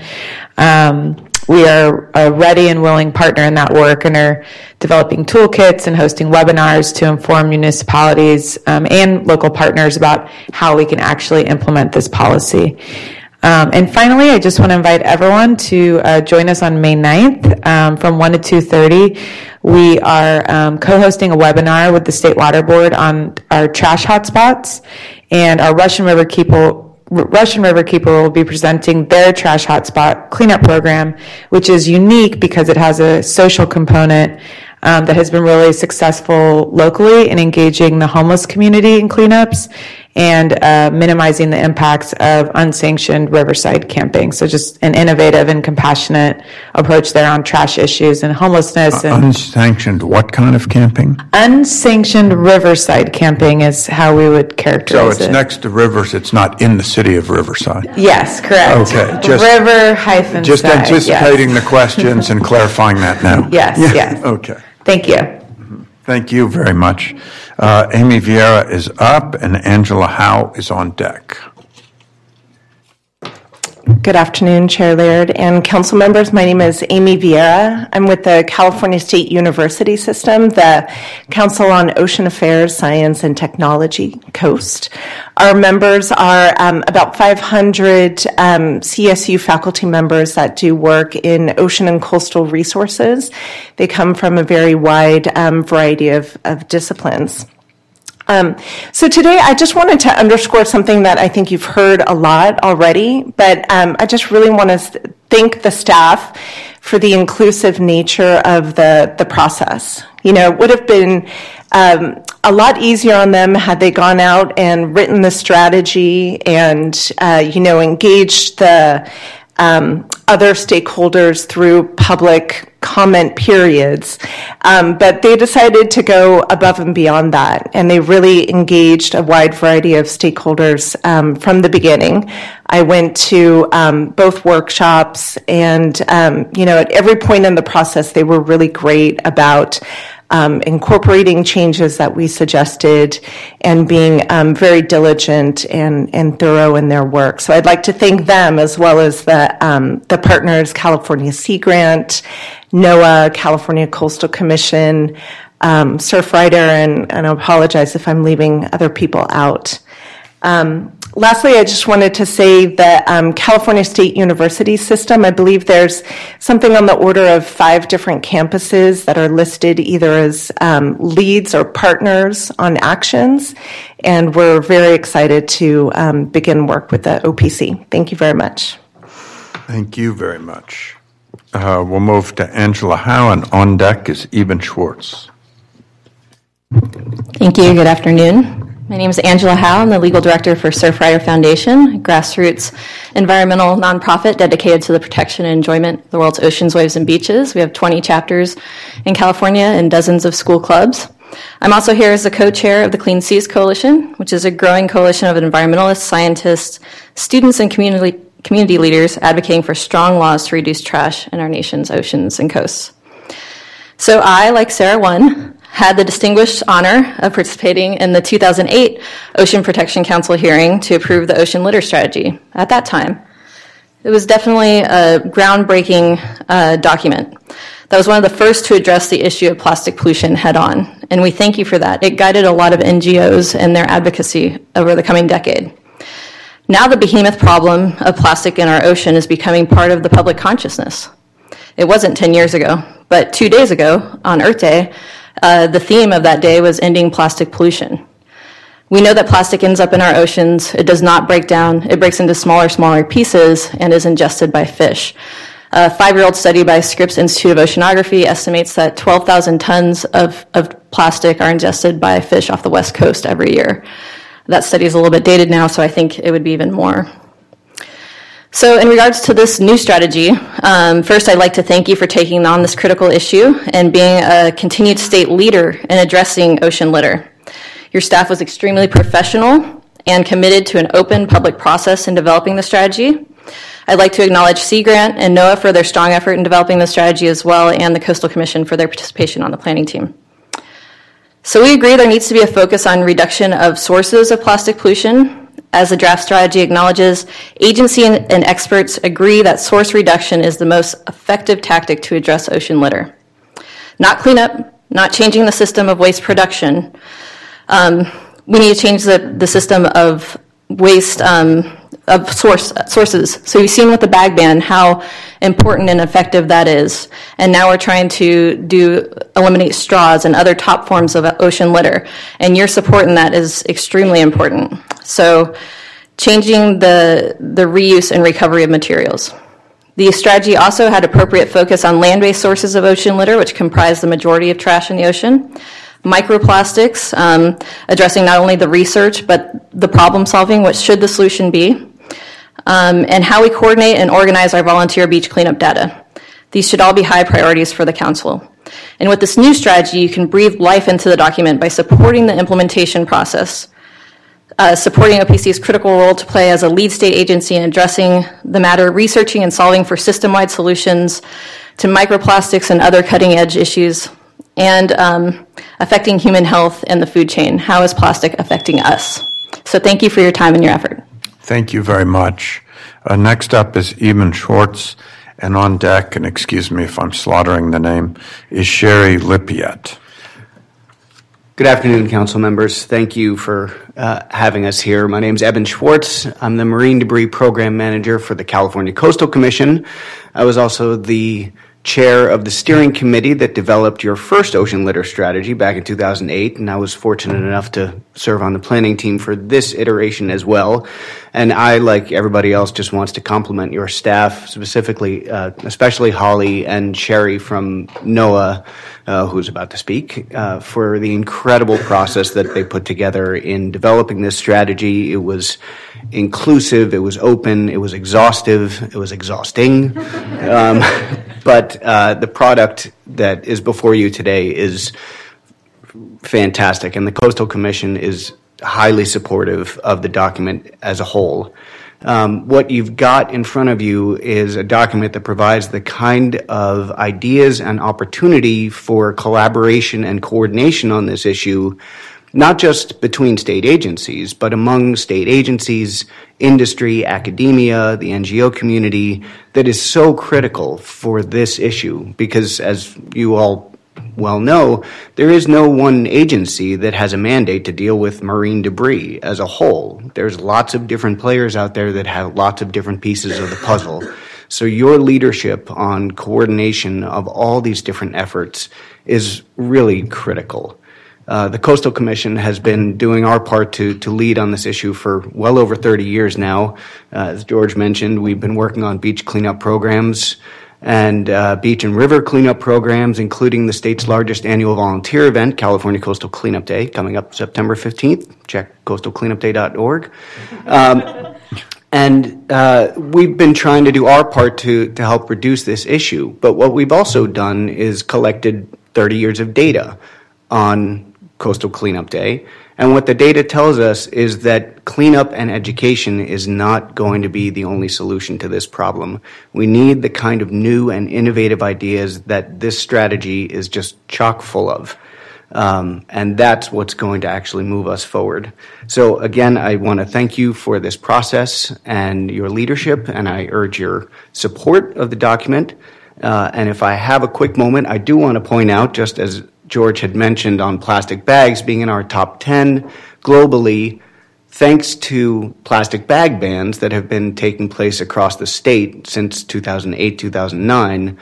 Um, we are a ready and willing partner in that work, and are developing toolkits and hosting webinars to inform municipalities um, and local partners about how we can actually implement this policy. Um, and finally, I just want to invite everyone to uh, join us on May ninth um, from one to two thirty. We are um, co-hosting a webinar with the State Water Board on our trash hotspots, and our Russian River Keeper Russian River Keeper will be presenting their trash hotspot cleanup program, which is unique because it has a social component um, that has been really successful locally in engaging the homeless community in cleanups and uh, minimizing the impacts of unsanctioned riverside camping. So just an innovative and compassionate approach there on trash issues and homelessness. And uh, unsanctioned what kind of camping? Unsanctioned riverside camping is how we would characterize it. So it's it. next to rivers, it's not in the city of Riverside? Yes, correct. Okay. Just, River hyphen Just side, anticipating yes. the questions and clarifying that now. Yes, yeah. yes. Okay. Thank you. Thank you very much. Uh, Amy Vieira is up, and Angela Howe is on deck. Good afternoon, Chair Laird and council members. My name is Amy Vieira. I'm with the California State University System, the Council on Ocean Affairs, Science, and Technology, COAST. Our members are um, about five hundred um, C S U faculty members that do work in ocean and coastal resources. They come from a very wide um, variety of, of disciplines. Um, so today I just wanted to underscore something that I think you've heard a lot already, but um, I just really want to thank the staff for the inclusive nature of the, the process. You know, it would have been um, a lot easier on them had they gone out and written the strategy and, uh, you know, engaged the um, other stakeholders through public comment periods. Um, but they decided to go above and beyond that, and they really engaged a wide variety of stakeholders um, from the beginning. I went to um, both workshops, and, um, you know, at every point in the process, they were really great about Um, incorporating changes that we suggested and being um, very diligent and, and thorough in their work. So I'd like to thank them as well as the um, the partners, California Sea Grant, NOAA, California Coastal Commission, um, Surfrider, and, and I apologize if I'm leaving other people out. Um, lastly, I just wanted to say that um, California State University system, I believe there's something on the order of five different campuses that are listed either as um, leads or partners on actions, and we're very excited to um, begin work with the O P C. Thank you very much. Thank you very much. Uh, we'll move to Angela Howe, and on deck is Eben Schwartz. Thank you. Good afternoon. My name is Angela Howe. I'm the legal director for Surfrider Foundation, a grassroots environmental nonprofit dedicated to the protection and enjoyment of the world's oceans, waves, and beaches. We have twenty chapters in California and dozens of school clubs. I'm also here as the co-chair of the Clean Seas Coalition, which is a growing coalition of environmentalists, scientists, students, and community, community leaders advocating for strong laws to reduce trash in our nation's oceans and coasts. So I, like Sarah One, had the distinguished honor of participating in the two thousand eight Ocean Protection Council hearing to approve the ocean litter strategy at that time. It was definitely a groundbreaking uh, document. That was one of the first to address the issue of plastic pollution head on, and we thank you for that. It guided a lot of N G Os and their advocacy over the coming decade. Now the behemoth problem of plastic in our ocean is becoming part of the public consciousness. It wasn't ten years ago, but two days ago on Earth Day, Uh, the theme of that day was ending plastic pollution. We know that plastic ends up in our oceans. It does not break down. It breaks into smaller, smaller pieces and is ingested by fish. A five-year-old study by Scripps Institute of Oceanography estimates that twelve thousand tons of, of plastic are ingested by fish off the West Coast every year. That study is a little bit dated now, so I think it would be even more. So in regards to this new strategy, um, first I'd like to thank you for taking on this critical issue and being a continued state leader in addressing ocean litter. Your staff was extremely professional and committed to an open public process in developing the strategy. I'd like to acknowledge Sea Grant and NOAA for their strong effort in developing the strategy as well, and the Coastal Commission for their participation on the planning team. So we agree there needs to be a focus on reduction of sources of plastic pollution. As the draft strategy acknowledges, agency and, and experts agree that source reduction is the most effective tactic to address ocean litter. Not cleanup, not changing the system of waste production. Um, we need to change the, the system of waste, um, of source sources. So you've seen with the bag ban how important and effective that is. And now we're trying to do eliminate straws and other top forms of ocean litter. And your support in that is extremely important. So changing the, the reuse and recovery of materials. The strategy also had appropriate focus on land-based sources of ocean litter, which comprise the majority of trash in the ocean. Microplastics, um, addressing not only the research, but the problem solving, what should the solution be? Um, and how we coordinate and organize our volunteer beach cleanup data. These should all be high priorities for the Council. And with this new strategy, you can breathe life into the document by supporting the implementation process, uh, supporting O P C's critical role to play as a lead state agency in addressing the matter, researching and solving for system-wide solutions to microplastics and other cutting-edge issues, and um, affecting human health and the food chain. How is plastic affecting us? So thank you for your time and your effort. Thank you very much. Uh, next up is Eben Schwartz, and on deck, and excuse me if I'm slaughtering the name, is Sherry Lippiette. Good afternoon, council members. Thank you for uh, having us here. My name is Eben Schwartz. I'm the Marine Debris Program Manager for the California Coastal Commission. I was also the chair of the steering committee that developed your first ocean litter strategy back in two thousand eight, and I was fortunate enough to serve on the planning team for this iteration as well. And I, like everybody else, just wants to compliment your staff, specifically, uh, especially Holly and Sherry from NOAA, uh, who's about to speak, uh, for the incredible process that they put together in developing this strategy. It was inclusive, it was open, it was exhaustive, it was exhausting. Um, but uh, the product that is before you today is fantastic, and the Coastal Commission is highly supportive of the document as a whole. Um, what you've got in front of you is a document that provides the kind of ideas and opportunity for collaboration and coordination on this issue, not just between state agencies, but among state agencies, industry, academia, the N G O community, that is so critical for this issue. Because as you all well know, there is no one agency that has a mandate to deal with marine debris as a whole. There's lots of different players out there that have lots of different pieces of the puzzle. So your leadership on coordination of all these different efforts is really critical. Uh, the Coastal Commission has been doing our part to, to lead on this issue for well over thirty years now. Uh, as George mentioned, we've been working on beach cleanup programs and uh, beach and river cleanup programs, including the state's largest annual volunteer event, California Coastal Cleanup Day, coming up September fifteenth. Check coastal cleanup day dot org. Um, and uh, we've been trying to do our part to, to help reduce this issue. But what we've also done is collected thirty years of data on Coastal Cleanup Day. And what the data tells us is that cleanup and education is not going to be the only solution to this problem. We need the kind of new and innovative ideas that this strategy is just chock full of. Um, and that's what's going to actually move us forward. So again, I want to thank you for this process and your leadership, and I urge your support of the document. Uh, and if I have a quick moment, I do want to point out, just as George had mentioned on plastic bags being in our top ten globally, thanks to plastic bag bans that have been taking place across the state since two thousand eight, two thousand nine,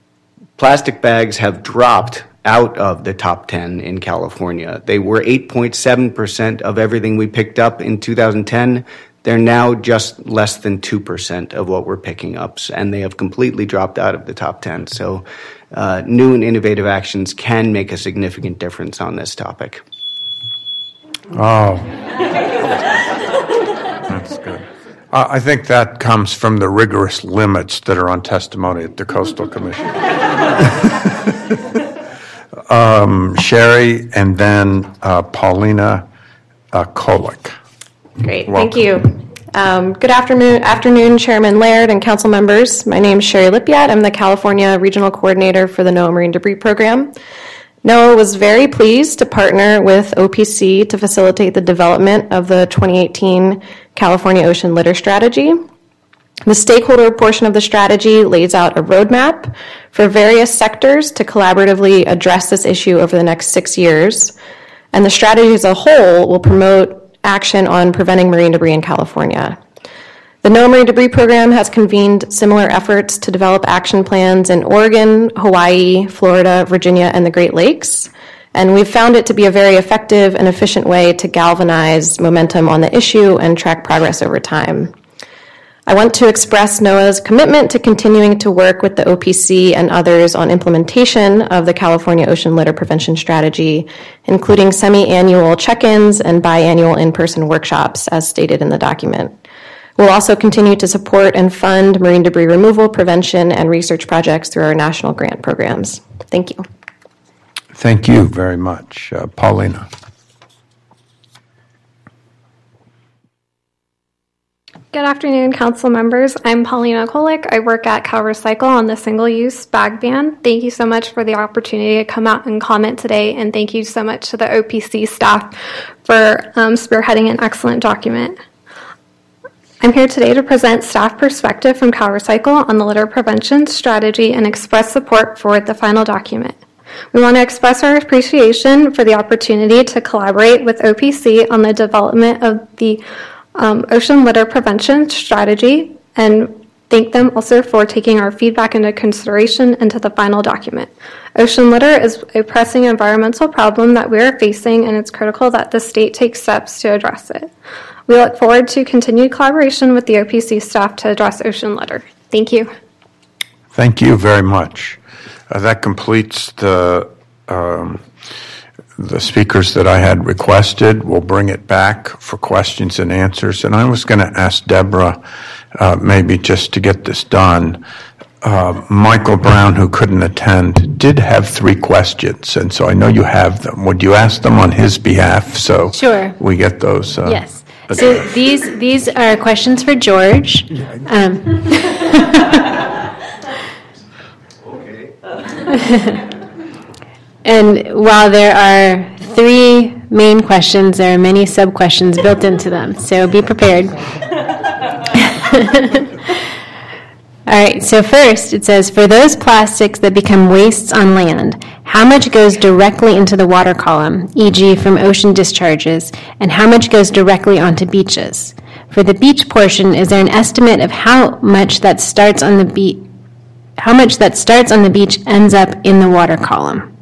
plastic bags have dropped out of the top ten in California. They were eight point seven percent of everything we picked up in two thousand ten. They're now just less than two percent of what we're picking up, and they have completely dropped out of the top ten. So uh, new and innovative actions can make a significant difference on this topic. Oh, that's good. Uh, I think that comes from the rigorous limits that are on testimony at the Coastal Commission. um, Sherry, and then uh, Paulina uh, Kolick. Great, Welcome. Thank you. Um, good afternoon, afternoon, Chairman Laird and council members. My name is Sherry Lippiat. I'm the California Regional Coordinator for the NOAA Marine Debris Program. NOAA was very pleased to partner with O P C to facilitate the development of the twenty eighteen California Ocean Litter Strategy. The stakeholder portion of the strategy lays out a roadmap for various sectors to collaboratively address this issue over the next six years. And the strategy as a whole will promote action on preventing marine debris in California. The NOAA Marine Debris Program has convened similar efforts to develop action plans in Oregon, Hawaii, Florida, Virginia, and the Great Lakes. And we've found it to be a very effective and efficient way to galvanize momentum on the issue and track progress over time. I want to express NOAA's commitment to continuing to work with the O P C and others on implementation of the California Ocean Litter Prevention Strategy, including semi-annual check-ins and biannual in-person workshops, as stated in the document. We'll also continue to support and fund marine debris removal, prevention, and research projects through our national grant programs. Thank you. Thank you very much. Uh, Paulina. Good afternoon, council members. I'm Paulina Kolick. I work at CalRecycle on the single-use bag ban. Thank you so much for the opportunity to come out and comment today, and thank you so much to the O P C staff for um, spearheading an excellent document. I'm here today to present staff perspective from CalRecycle on the litter prevention strategy and express support for the final document. We want to express our appreciation for the opportunity to collaborate with O P C on the development of the Um, ocean litter prevention strategy, and thank them also for taking our feedback into consideration into the final document. Ocean litter is a pressing environmental problem that we are facing, and it's critical that the state takes steps to address it. We look forward to continued collaboration with the O P C staff to address ocean litter. Thank you. Thank you very much. Uh, that completes the um, the speakers that I had requested. We'll bring it back for questions and answers. And I was going to ask Deborah, uh, maybe just to get this done. Uh, Michael Brown, who couldn't attend, did have three questions, and so I know you have them. Would you ask them on his behalf so Sure. we get those? Uh, Yes. So these these are questions for George. Um, and while there are three main questions, there are many sub-questions built into them, so be prepared. All right, so first it says, for those plastics that become wastes on land, how much goes directly into the water column, for example from ocean discharges, and how much goes directly onto beaches? For the beach portion, is there an estimate of how much that starts on the beach, how much that starts on the beach ends up in the water column?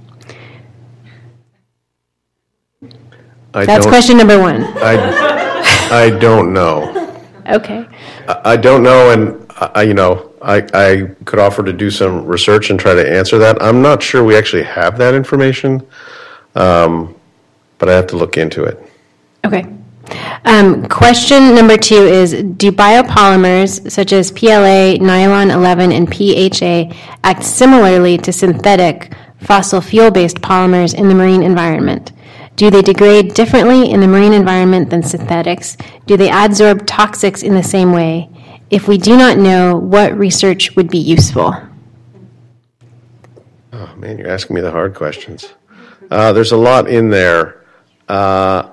I That's don't- question number one. I, I don't know. Okay. I I don't know, and I, you know, I, I could offer to do some research and try to answer that. I'm not sure we actually have that information, um, but I have to look into it. Okay. Um, question number two is, do biopolymers such as P L A, nylon eleven, and P H A act similarly to synthetic fossil fuel-based polymers in the marine environment? Do they degrade differently in the marine environment than synthetics? Do they adsorb toxics in the same way? If we do not know, what research would be useful? Oh, man, you're asking me the hard questions. Uh, there's a lot in there. Uh,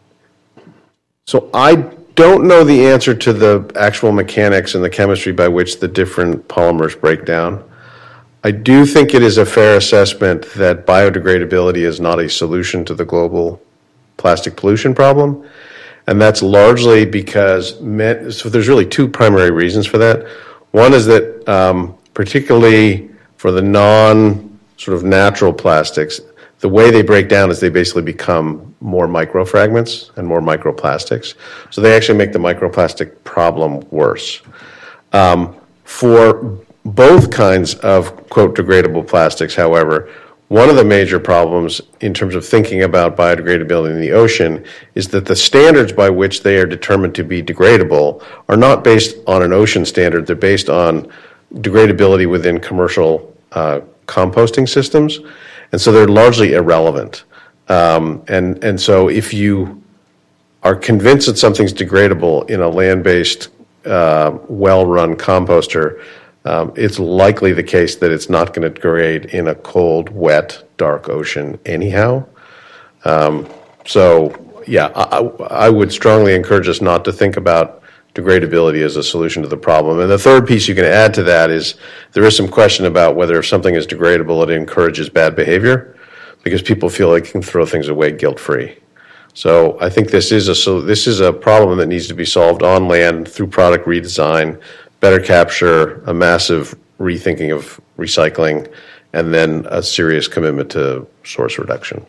so I don't know the answer to the actual mechanics and the chemistry by which the different polymers break down. I do think it is a fair assessment that biodegradability is not a solution to the global plastic pollution problem. And that's largely because, men, so there's really two primary reasons for that. One is that um, particularly for the non sort of natural plastics, the way they break down is they basically become more microfragments and more microplastics. So they actually make the microplastic problem worse. Um, for both kinds of, quote, degradable plastics, however, one of the major problems in terms of thinking about biodegradability in the ocean is that the standards by which they are determined to be degradable are not based on an ocean standard. They're based on degradability within commercial uh, composting systems, and so they're largely irrelevant. Um, and, and so if you are convinced that something's degradable in a land-based, uh, well-run composter, Um, it's likely the case that it's not going to degrade in a cold, wet, dark ocean anyhow. Um, so, yeah, I, I would strongly encourage us not to think about degradability as a solution to the problem. And the third piece you can add to that is there is some question about whether if something is degradable, it encourages bad behavior, because people feel like they can throw things away guilt-free. So I think this is a so this is a problem that needs to be solved on land through product redesign, better capture, a massive rethinking of recycling, and then a serious commitment to source reduction.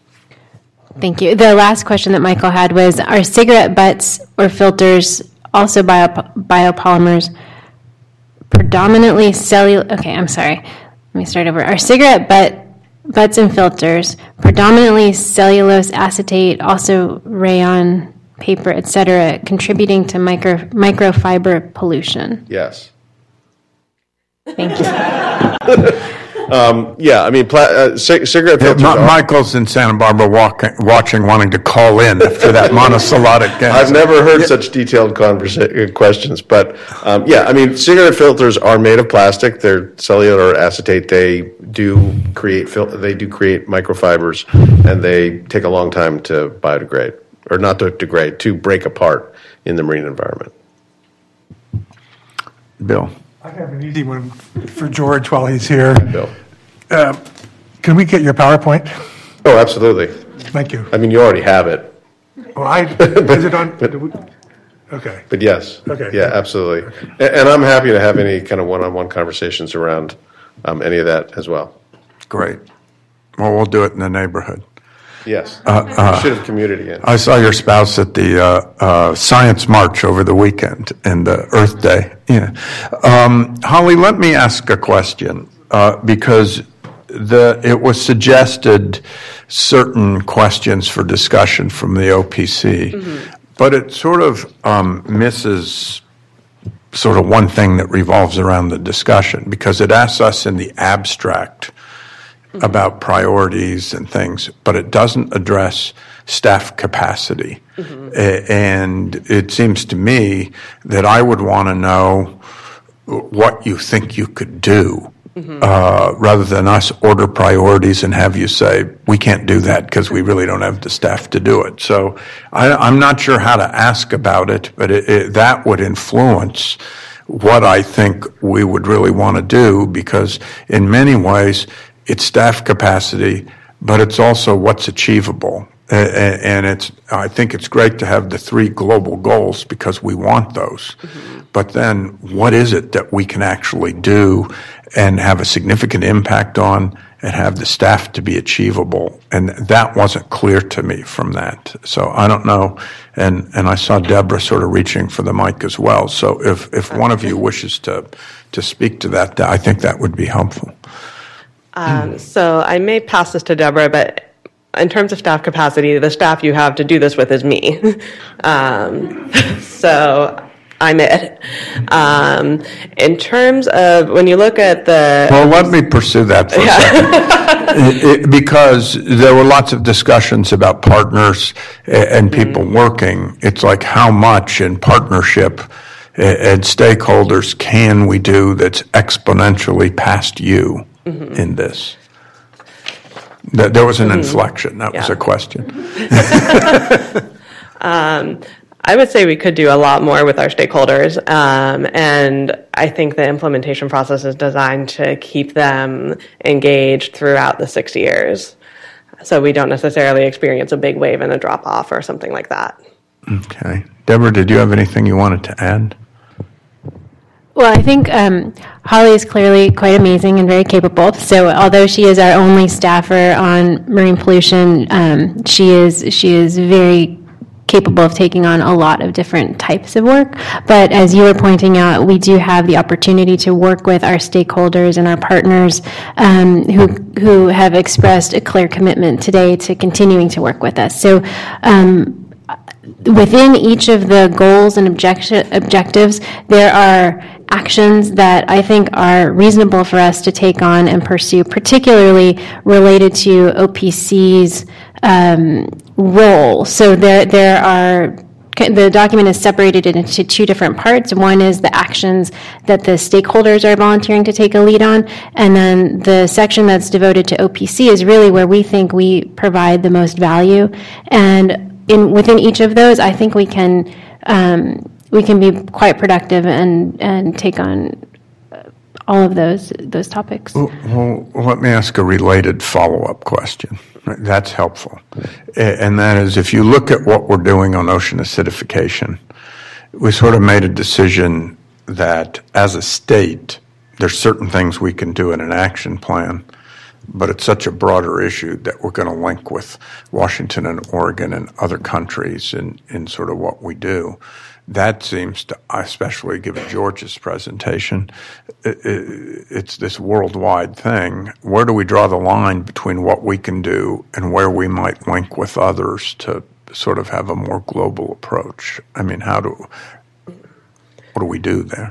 Thank you. The last question that Michael had was, are cigarette butts or filters also bio, biopolymers predominantly cellular? Okay, I'm sorry. Let me start over. Are cigarette butt, butts and filters predominantly cellulose acetate, also rayon, paper, et cetera, contributing to micro, microfiber pollution? Yes. Thank you. um, yeah, I mean, pla- uh, c- cigarette Yeah, filters. Ma- are- Michael's in Santa Barbara walking, watching, wanting to call in after that monosyllabic gas. I've never heard such detailed conversa- questions, but um, yeah, I mean, cigarette filters are made of plastic. They're cellular acetate. They do create fil- they do create microfibers, and they take a long time to biodegrade, or not to degrade, to break apart in the marine environment. Bill. I have an easy one for George while he's here. Bill. Uh, can we get your PowerPoint? Oh, absolutely. Thank you. I mean, you already have it. Well, I, is it on? do we- Okay. But yes. Okay. Yeah, absolutely. And, and I'm happy to have any kind of one-on-one conversations around um, any of that as well. Great. Well, we'll do it in the neighborhood. Yes. Uh, uh, you should have commuted again. I saw your spouse at the uh, uh, Science March over the weekend and the Earth Day. Yeah. Um, Holly, let me ask a question uh, because the it was suggested certain questions for discussion from the O P C, mm-hmm. but it sort of um, misses sort of one thing that revolves around the discussion because it asks us in the abstract about priorities and things, but it doesn't address staff capacity. Mm-hmm. A- and it seems to me that I would want to know what you think you could do, mm-hmm. uh, rather than us order priorities and have you say, we can't do that because we really don't have the staff to do it. So I, I'm not sure how to ask about it, but it, it, that would influence what I think we would really want to do because in many ways, it's staff capacity, but it's also what's achievable. And it's, I think it's great to have the three global goals because we want those. Mm-hmm. But then what is it that we can actually do and have a significant impact on and have the staff to be achievable? And that wasn't clear to me from that. So I don't know. And, and I saw Deborah sort of reaching for the mic as well. So if, if one of you wishes to, to speak to that, I think that would be helpful. Um, so I may pass this to Deborah, but in terms of staff capacity, the staff you have to do this with is me. um, so I'm it. Um, in terms of when you look at the... Well, let me pursue that for yeah. a second. it, it, because there were lots of discussions about partners and people mm-hmm. working. It's like how much in partnership and stakeholders can we do that's exponentially past you? Mm-hmm. In this. There was an mm-hmm. inflection. That yeah. was a question. um, I would say we could do a lot more with our stakeholders. Um, and I think the implementation process is designed to keep them engaged throughout the six years. So we don't necessarily experience a big wave and a drop off or something like that. Okay. Deborah, did you have anything you wanted to add? Well, I think um, Holly is clearly quite amazing and very capable. So, although she is our only staffer on marine pollution, um, she is she is very capable of taking on a lot of different types of work. But as you were pointing out, we do have the opportunity to work with our stakeholders and our partners um, who who have expressed a clear commitment today to continuing to work with us. So. Um, Within each of the goals and objecti- objectives, there are actions that I think are reasonable for us to take on and pursue, particularly related to O P C's um, role. So there, there are the document is separated into two different parts. One is the actions that the stakeholders are volunteering to take a lead on, and then the section that's devoted to O P C is really where we think we provide the most value. And in within each of those, I think we can um, we can be quite productive and, and take on all of those those topics. Well, well, let me ask a related follow-up question. That's helpful. And that is, if you look at what we're doing on ocean acidification, we sort of made a decision that as a state, there's certain things we can do in an action plan, but it's such a broader issue that we're going to link with Washington and Oregon and other countries in, in sort of what we do. That seems to, especially given George's presentation, it, it, it's this worldwide thing. Where do we draw the line between what we can do and where we might link with others to sort of have a more global approach? I mean, how do, what do we do there?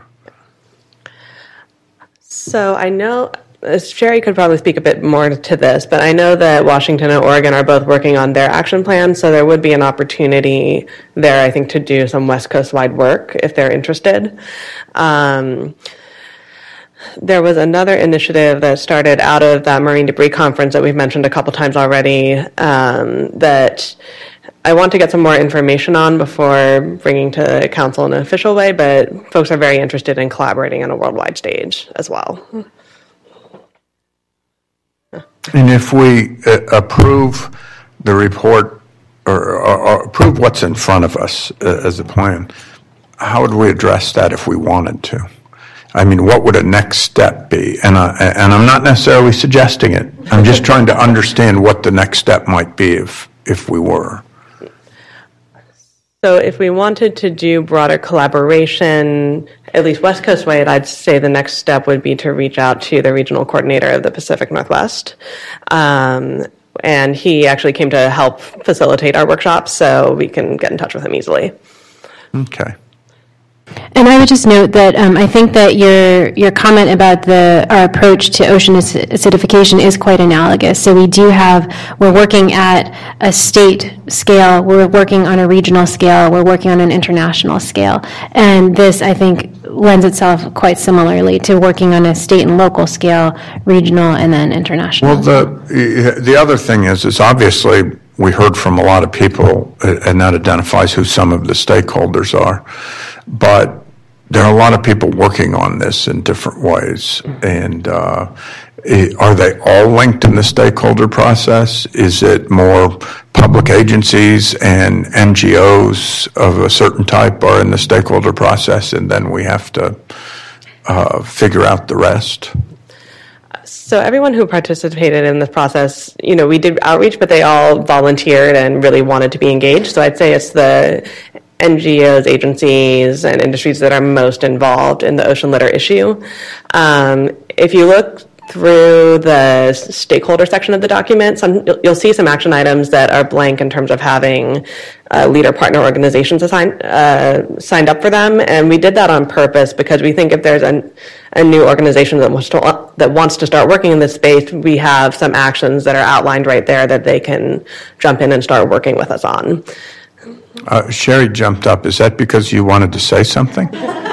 So I know... Sherry could probably speak a bit more to this, but I know that Washington and Oregon are both working on their action plans, so there would be an opportunity there, I think, to do some West Coast-wide work if they're interested. Um, there was another initiative that started out of that marine debris conference that we've mentioned a couple times already um, that I want to get some more information on before bringing to council in an official way, but folks are very interested in collaborating on a worldwide stage as well. And if we uh, approve the report or, or, or approve what's in front of us uh, as a plan, how would we address that if we wanted to? I mean, what would a next step be? And, I, and I'm not necessarily suggesting it. I'm just trying to understand what the next step might be if, if we were. So if we wanted to do broader collaboration, at least West Coast wide, I'd say the next step would be to reach out to the regional coordinator of the Pacific Northwest. Um, and he actually came to help facilitate our workshops, so we can get in touch with him easily. Okay. And I would just note that um, I think that your your comment about the our approach to ocean acidification is quite analogous. So we do have, we're working at a state scale, we're working on a regional scale, we're working on an international scale. And this, I think, lends itself quite similarly to working on a state and local scale, regional, and then international. Well, the the other thing is, is obviously we heard from a lot of people, and that identifies who some of the stakeholders are. But there are a lot of people working on this in different ways. And uh, are they all linked in the stakeholder process? Is it more public agencies and N G Os of a certain type are in the stakeholder process, and then we have to uh, figure out the rest? So everyone who participated in this process, you know, we did outreach, but they all volunteered and really wanted to be engaged. So I'd say it's the N G Os, agencies, and industries that are most involved in the ocean litter issue. Um, if you look through the stakeholder section of the document, some, you'll see some action items that are blank in terms of having uh, leader partner organizations assigned, uh, signed up for them. And we did that on purpose because we think if there's an, a new organization that wants, to, that wants to start working in this space, we have some actions that are outlined right there that they can jump in and start working with us on. Uh, Sherry jumped up. Is that because you wanted to say something?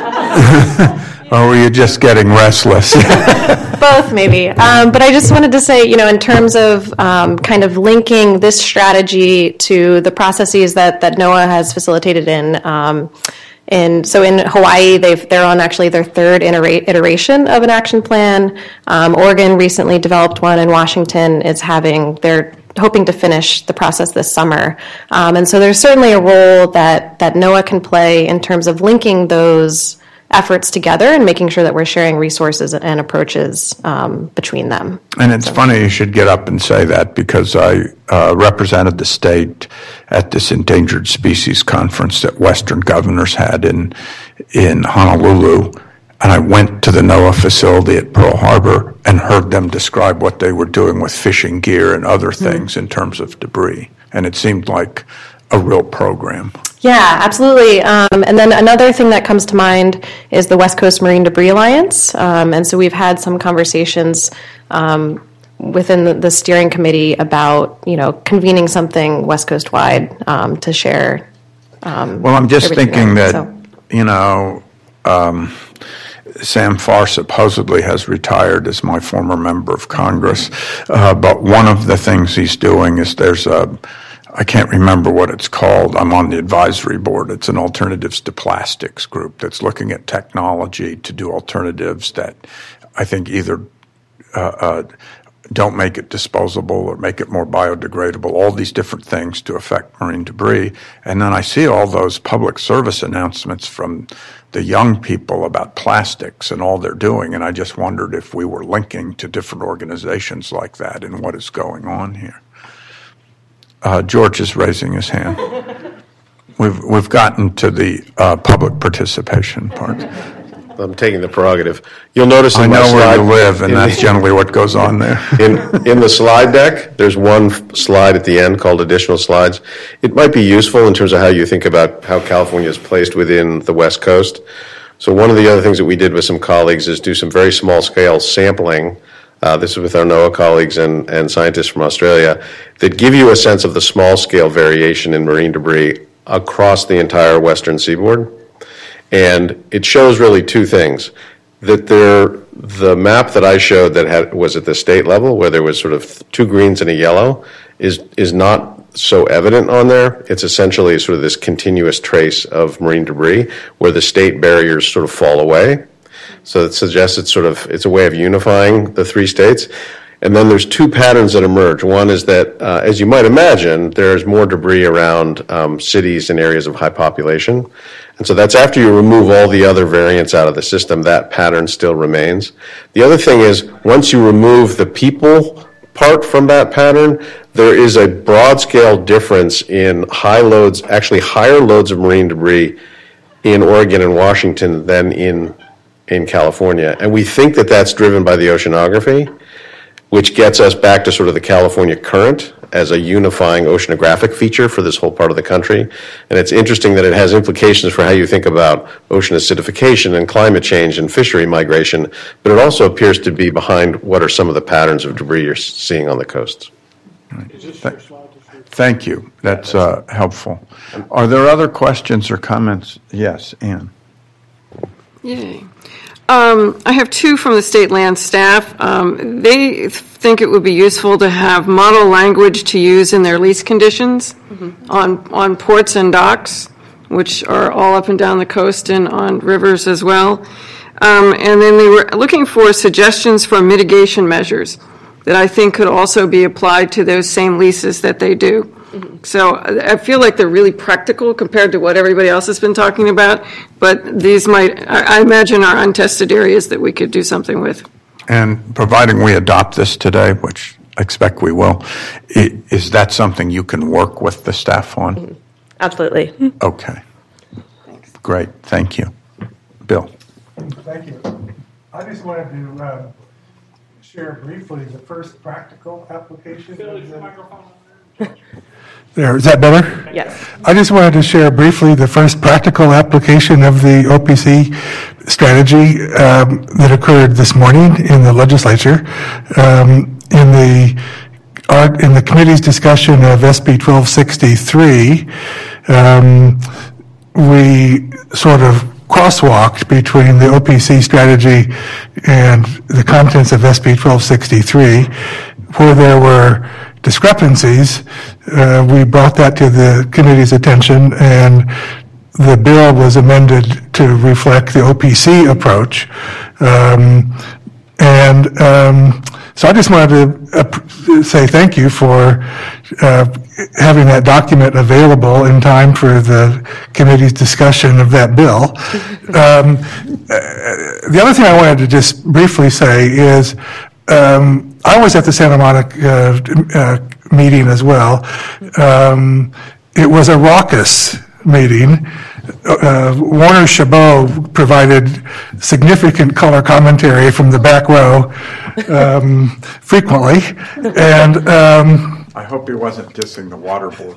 Or were you just getting restless? Both, maybe. Um, but I just wanted to say, you know, in terms of um, kind of linking this strategy to the processes that, that NOAA has facilitated in, um, and so in Hawaii, they've, they're on actually their third iterate, iteration of an action plan. Um, Oregon recently developed one, and Washington is having their hoping to finish the process this summer. Um, and so there's certainly a role that, that NOAA can play in terms of linking those efforts together and making sure that we're sharing resources and approaches um, between them. And it's so funny you should get up and say that, because I uh, represented the state at this endangered species conference that Western governors had in in Honolulu. And I went to the NOAA facility at Pearl Harbor and heard them describe what they were doing with fishing gear and other things mm-hmm. in terms of debris. And it seemed like a real program. Yeah, absolutely. Um, and then another thing that comes to mind is the West Coast Marine Debris Alliance. Um, and so we've had some conversations um, within the, the steering committee about, you know, convening something West Coast wide um, to share. Um, well, I'm just thinking on, that, so. you know, um, Sam Farr supposedly has retired as my former member of Congress, uh, but one of the things he's doing is there's a, I can't remember what it's called, I'm on the advisory board, it's an Alternatives to Plastics group that's looking at technology to do alternatives that I think either uh, uh, don't make it disposable or make it more biodegradable, all these different things to affect marine debris. And then I see all those public service announcements from the young people about plastics and all they're doing, and I just wondered if we were linking to different organizations like that and what is going on here. Uh, George is raising his hand. We've we've gotten to the uh, public participation part. I'm taking the prerogative. You'll notice in I my know slide, where you live, and that's the, generally what goes on there. in in the slide deck, there's one slide at the end called additional slides. It might be useful in terms of how you think about how California is placed within the West Coast. So one of the other things that we did with some colleagues is do some very small scale sampling. Uh, this is with our NOAA colleagues and, and scientists from Australia that give you a sense of the small scale variation in marine debris across the entire western seaboard. And it shows really two things. That there, the map that I showed that had, was at the state level, where there was sort of two greens and a yellow, is is not so evident on there. It's essentially sort of this continuous trace of marine debris where the state barriers sort of fall away. So it suggests it's sort of, it's a way of unifying the three states. And then there's two patterns that emerge. One is that, uh, as you might imagine, there's more debris around um, cities and areas of high population. And so that's after you remove all the other variants out of the system, that pattern still remains. The other thing is, once you remove the people part from that pattern, there is a broad-scale difference in high loads, actually higher loads of marine debris in Oregon and Washington than in in California. And we think that that's driven by the oceanography, which gets us back to sort of the California current as a unifying oceanographic feature for this whole part of the country. And it's interesting that it has implications for how you think about ocean acidification and climate change and fishery migration, but it also appears to be behind what are some of the patterns of debris you're seeing on the coasts. Th- Thank you. That's uh, helpful. Are there other questions or comments? Yes, Ann. Yay. Um, I have two from the state land staff. Um, they think it would be useful to have model language to use in their lease conditions mm-hmm. on on ports and docks, which are all up and down the coast and on rivers as well. Um, and then they were looking for suggestions for mitigation measures that I think could also be applied to those same leases that they do. Mm-hmm. So I feel like they're really practical compared to what everybody else has been talking about, but these might, I imagine, are untested areas that we could do something with. And providing we adopt this today, which I expect we will, is that something you can work with the staff on? Mm-hmm. Absolutely. Okay. Thanks. Great. Thank you. Bill. Thank you. I just wanted to uh, share briefly the first practical application. Of the, there, is that better? Yes. I just wanted to share briefly the first practical application of the O P C strategy um, that occurred this morning in the legislature. Um, in the uh, in the committee's discussion of S B twelve sixty-three, um, we sort of crosswalked between the O P C strategy and the contents of S B twelve sixty-three, where there were discrepancies. Uh, we brought that to the committee's attention, and the bill was amended to reflect the O P C approach. Um, and um, so I just wanted to uh, say thank you for uh, having that document available in time for the committee's discussion of that bill. Um, uh, the other thing I wanted to just briefly say is um, I was at the Santa Monica uh, uh, meeting as well. Um, it was a raucous meeting. Uh, Warner Chabot provided significant color commentary from the back row um, frequently, and um, I hope he wasn't dissing the water board.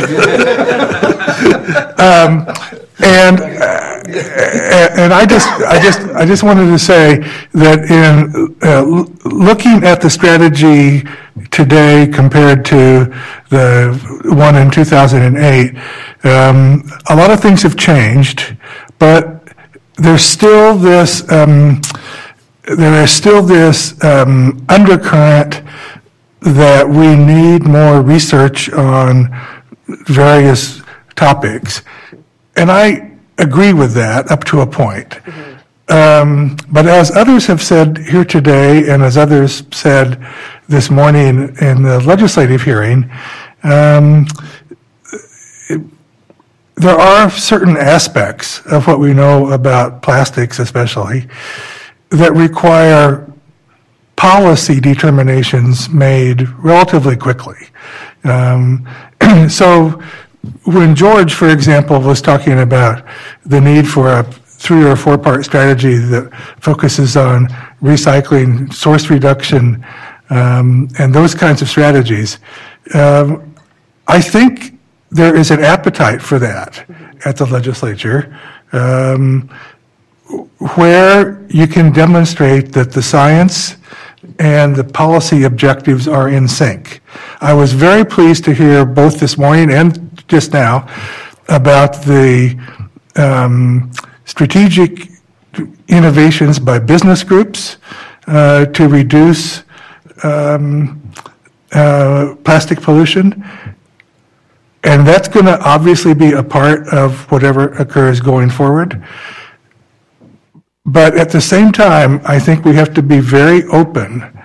um, and uh, and I just I just I just wanted to say that in uh, looking at the strategy today compared to the one in two thousand eight, um, a lot of things have changed, but there's still this um, there is still this um, undercurrent that we need more research on various topics. And I agree with that up to a point. Mm-hmm. Um, but as others have said here today, and as others said this morning in the legislative hearing, um, it, there are certain aspects of what we know about plastics especially that require policy determinations made relatively quickly. Um, so when George, for example, was talking about the need for a three or four part strategy that focuses on recycling, source reduction, um, and those kinds of strategies, um, I think there is an appetite for that at the legislature, um, where you can demonstrate that the science and the policy objectives are in sync. I was very pleased to hear both this morning and just now about the um, strategic innovations by business groups uh, to reduce um, uh, plastic pollution. And that's going to obviously be a part of whatever occurs going forward. But at the same time, I think we have to be very open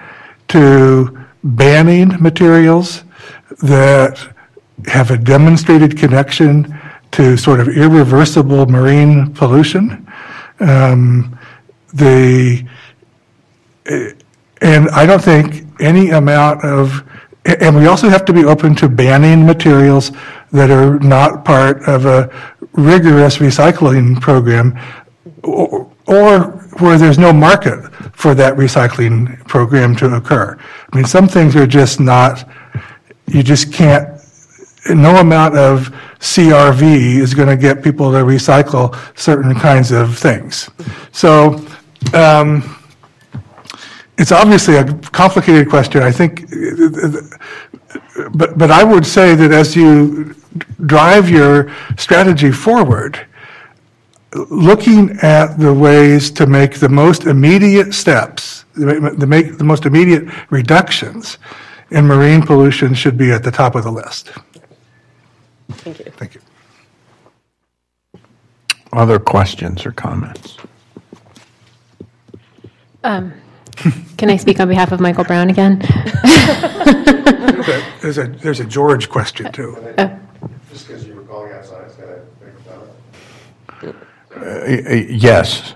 to banning materials that have a demonstrated connection to sort of irreversible marine pollution. Um, the and I don't think any amount of, and we also have to be open to banning materials that are not part of a rigorous recycling program, or, or where there's no market for that recycling program to occur. I mean, some things are just not, you just can't, no amount of C R V is going to get people to recycle certain kinds of things. So um, it's obviously a complicated question. I think, but but I would say that as you drive your strategy forward, looking at the ways to make the most immediate steps, to make the most immediate reductions in marine pollution should be at the top of the list. Thank you. Thank you. Other questions or comments? Um, can I speak on behalf of Michael Brown again? There's a there's a George question too. Oh. Just because you were calling out science, can I make a comment? Uh, yes.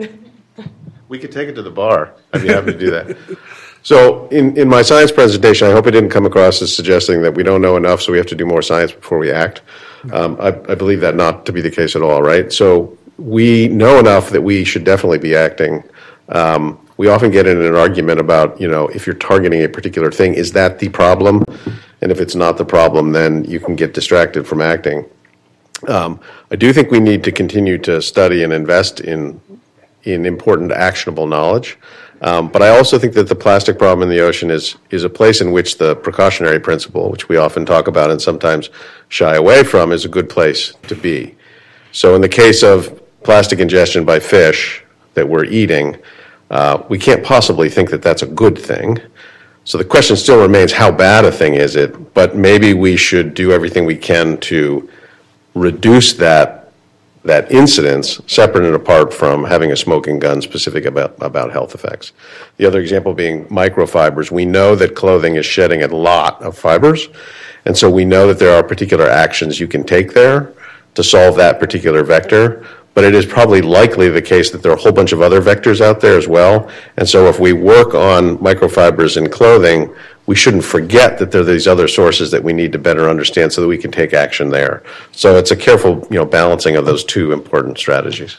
We could take it to the bar. I'd be happy to do that. So in, in my science presentation, I hope it didn't come across as suggesting that we don't know enough, so we have to do more science before we act. Um, I, I believe that not to be the case at all, right? So we know enough that we should definitely be acting. Um, we often get in an argument about, you know, if you're targeting a particular thing, is that the problem? And if it's not the problem, then you can get distracted from acting. Um, I do think we need to continue to study and invest in in important actionable knowledge. Um, but I also think that the plastic problem in the ocean is is a place in which the precautionary principle, which we often talk about and sometimes shy away from, is a good place to be. So in the case of plastic ingestion by fish that we're eating, uh, we can't possibly think that that's a good thing. So the question still remains, how bad a thing is it? But maybe we should do everything we can to reduce that that incidence, separate and apart from having a smoking gun specific about, about health effects. The other example being microfibers. We know that clothing is shedding a lot of fibers, and so we know that there are particular actions you can take there to solve that particular vector, but it is probably likely the case that there are a whole bunch of other vectors out there as well, and so if we work on microfibers in clothing, we shouldn't forget that there are these other sources that we need to better understand so that we can take action there. So it's a careful, you know, balancing of those two important strategies.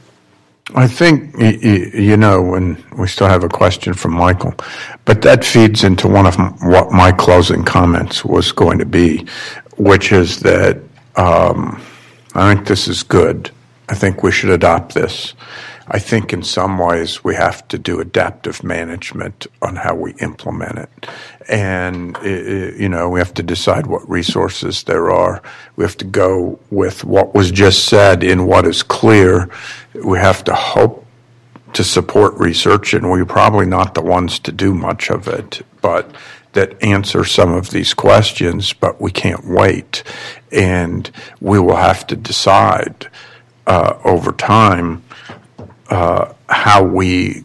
I think, you know, and we still have a question from Michael, but that feeds into one of what my closing comments was going to be, which is that um, I think this is good. I think we should adopt this. I think in some ways we have to do adaptive management on how we implement it. And, you know, we have to decide what resources there are. We have to go with what was just said in what is clear. We have to hope to support research, and we're probably not the ones to do much of it, but that answer some of these questions, but we can't wait. And we will have to decide uh, over time Uh, how we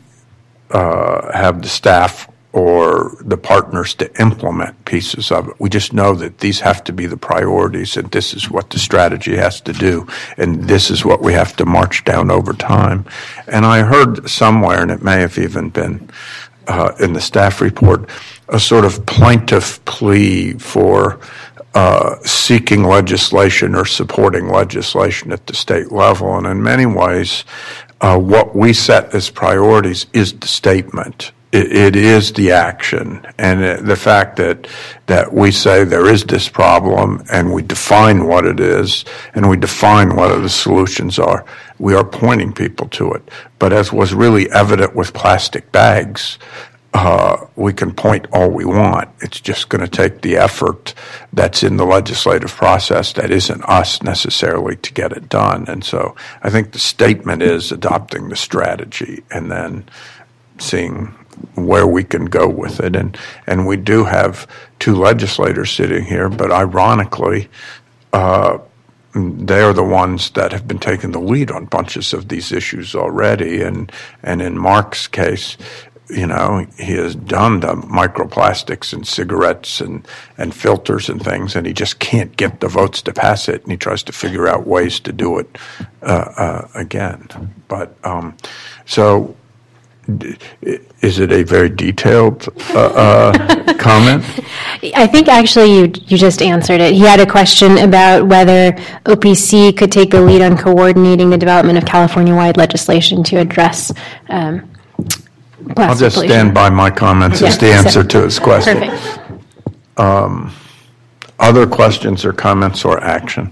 uh, have the staff or the partners to implement pieces of it. We just know that these have to be the priorities, and this is what the strategy has to do, and this is what we have to march down over time. And I heard somewhere, and it may have even been uh, in the staff report, a sort of plaintive plea for uh, seeking legislation or supporting legislation at the state level. And in many ways, Uh, what we set as priorities is the statement. It, it is the action, and it, the fact that that we say there is this problem, and we define what it is, and we define what the solutions are. We are pointing people to it. But as was really evident with plastic bags, uh, we can point all we want. It's just going to take the effort that's in the legislative process that isn't us necessarily to get it done. And so I think the statement is adopting the strategy and then seeing where we can go with it. And, and we do have two legislators sitting here, but ironically, uh, they are the ones that have been taking the lead on bunches of these issues already. And, and in Mark's case, you know, he has done the microplastics in cigarettes and, and filters and things, and he just can't get the votes to pass it, and he tries to figure out ways to do it uh, uh, again. But um, so, is it a very detailed uh, uh, comment? I think actually you you just answered it. He had a question about whether O P C could take the lead on coordinating the development of California-wide legislation to address um, plastic I'll just pollution. stand by my comments Yeah, as the answer so- to his question. Perfect. Um, other questions or comments or action?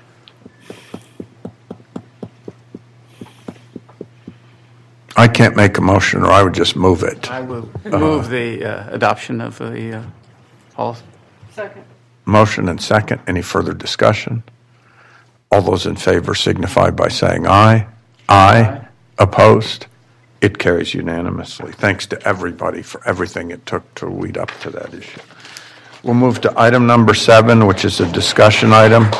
I can't make a motion, or I would just move it. I will Uh, move the uh, adoption of the uh, policy. Second. Motion and second. Any further discussion? All those in favor signify by saying aye. Aye. Opposed? It carries unanimously. Thanks to everybody for everything it took to lead up to that issue. We'll move to item number seven, which is a discussion item.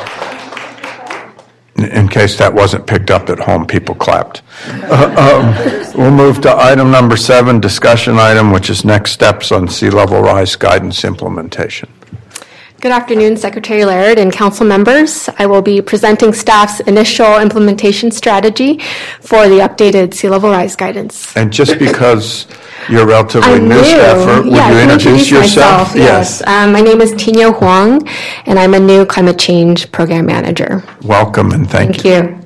In case that wasn't picked up at home, people clapped. Uh, um, we'll move to item number seven, discussion item, which is next steps on sea level rise guidance implementation. Good afternoon, Secretary Laird and council members. I will be presenting staff's initial implementation strategy for the updated sea level rise guidance. And just because you're relatively I'm new new. staffer, would yeah, you I can introduce yourself? myself, yes. Um, my name is Tinyo Huang, and I'm a new climate change program manager. Welcome and thank, Thank you.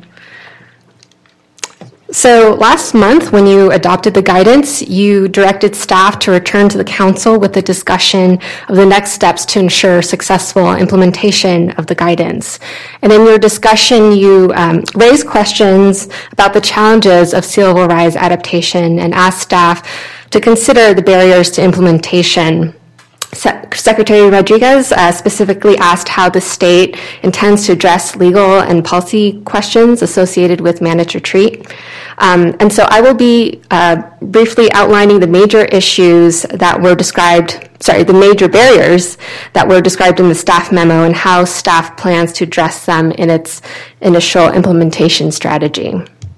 So last month, when you adopted the guidance, you directed staff to return to the council with a discussion of the next steps to ensure successful implementation of the guidance. And in your discussion, you um, raised questions about the challenges of sea level rise adaptation and asked staff to consider the barriers to implementation. Secretary Rodriguez uh, specifically asked how the state intends to address legal and policy questions associated with managed retreat. Um, and so I will be uh, briefly outlining the major issues that were described, sorry, the major barriers that were described in the staff memo and how staff plans to address them in its initial implementation strategy.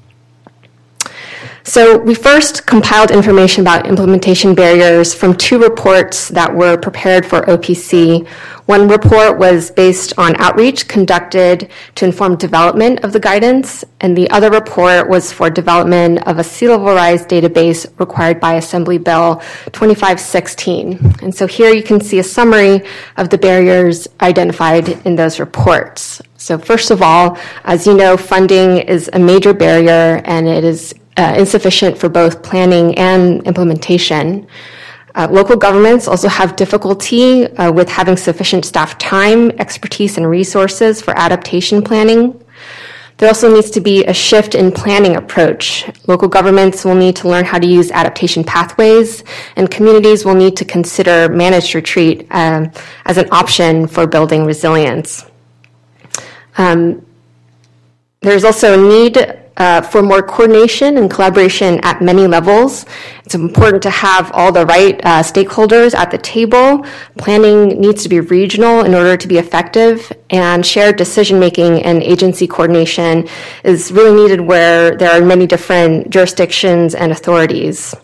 So we first compiled information about implementation barriers from two reports that were prepared for O P C. One report was based on outreach conducted to inform development of the guidance, and the other report was for development of a sea level rise database required by Assembly Bill twenty-five sixteen. And so here you can see a summary of the barriers identified in those reports. So first of all, as you know, funding is a major barrier, and it is Uh, insufficient for both planning and implementation. Uh, local governments also have difficulty uh, with having sufficient staff time, expertise, and resources for adaptation planning. There also needs to be a shift in planning approach. Local governments will need to learn how to use adaptation pathways, and communities will need to consider managed retreat um, as an option for building resilience. Um, there's also a need Uh, for more coordination and collaboration at many levels. It's important to have all the right uh, stakeholders at the table. Planning needs to be regional in order to be effective, and shared decision-making and agency coordination is really needed where there are many different jurisdictions and authorities.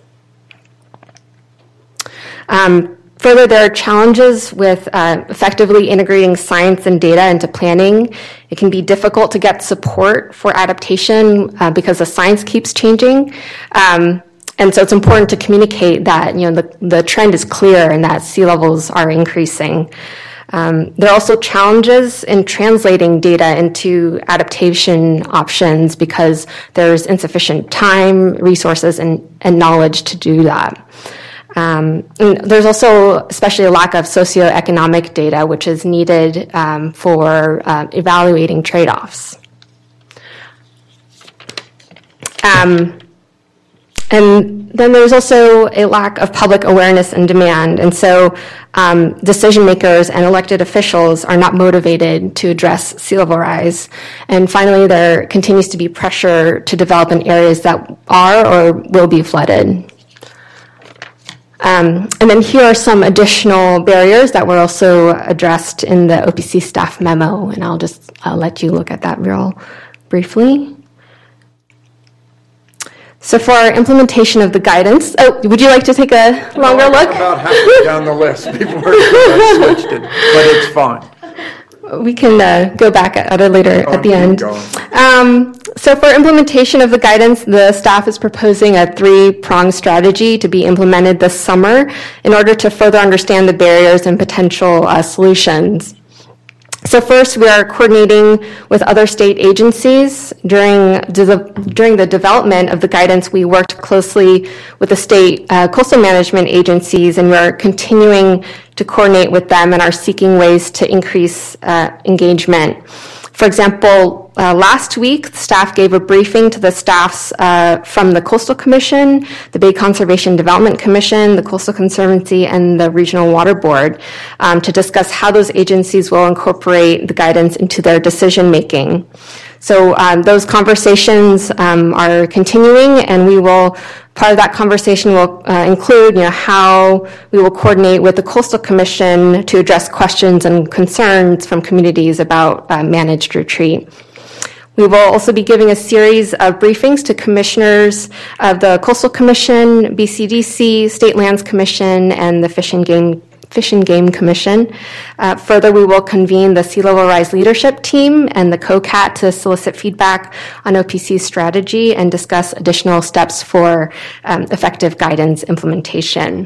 Um, Further, there are challenges with uh, effectively integrating science and data into planning. It can be difficult to get support for adaptation uh, because the science keeps changing. Um, and so it's important to communicate that, you know, the, the trend is clear and that sea levels are increasing. Um, there are also challenges in translating data into adaptation options because there's insufficient time, resources, and, and knowledge to do that. Um, and there's also especially a lack of socioeconomic data, which is needed um, for uh, evaluating trade-offs. Um, and then there's also a lack of public awareness and demand. And so um, decision makers and elected officials are not motivated to address sea level rise. And finally, there continues to be pressure to develop in areas that are or will be flooded. Um, and then here are some additional barriers that were also addressed in the O P C staff memo, and I'll just I'll let you look at that real briefly. So for our implementation of the guidance, oh, would you like to take a longer no, look? About halfway down the list before I switched it, but it's fine. We can uh, go back at it later Oh, at the end. keep Um, so for implementation of the guidance, the staff is proposing a three-pronged strategy to be implemented this summer in order to further understand the barriers and potential uh, solutions. So first, we are coordinating with other state agencies. During, de- during the development of the guidance, we worked closely with the state uh, coastal management agencies, and we are continuing to coordinate with them and are seeking ways to increase uh, engagement. For example, uh, last week, staff gave a briefing to the staffs uh, from the Coastal Commission, the Bay Conservation Development Commission, the Coastal Conservancy, and the Regional Water Board um, to discuss how those agencies will incorporate the guidance into their decision making. So um, those conversations um, are continuing, and we will, part of that conversation will uh, include, you know, how we will coordinate with the Coastal Commission to address questions and concerns from communities about uh, managed retreat. We will also be giving a series of briefings to commissioners of the Coastal Commission, B C D C, State Lands Commission, and the Fish and Game Fish and Game Commission. Uh, further, we will convene the Sea Level Rise Leadership Team and the COCAT to solicit feedback on O P C's strategy and discuss additional steps for um, effective guidance implementation.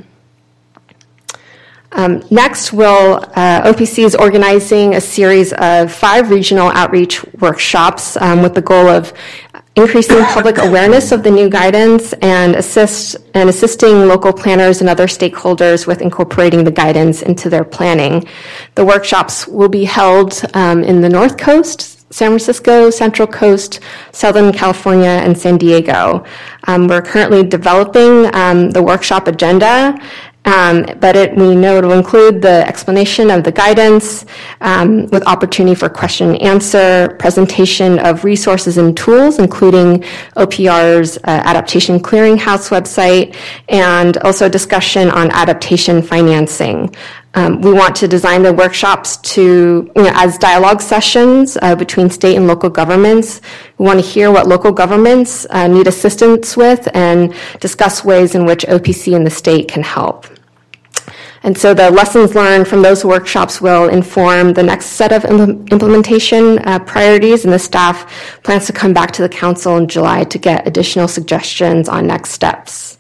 Um, next, we'll, uh, O P C is organizing a series of five regional outreach workshops um, with the goal of increasing public awareness of the new guidance and assist and assisting local planners and other stakeholders with incorporating the guidance into their planning. The workshops will be held um, in the North Coast, San Francisco, Central Coast, Southern California, and San Diego. Um, we're currently developing um, the workshop agenda. Um, but it, we know it will include the explanation of the guidance um, with opportunity for question and answer, presentation of resources and tools, including O P R's uh, Adaptation Clearinghouse website, and also discussion on adaptation financing. Um, we want to design the workshops to, you know, as dialogue sessions uh, between state and local governments. We want to hear what local governments uh, need assistance with and discuss ways in which O P C and the state can help. And so the lessons learned from those workshops will inform the next set of im- implementation uh, priorities, and the staff plans to come back to the council in July to get additional suggestions on next steps.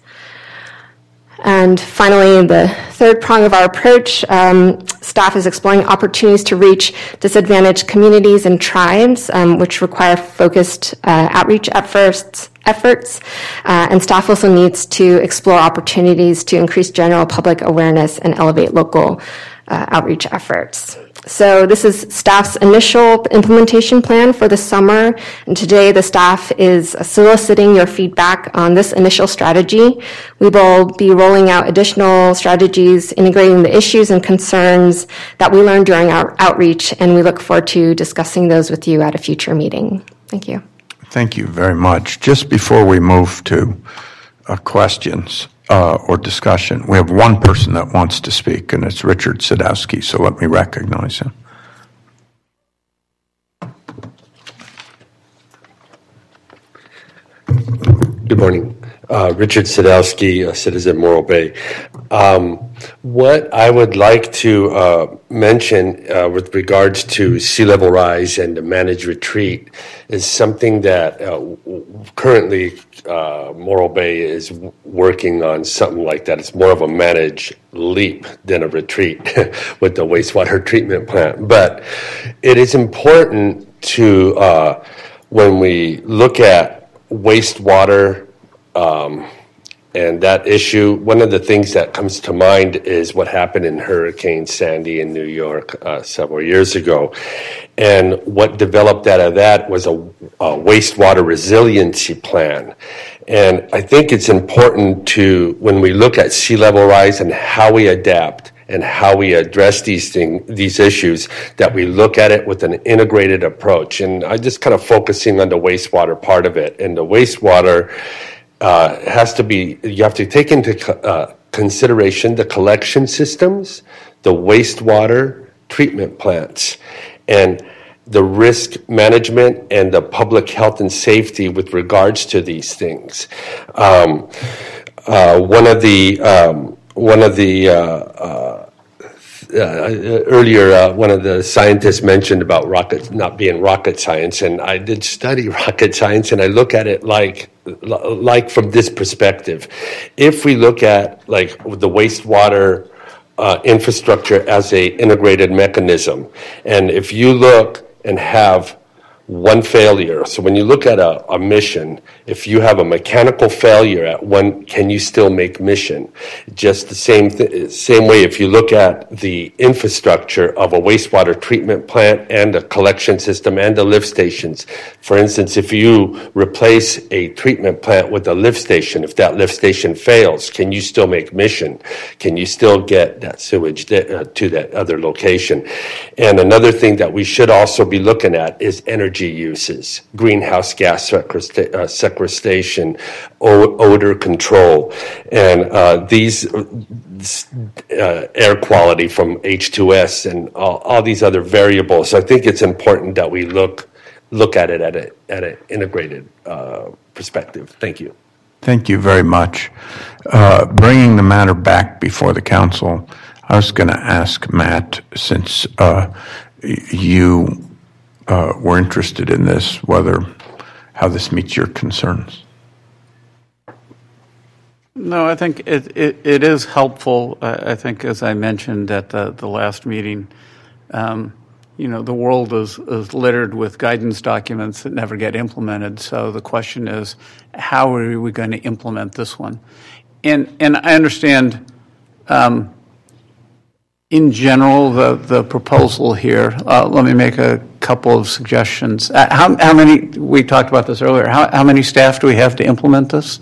And finally, the third prong of our approach, um, staff is exploring opportunities to reach disadvantaged communities and tribes, um, which require focused uh, outreach efforts. efforts. Uh, and staff also needs to explore opportunities to increase general public awareness and elevate local uh, outreach efforts. So this is staff's initial implementation plan for the summer, and today the staff is soliciting your feedback on this initial strategy. We will be rolling out additional strategies, integrating the issues and concerns that we learned during our outreach, and we look forward to discussing those with you at a future meeting. Thank you. Thank you very much. Just before we move to uh, questions uh, or discussion, we have one person that wants to speak, and it's Richard Sadowski, so let me recognize him. Good morning. Uh, Richard Sadowski, a citizen Morro Bay. Um, what I would like to uh, mention uh, with regards to sea level rise and the managed retreat is something that uh, currently uh, Morro Bay is w- working on something like that. It's more of a managed leap than a retreat with the wastewater treatment plant. But it is important to, uh, when we look at wastewater um, and that issue, one of the things that comes to mind is what happened in Hurricane Sandy in New York uh, several years ago. And what developed out of that was a, a wastewater resiliency plan. And I think it's important to, when we look at sea level rise and how we adapt and how we address these things, these issues, that we look at it with an integrated approach. And I'm just kind of focusing on the wastewater part of it. And the wastewater uh, has to be, you have to take into uh, consideration the collection systems, the wastewater treatment plants. And the risk management and the public health and safety with regards to these things. Um, uh, one of the um, one of the uh, uh, uh, earlier uh, one of the scientists mentioned about rocket not being rocket science, and I did study rocket science, and I look at it like like from this perspective. If we look at like the wastewater uh, infrastructure as a integrated mechanism, and if you look and have one failure. So when you look at a, a mission, if you have a mechanical failure at one, can you still make mission? Just the same th- same way if you look at the infrastructure of a wastewater treatment plant and a collection system and the lift stations. For instance, if you replace a treatment plant with a lift station, if that lift station fails, can you still make mission? Can you still get that sewage th- uh, to that other location? And another thing that we should also be looking at is energy uses, greenhouse gas sequestra- uh, sequestration, o- odor control, and uh, these uh, air quality from H two S and all, all these other variables. So I think it's important that we look look at it at a, at an integrated uh, perspective. Thank you. Thank you very much. Uh, bringing the matter back before the council, I was going to ask Matt, since uh, you Uh, we're interested in this, whether, how this meets your concerns. No, I think it, it, it is helpful. Uh, I think, as I mentioned at the, the last meeting, um, you know, the world is, is littered with guidance documents that never get implemented. So the question is, how are we going to implement this one? And, and I understand, um, in general, the, the proposal here, uh, let me make a couple of suggestions. Uh, how, how many, we talked about this earlier, how, how many staff do we have to implement this?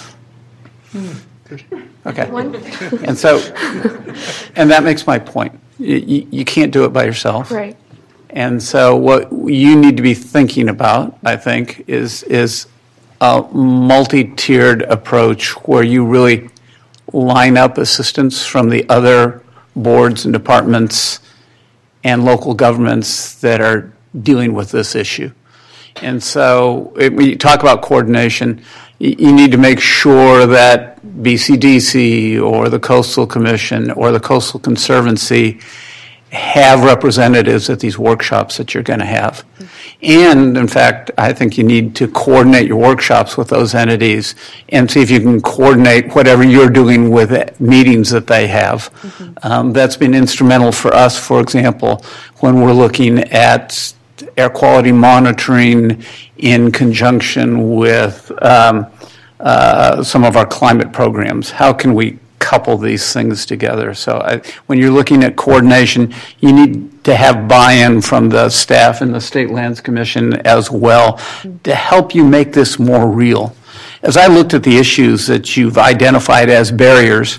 Okay. One. And so, and that makes my point. You, you can't do it by yourself. Right. And so what you need to be thinking about, I think, is, is a multi-tiered approach where you really line up assistance from the other boards and departments and local governments that are dealing with this issue. And so it, when you talk about coordination, you, you need to make sure that B C D C or the Coastal Commission or the Coastal Conservancy have representatives at these workshops that you're going to have. And, in fact, I think you need to coordinate your workshops with those entities and see if you can coordinate whatever you're doing with meetings that they have. Mm-hmm. Um, that's been instrumental for us, for example, when we're looking at air quality monitoring in conjunction with um, uh, some of our climate programs. How can we couple these things together? So I, when you're looking at coordination, you need to have buy-in from the staff and the State Lands Commission as well to help you make this more real. As I looked at the issues that you've identified as barriers,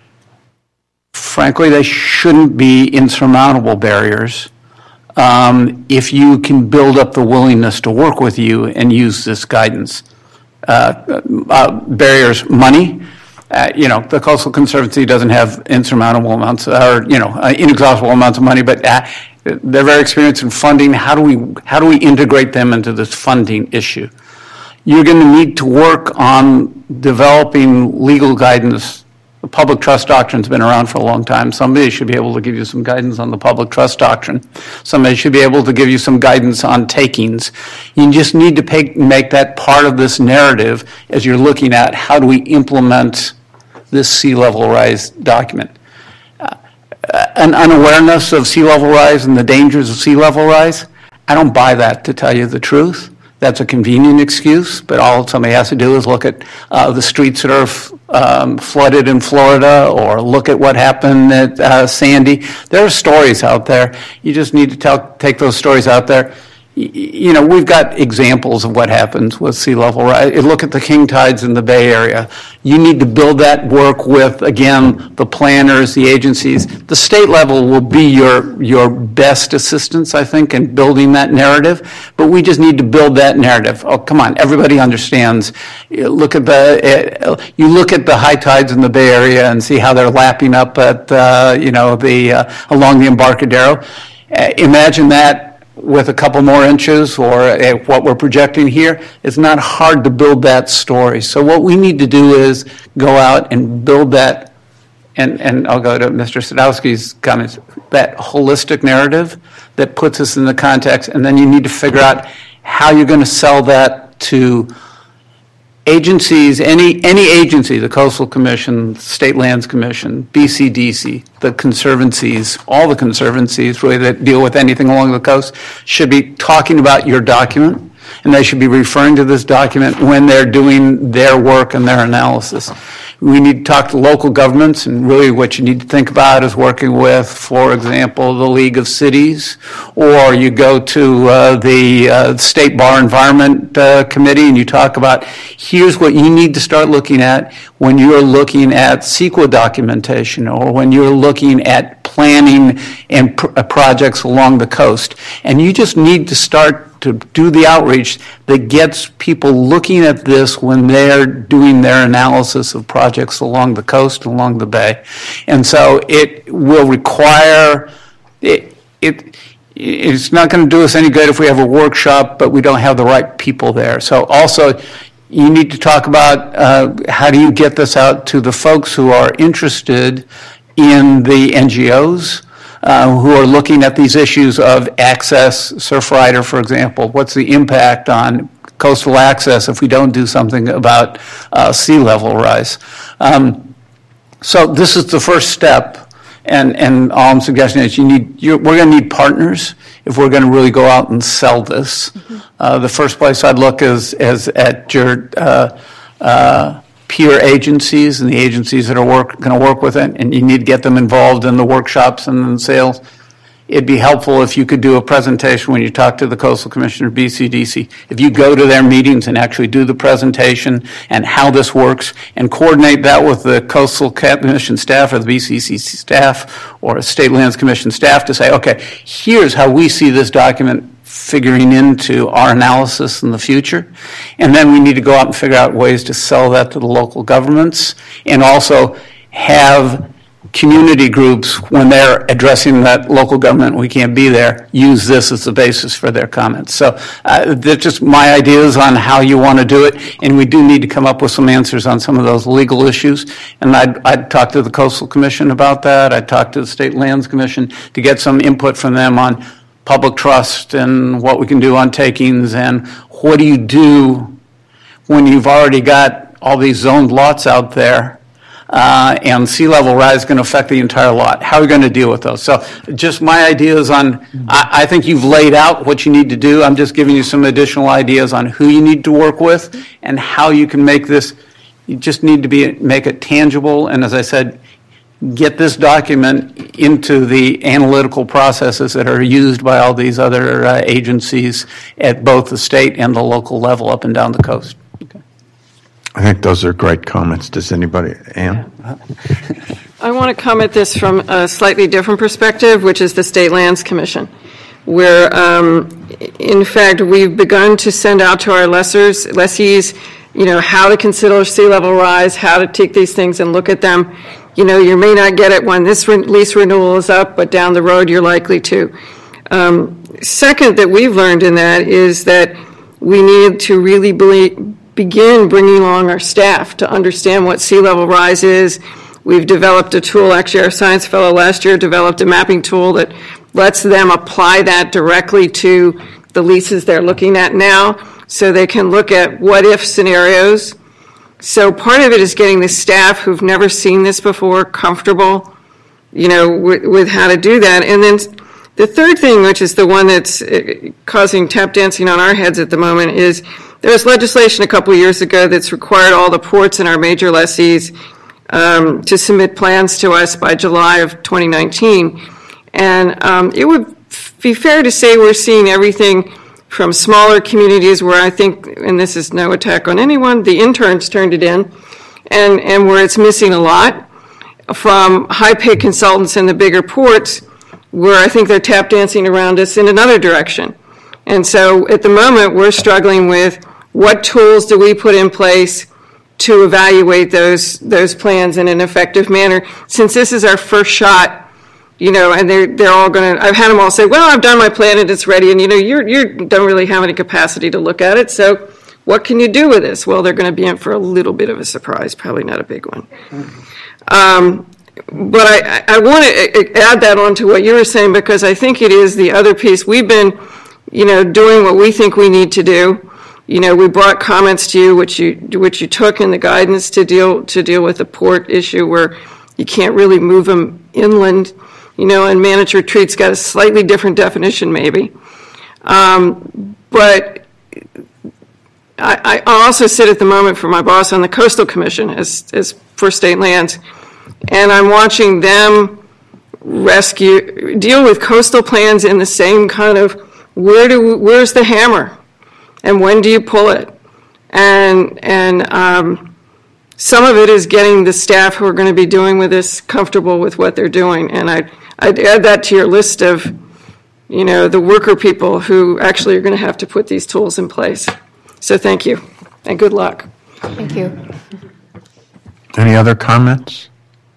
frankly, they shouldn't be insurmountable barriers um, if you can build up the willingness to work with you and use this guidance. Uh, uh, barriers, money. Uh, you know, the Coastal Conservancy doesn't have insurmountable amounts, or you know, uh, inexhaustible amounts of money, but uh, they're very experienced in funding. How do we how do we integrate them into this funding issue? You're going to need to work on developing legal guidance. The public trust doctrine's been around for a long time. Somebody should be able to give you some guidance on the public trust doctrine. Somebody should be able to give you some guidance on takings. You just need to pay, make that part of this narrative as you're looking at how do we implement this sea level rise document. Uh, an unawareness of sea level rise and the dangers of sea level rise, I don't buy that, to tell you the truth. That's a convenient excuse, but all somebody has to do is look at uh, the streets that are um, flooded in Florida, or look at what happened at uh, Sandy. There are stories out there. You just need to tell, take those stories out there. You know, we've got examples of what happens with sea level rise. Look at the king tides in the Bay Area. You need to build that work with, again, the planners, the agencies. The state level will be your your best assistance, I think, in building that narrative. But we just need to build that narrative. Oh, come on, everybody understands. You look at the you look at the high tides in the Bay Area and see how they're lapping up at uh, you know the uh, along the Embarcadero. Uh, imagine that with a couple more inches or uh, what we're projecting here, it's not hard to build that story. So what we need to do is go out and build that, and, and I'll go to Mister Sadowski's comments, that holistic narrative that puts us in the context, and then you need to figure out how you're going to sell that to agencies, any any agency, the Coastal Commission, State Lands Commission, B C D C, the conservancies, all the conservancies really that deal with anything along the coast should be talking about your document, and they should be referring to this document when they're doing their work and their analysis. We need to talk to local governments, and really what you need to think about is working with, for example, the League of Cities, or you go to uh, the uh, State Bar Environment uh, Committee and you talk about, here's what you need to start looking at when you're looking at CEQA documentation, or when you're looking at planning and pr- projects along the coast. And you just need to start to do the outreach that gets people looking at this when they're doing their analysis of projects along the coast, along the bay. And so it will require, it, it it's not going to do us any good if we have a workshop, but we don't have the right people there. So also, you need to talk about uh, how do you get this out to the folks who are interested in the N G Os, Uh, who are looking at these issues of access, Surfrider, for example. What's the impact on coastal access if we don't do something about uh, sea level rise? Um, so this is the first step, and, and all I'm suggesting is you need, you're, we're going to need partners if we're going to really go out and sell this. Mm-hmm. Uh, the first place I'd look is, is at your uh, uh, peer agencies and the agencies that are work, going to work with it, and you need to get them involved in the workshops and in sales. It'd be helpful if you could do a presentation when you talk to the Coastal Commission or B C D C. If you go to their meetings and actually do the presentation and how this works and coordinate that with the Coastal Commission staff or the B C C staff or State Lands Commission staff to say, okay, here's how we see this document figuring into our analysis in the future. And then we need to go out and figure out ways to sell that to the local governments, and also have community groups, when they're addressing that local government, we can't be there, use this as the basis for their comments. So uh, that's just my ideas on how you want to do it, and we do need to come up with some answers on some of those legal issues. And I'd, I'd talk to the Coastal Commission about that. I'd talk to the State Lands Commission to get some input from them on public trust and what we can do on takings, and what do you do when you've already got all these zoned lots out there uh, and sea level rise is going to affect the entire lot. How are we going to deal with those? So just my ideas on, I, I think you've laid out what you need to do. I'm just giving you some additional ideas on who you need to work with and how you can make this, you just need to be make it tangible, and as I said, get this document into the analytical processes that are used by all these other uh, agencies at both the state and the local level up and down the coast. Okay. I think those are great comments. Does anybody, Ann? I want to comment this from a slightly different perspective, which is the State Lands Commission, where, um, in fact, we've begun to send out to our lessors, lessees, you know, how to consider sea level rise, how to take these things and look at them. You know, you may not get it when this re- lease renewal is up, but down the road you're likely to. Um, second, that we've learned in that is that we need to really be- begin bringing along our staff to understand what sea level rise is. We've developed a tool, actually our science fellow last year developed a mapping tool that lets them apply that directly to the leases they're looking at now, so they can look at what-if scenarios. So part of it is getting the staff who've never seen this before comfortable, you know, with, with how to do that. And then the third thing, which is the one that's causing tap dancing on our heads at the moment, is there was legislation a couple of years ago that's required all the ports and our major lessees um, to submit plans to us by July of twenty nineteen. And um, it would be fair to say we're seeing everything from smaller communities where I think, and this is no attack on anyone, the interns turned it in, and, and where it's missing a lot, from high-paid consultants in the bigger ports where I think they're tap dancing around us in another direction. And so at the moment we're struggling with what tools do we put in place to evaluate those, those plans in an effective manner, since this is our first shot you know, and they're, they're all going to, I've had them all say, well, I've done my plan and it's ready, and, you know, you're, you don't really have any capacity to look at it, so what can you do with this? Well, they're going to be in for a little bit of a surprise, probably not a big one. Um, but I, I want to add that on to what you were saying, because I think it is the other piece. We've been, you know, doing what we think we need to do. You know, we brought comments to you, which you which you took in the guidance to deal to deal with the port issue, where you can't really move them inland. You know, and managed retreats got a slightly different definition, maybe. Um, but I, I also sit at the moment for my boss on the Coastal Commission as as for state lands, and I'm watching them rescue deal with coastal plans in the same kind of where do where's the hammer. And when do you pull it? And and um, some of it is getting the staff who are going to be doing with this comfortable with what they're doing. And I'd, I'd add that to your list of, you know, the worker people who actually are going to have to put these tools in place. So thank you, and good luck. Thank you. Any other comments?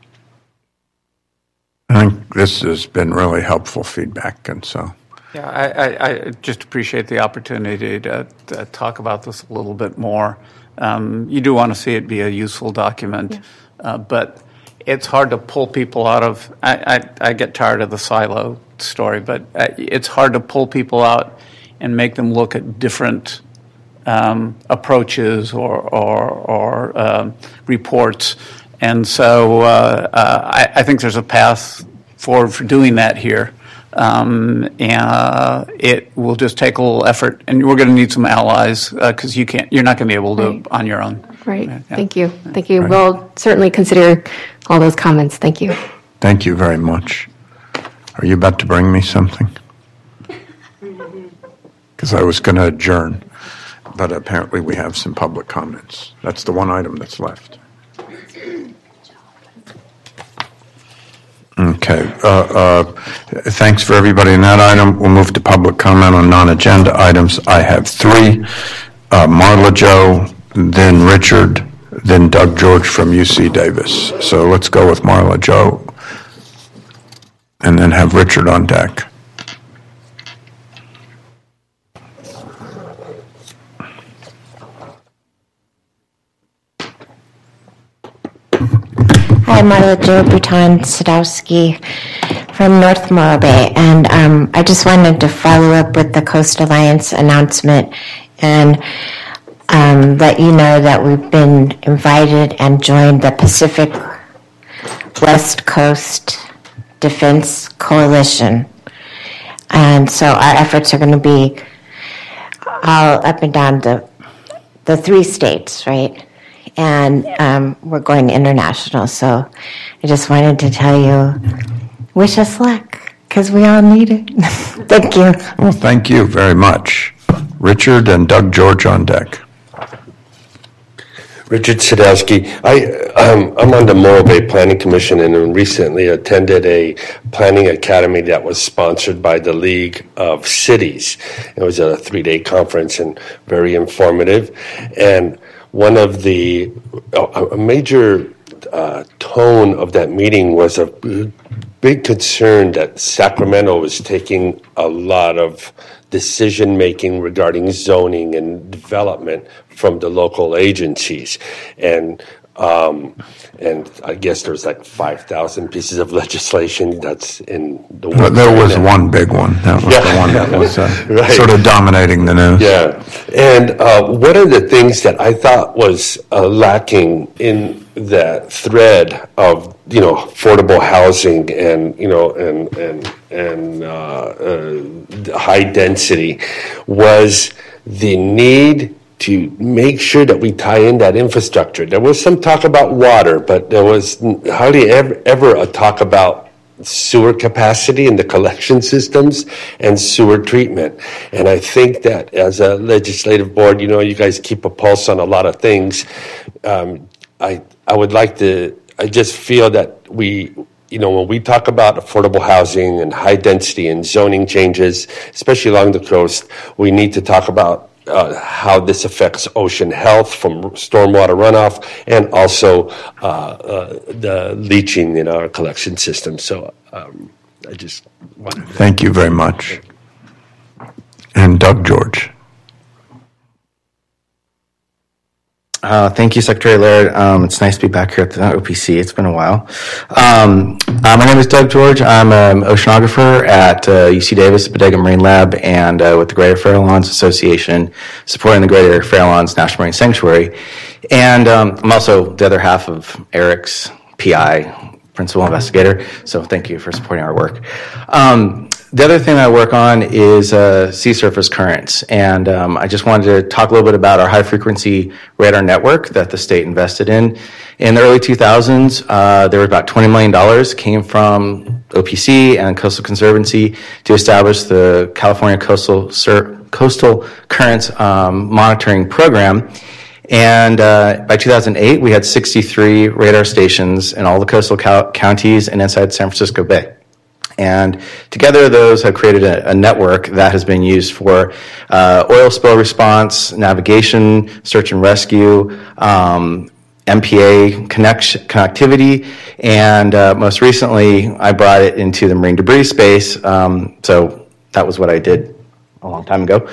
I think this has been really helpful feedback, and so. Yeah, I, I, I just appreciate the opportunity to, to talk about this a little bit more. Um, you do want to see it be a useful document, yeah. uh, but it's hard to pull people out of. I, I, I get tired of the silo story, but it's hard to pull people out and make them look at different um, approaches or or, or uh, reports. And so uh, uh, I, I think there's a path forward for doing that here. Um, and uh, it will just take a little effort, and we're going to need some allies because uh, you can't, you're not going to be able to right. on your own. Right. Yeah. Thank you. Thank you. Right. We'll certainly consider all those comments. Thank you. Thank you very much. Are you about to bring me something? Because I was going to adjourn, but apparently we have some public comments. That's the one item that's left. Okay. Uh, uh, thanks for everybody in that item. We'll move to public comment on non-agenda items. I have three. Uh, Marla Jo, then Richard, then Doug George from U C Davis. So let's go with Marla Jo, and then have Richard on deck. Hi, Marla Jo Bouton-Sadowski from North Morro Bay, and um, I just wanted to follow up with the Coast Alliance announcement and um, let you know that we've been invited and joined the Pacific West Coast Defense Coalition. And so our efforts are going to be all up and down the the three states, right? And um, we're going international, so I just wanted to tell you, wish us luck, because we all need it. Thank you. Well, thank you very much. Richard and Doug George on deck. Richard Sadowski. I, um, I'm on the Morro Bay Planning Commission and recently attended a planning academy that was sponsored by the League of Cities. It was a three-day conference and very informative. And one of the, a major uh, tone of that meeting was a big concern that Sacramento was taking a lot of decision-making regarding zoning and development from the local agencies. And um, and I guess there's like five thousand pieces of legislation that's in the Well, there was one big one. That was Yeah. the one that was uh, Right. sort of dominating the news. Yeah, and uh, one of the things that I thought was uh, lacking in that thread of you know affordable housing and you know and and and uh, uh, high density was the need to make sure that we tie in that infrastructure. There was some talk about water, but there was hardly ever, ever a talk about sewer capacity in the collection systems and sewer treatment. And I think that as a legislative board, you know, you guys keep a pulse on a lot of things. Um, I I would like to, I just feel that we, you know, when we talk about affordable housing and high density and zoning changes, especially along the coast, we need to talk about Uh, how this affects ocean health from stormwater runoff and also uh, uh, the leaching in our collection system. So um, I just wanted to. Thank you very much. And Doug George. Uh, thank you, Secretary Laird. Um, it's nice to be back here at the O P C. It's been a while. Um, uh, my name is Doug George. I'm an oceanographer at uh, U C Davis Bodega Marine Lab and uh, with the Greater Farallones Association, supporting the Greater Farallones National Marine Sanctuary. And um, I'm also the other half of Eric's P I, Principal Investigator. So thank you for supporting our work. Um, The other thing I work on is uh, sea surface currents, and um, I just wanted to talk a little bit about our high-frequency radar network that the state invested in. In the early two thousands, uh, there were about twenty million dollars came from O P C and Coastal Conservancy to establish the California Coastal Sur- Coastal Currents um, Monitoring Program. And uh, by two thousand eight, we had sixty-three radar stations in all the coastal co- counties and inside San Francisco Bay. And together, those have created a, a network that has been used for uh, oil spill response, navigation, search and rescue, um, M P A connect- connectivity, and uh, most recently, I brought it into the marine debris space. Um, so that was what I did a long time ago.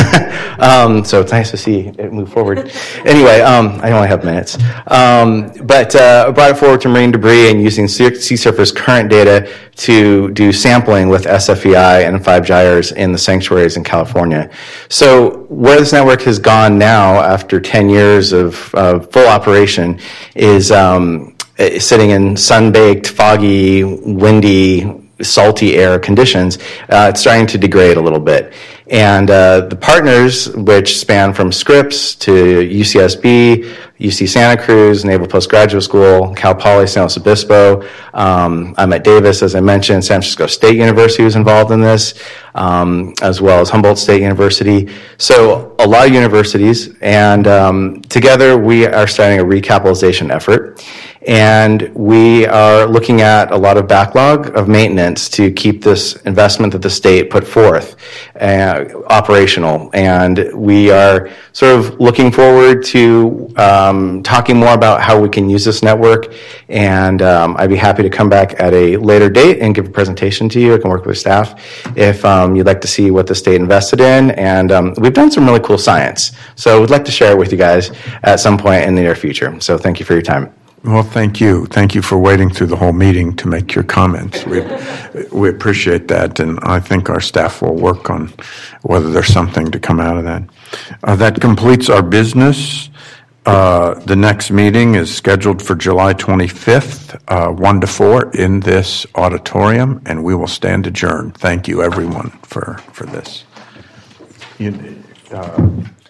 um, so it's nice to see it move forward. Anyway, um, I only have minutes. Um, but uh, I brought it forward to marine debris and using sea surface current data to do sampling with S F E I and five gyres in the sanctuaries in California. So where this network has gone now after ten years of uh, full operation is um, sitting in sun-baked, foggy, windy, salty air conditions. Uh, it's starting to degrade a little bit. And uh, the partners, which span from Scripps to U C S B, U C Santa Cruz, Naval Postgraduate School, Cal Poly San Luis Obispo. Um, I'm at Davis, as I mentioned. San Francisco State University was involved in this, um, as well as Humboldt State University. So a lot of universities, and um, together we are starting a recapitalization effort. And we are looking at a lot of backlog of maintenance to keep this investment that the state put forth uh, operational. And we are sort of looking forward to um, talking more about how we can use this network. And um, I'd be happy to come back at a later date and give a presentation to you. I can work with staff if um, you'd like to see what the state invested in. And um, we've done some really cool science. So we'd like to share it with you guys at some point in the near future. So thank you for your time. Well, thank you. Thank you for waiting through the whole meeting to make your comments. We we appreciate that, and I think our staff will work on whether there's something to come out of that. Uh, that completes our business. Uh, the next meeting is scheduled for July twenty-fifth, uh, one to four in this auditorium, and we will stand adjourned. Thank you, everyone, for, for this. You, uh,